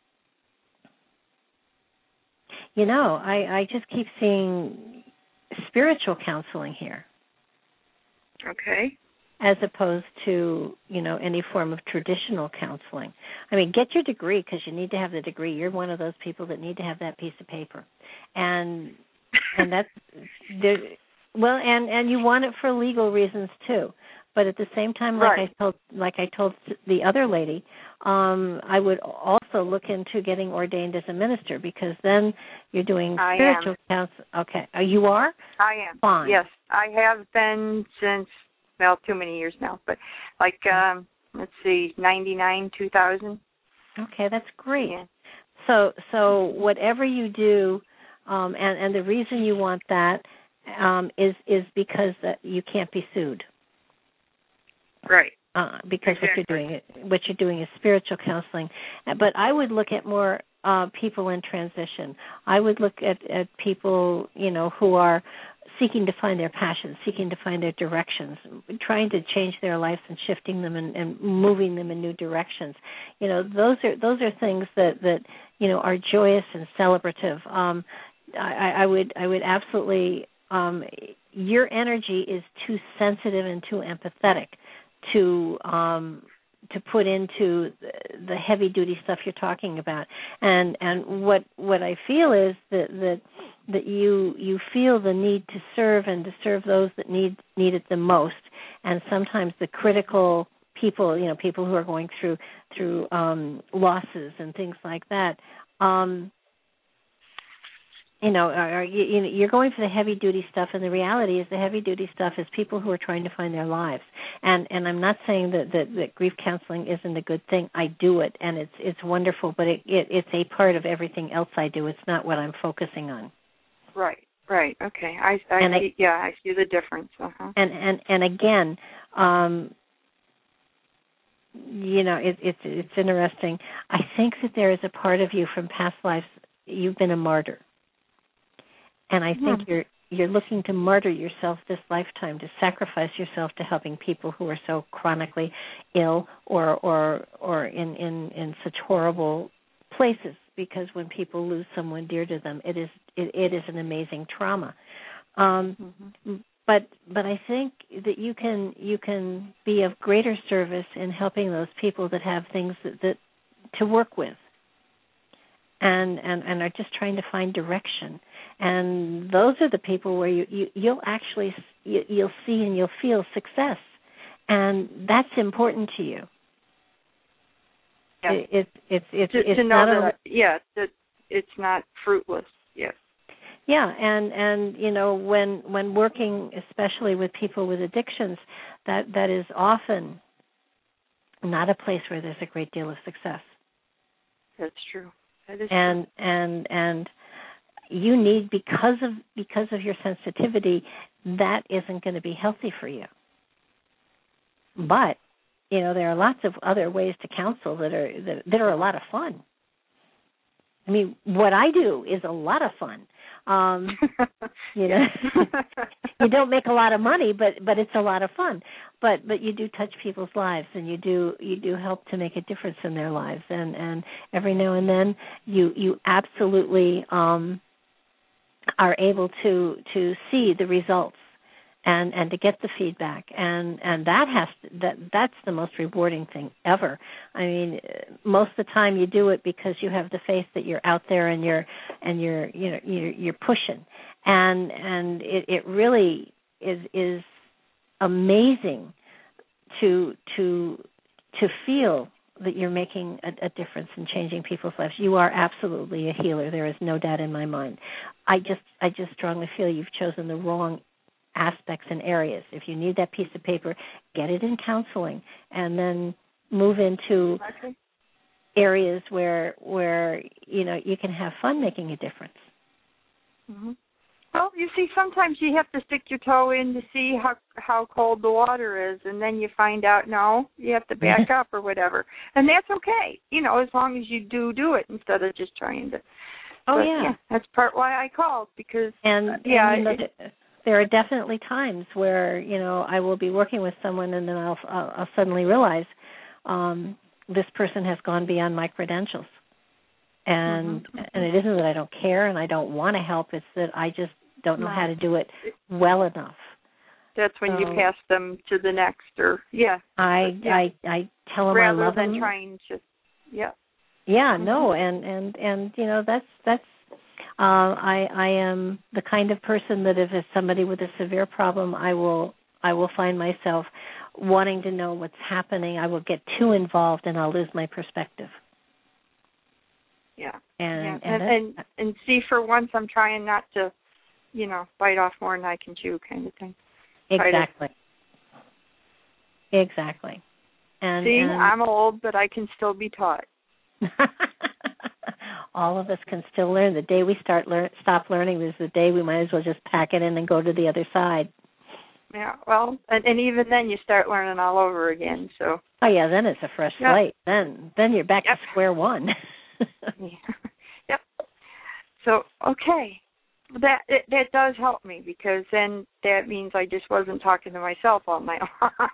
you know, I, I just keep seeing spiritual counseling here. Okay. As opposed to, you know, any form of traditional counseling. I mean, get your degree, because you need to have the degree. You're one of those people that need to have that piece of paper. And and that's, there, well, and, and you want it for legal reasons too. But at the same time, like right. I told, like I told the other lady, um, I would also look into getting ordained as a minister, because then you're doing I spiritual counsel. Okay, uh, you are? I am. Fine. Yes, I have been since, well, too many years now, but like um, let's see, ninety-nine, two thousand. Okay, that's great. Yeah. So, so whatever you do, um, and and the reason you want that um, is is because uh, you can't be sued. Right. Uh, because exactly. what you're doing, what you're doing is spiritual counseling. But I would look at more uh, people in transition. I would look at, at people, you know, who are seeking to find their passions, seeking to find their directions, trying to change their lives and shifting them and, and moving them in new directions. You know, those are those are things that, that you know are joyous and celebrative. Um, I, I would I would absolutely. Um, your energy is too sensitive and too empathetic to um, to put into the heavy duty stuff you're talking about. And and what what I feel is that that that you you feel the need to serve and to serve those that need need it the most. And sometimes the critical people, you know, people who are going through through um, losses and things like that. Um, You know, are, you, you're going for the heavy-duty stuff, and the reality is the heavy-duty stuff is people who are trying to find their lives. And and I'm not saying that, that, that grief counseling isn't a good thing. I do it, and it's it's wonderful, but it, it it's a part of everything else I do. It's not what I'm focusing on. Right, right, okay. I, I and see, I, yeah, I see the difference. Uh-huh. And and and again, um, you know, it, it's it's interesting. I think that there is a part of you from past lives. You've been a martyr. And I think you're you're looking to martyr yourself this lifetime, to sacrifice yourself to helping people who are so chronically ill or or or in, in, in such horrible places. Because when people lose someone dear to them, it is it, it is an amazing trauma. Um, mm-hmm. But but I think that you can you can be of greater service in helping those people that have things that, that to work with. And, and and are just trying to find direction, and those are the people where you, you you'll actually you, you'll see and you'll feel success, and that's important to you. Yeah. It, it, it's it's to, it's to know not that a, yeah that it's not fruitless. Yes. Yeah, and and you know when when working especially with people with addictions, that that is often not a place where there's a great deal of success. That's true. And and and you need because of because of your sensitivity, that isn't going to be healthy for you. But you know there are lots of other ways to counsel that are that, that are a lot of fun. I mean, what I do is a lot of fun. Um, you know, you don't make a lot of money, but but it's a lot of fun. But but you do touch people's lives, and you do you do help to make a difference in their lives. And, and every now and then, you you absolutely um, are able to to see the results and, and to get the feedback. And, and that has to, that that's the most rewarding thing ever. I mean, most of the time you do it because you have the faith that you're out there and you're and you're you know you're, you're pushing, and and it, it really is is amazing to to to feel that you're making a, a difference in changing people's lives. You are absolutely a healer. There is no doubt in my mind. I just I just strongly feel you've chosen the wrong aspects and areas. If you need that piece of paper, get it in counseling, and then move into okay. areas where where you know you can have fun making a difference. Mm-hmm. Well, you see, sometimes you have to stick your toe in to see how how cold the water is, and then you find out no, you have to back up or whatever, and that's okay. You know, as long as you do do it instead of just trying to. Oh but, yeah. yeah, that's part why I called because and uh, yeah. And, you know, it, there are definitely times where, you know, I will be working with someone and then I'll, I'll, I'll suddenly realize um, this person has gone beyond my credentials. And mm-hmm. and it isn't that I don't care and I don't want to help. It's that I just don't know no. how to do it well enough. That's when so, you pass them to the next or, yeah. I, yeah. I, I tell them Rather I love than them. trying to, yeah. Yeah, mm-hmm. no, and, and, and, you know, that's, that's, Uh, I, I am the kind of person that if it's somebody with a severe problem, I will I will find myself wanting to know what's happening. I will get too involved and I'll lose my perspective. Yeah. And yeah. and, and, and and see, for once, I'm trying not to, you know, bite off more than I can chew, kind of thing. Exactly. To... Exactly. And see, and... I'm old, but I can still be taught. All of us can still learn. The day we start learn, stop learning is the day we might as well just pack it in and go to the other side. Yeah, well, and, and even then you start learning all over again. So. Oh yeah, then it's a fresh yeah. slate. Then then you're back yep. to square one. yeah. So okay, that it, that does help me, because then that means I just wasn't talking to myself all night long.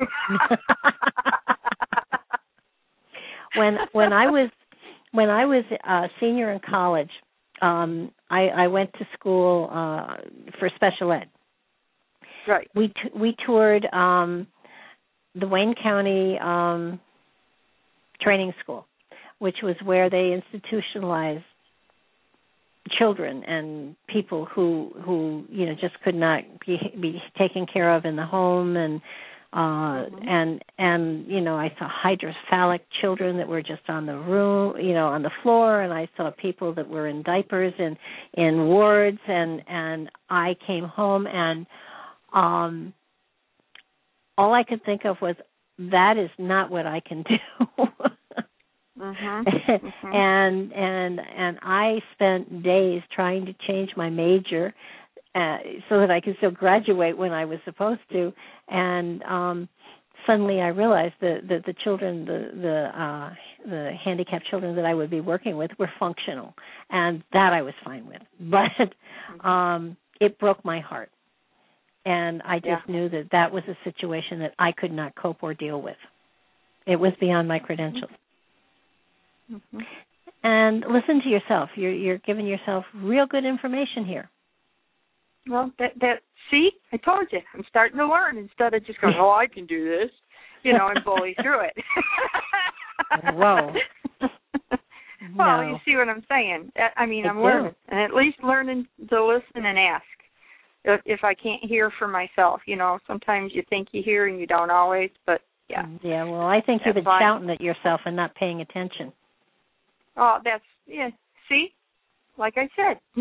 when when I was when I was a senior in college, um, I, I went to school uh, for special ed. Right. We t- we toured um, the Wayne County um, Training School, which was where they institutionalized children and people who who you know just could not be be taken care of in the home, and uh mm-hmm. and and you know I saw hydrocephalic children that were just on the room, you know, on the floor, and I saw people that were in diapers and in wards, and and I came home and um all I could think of was, that is not what I can do. Mm-hmm. Mm-hmm. and and and I spent days trying to change my major uh, so that I could still graduate when I was supposed to. And um, suddenly I realized that, that the children, the the uh, the handicapped children that I would be working with were functional, and that I was fine with. But um, it broke my heart, and I just yeah. knew that that was a situation that I could not cope or deal with. It was beyond my credentials. Mm-hmm. And listen to yourself. You're you're giving yourself real good information here. Well, that that see, I told you, I'm starting to learn instead of just going, oh, I can do this, you know, and bully through it. Whoa. Well, no. you see what I'm saying. I mean, I I'm do. learning, and at least learning to listen and ask. If, if I can't hear for myself, you know, sometimes you think you hear and you don't always, but yeah. Yeah, well, I think That's you've been fine. shouting at yourself and not paying attention. Oh, that's, yeah, see? Like I said.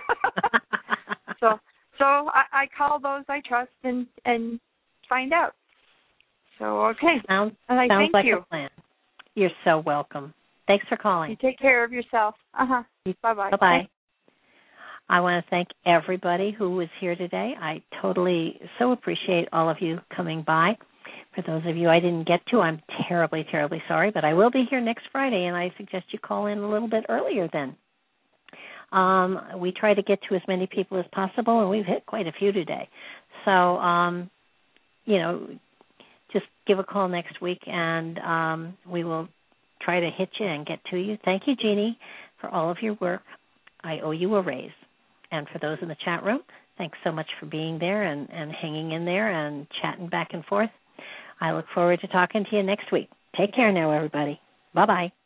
so so I, I call those I trust and, and find out. So, okay. Sounds, and I sounds thank like you. a plan. You're so welcome. Thanks for calling. You take care of yourself. Uh-huh. Bye-bye. Bye-bye. I want to thank everybody who was here today. I totally so appreciate all of you coming by. For those of you I didn't get to, I'm terribly, terribly sorry, but I will be here next Friday, and I suggest you call in a little bit earlier then. Um, we try to get to as many people as possible, and we've hit quite a few today. So, um, you know, just give a call next week, and um, we will try to hit you and get to you. Thank you, Jeannie, for all of your work. I owe you a raise. And for those in the chat room, thanks so much for being there and, and hanging in there and chatting back and forth. I look forward to talking to you next week. Take care now, everybody. Bye-bye.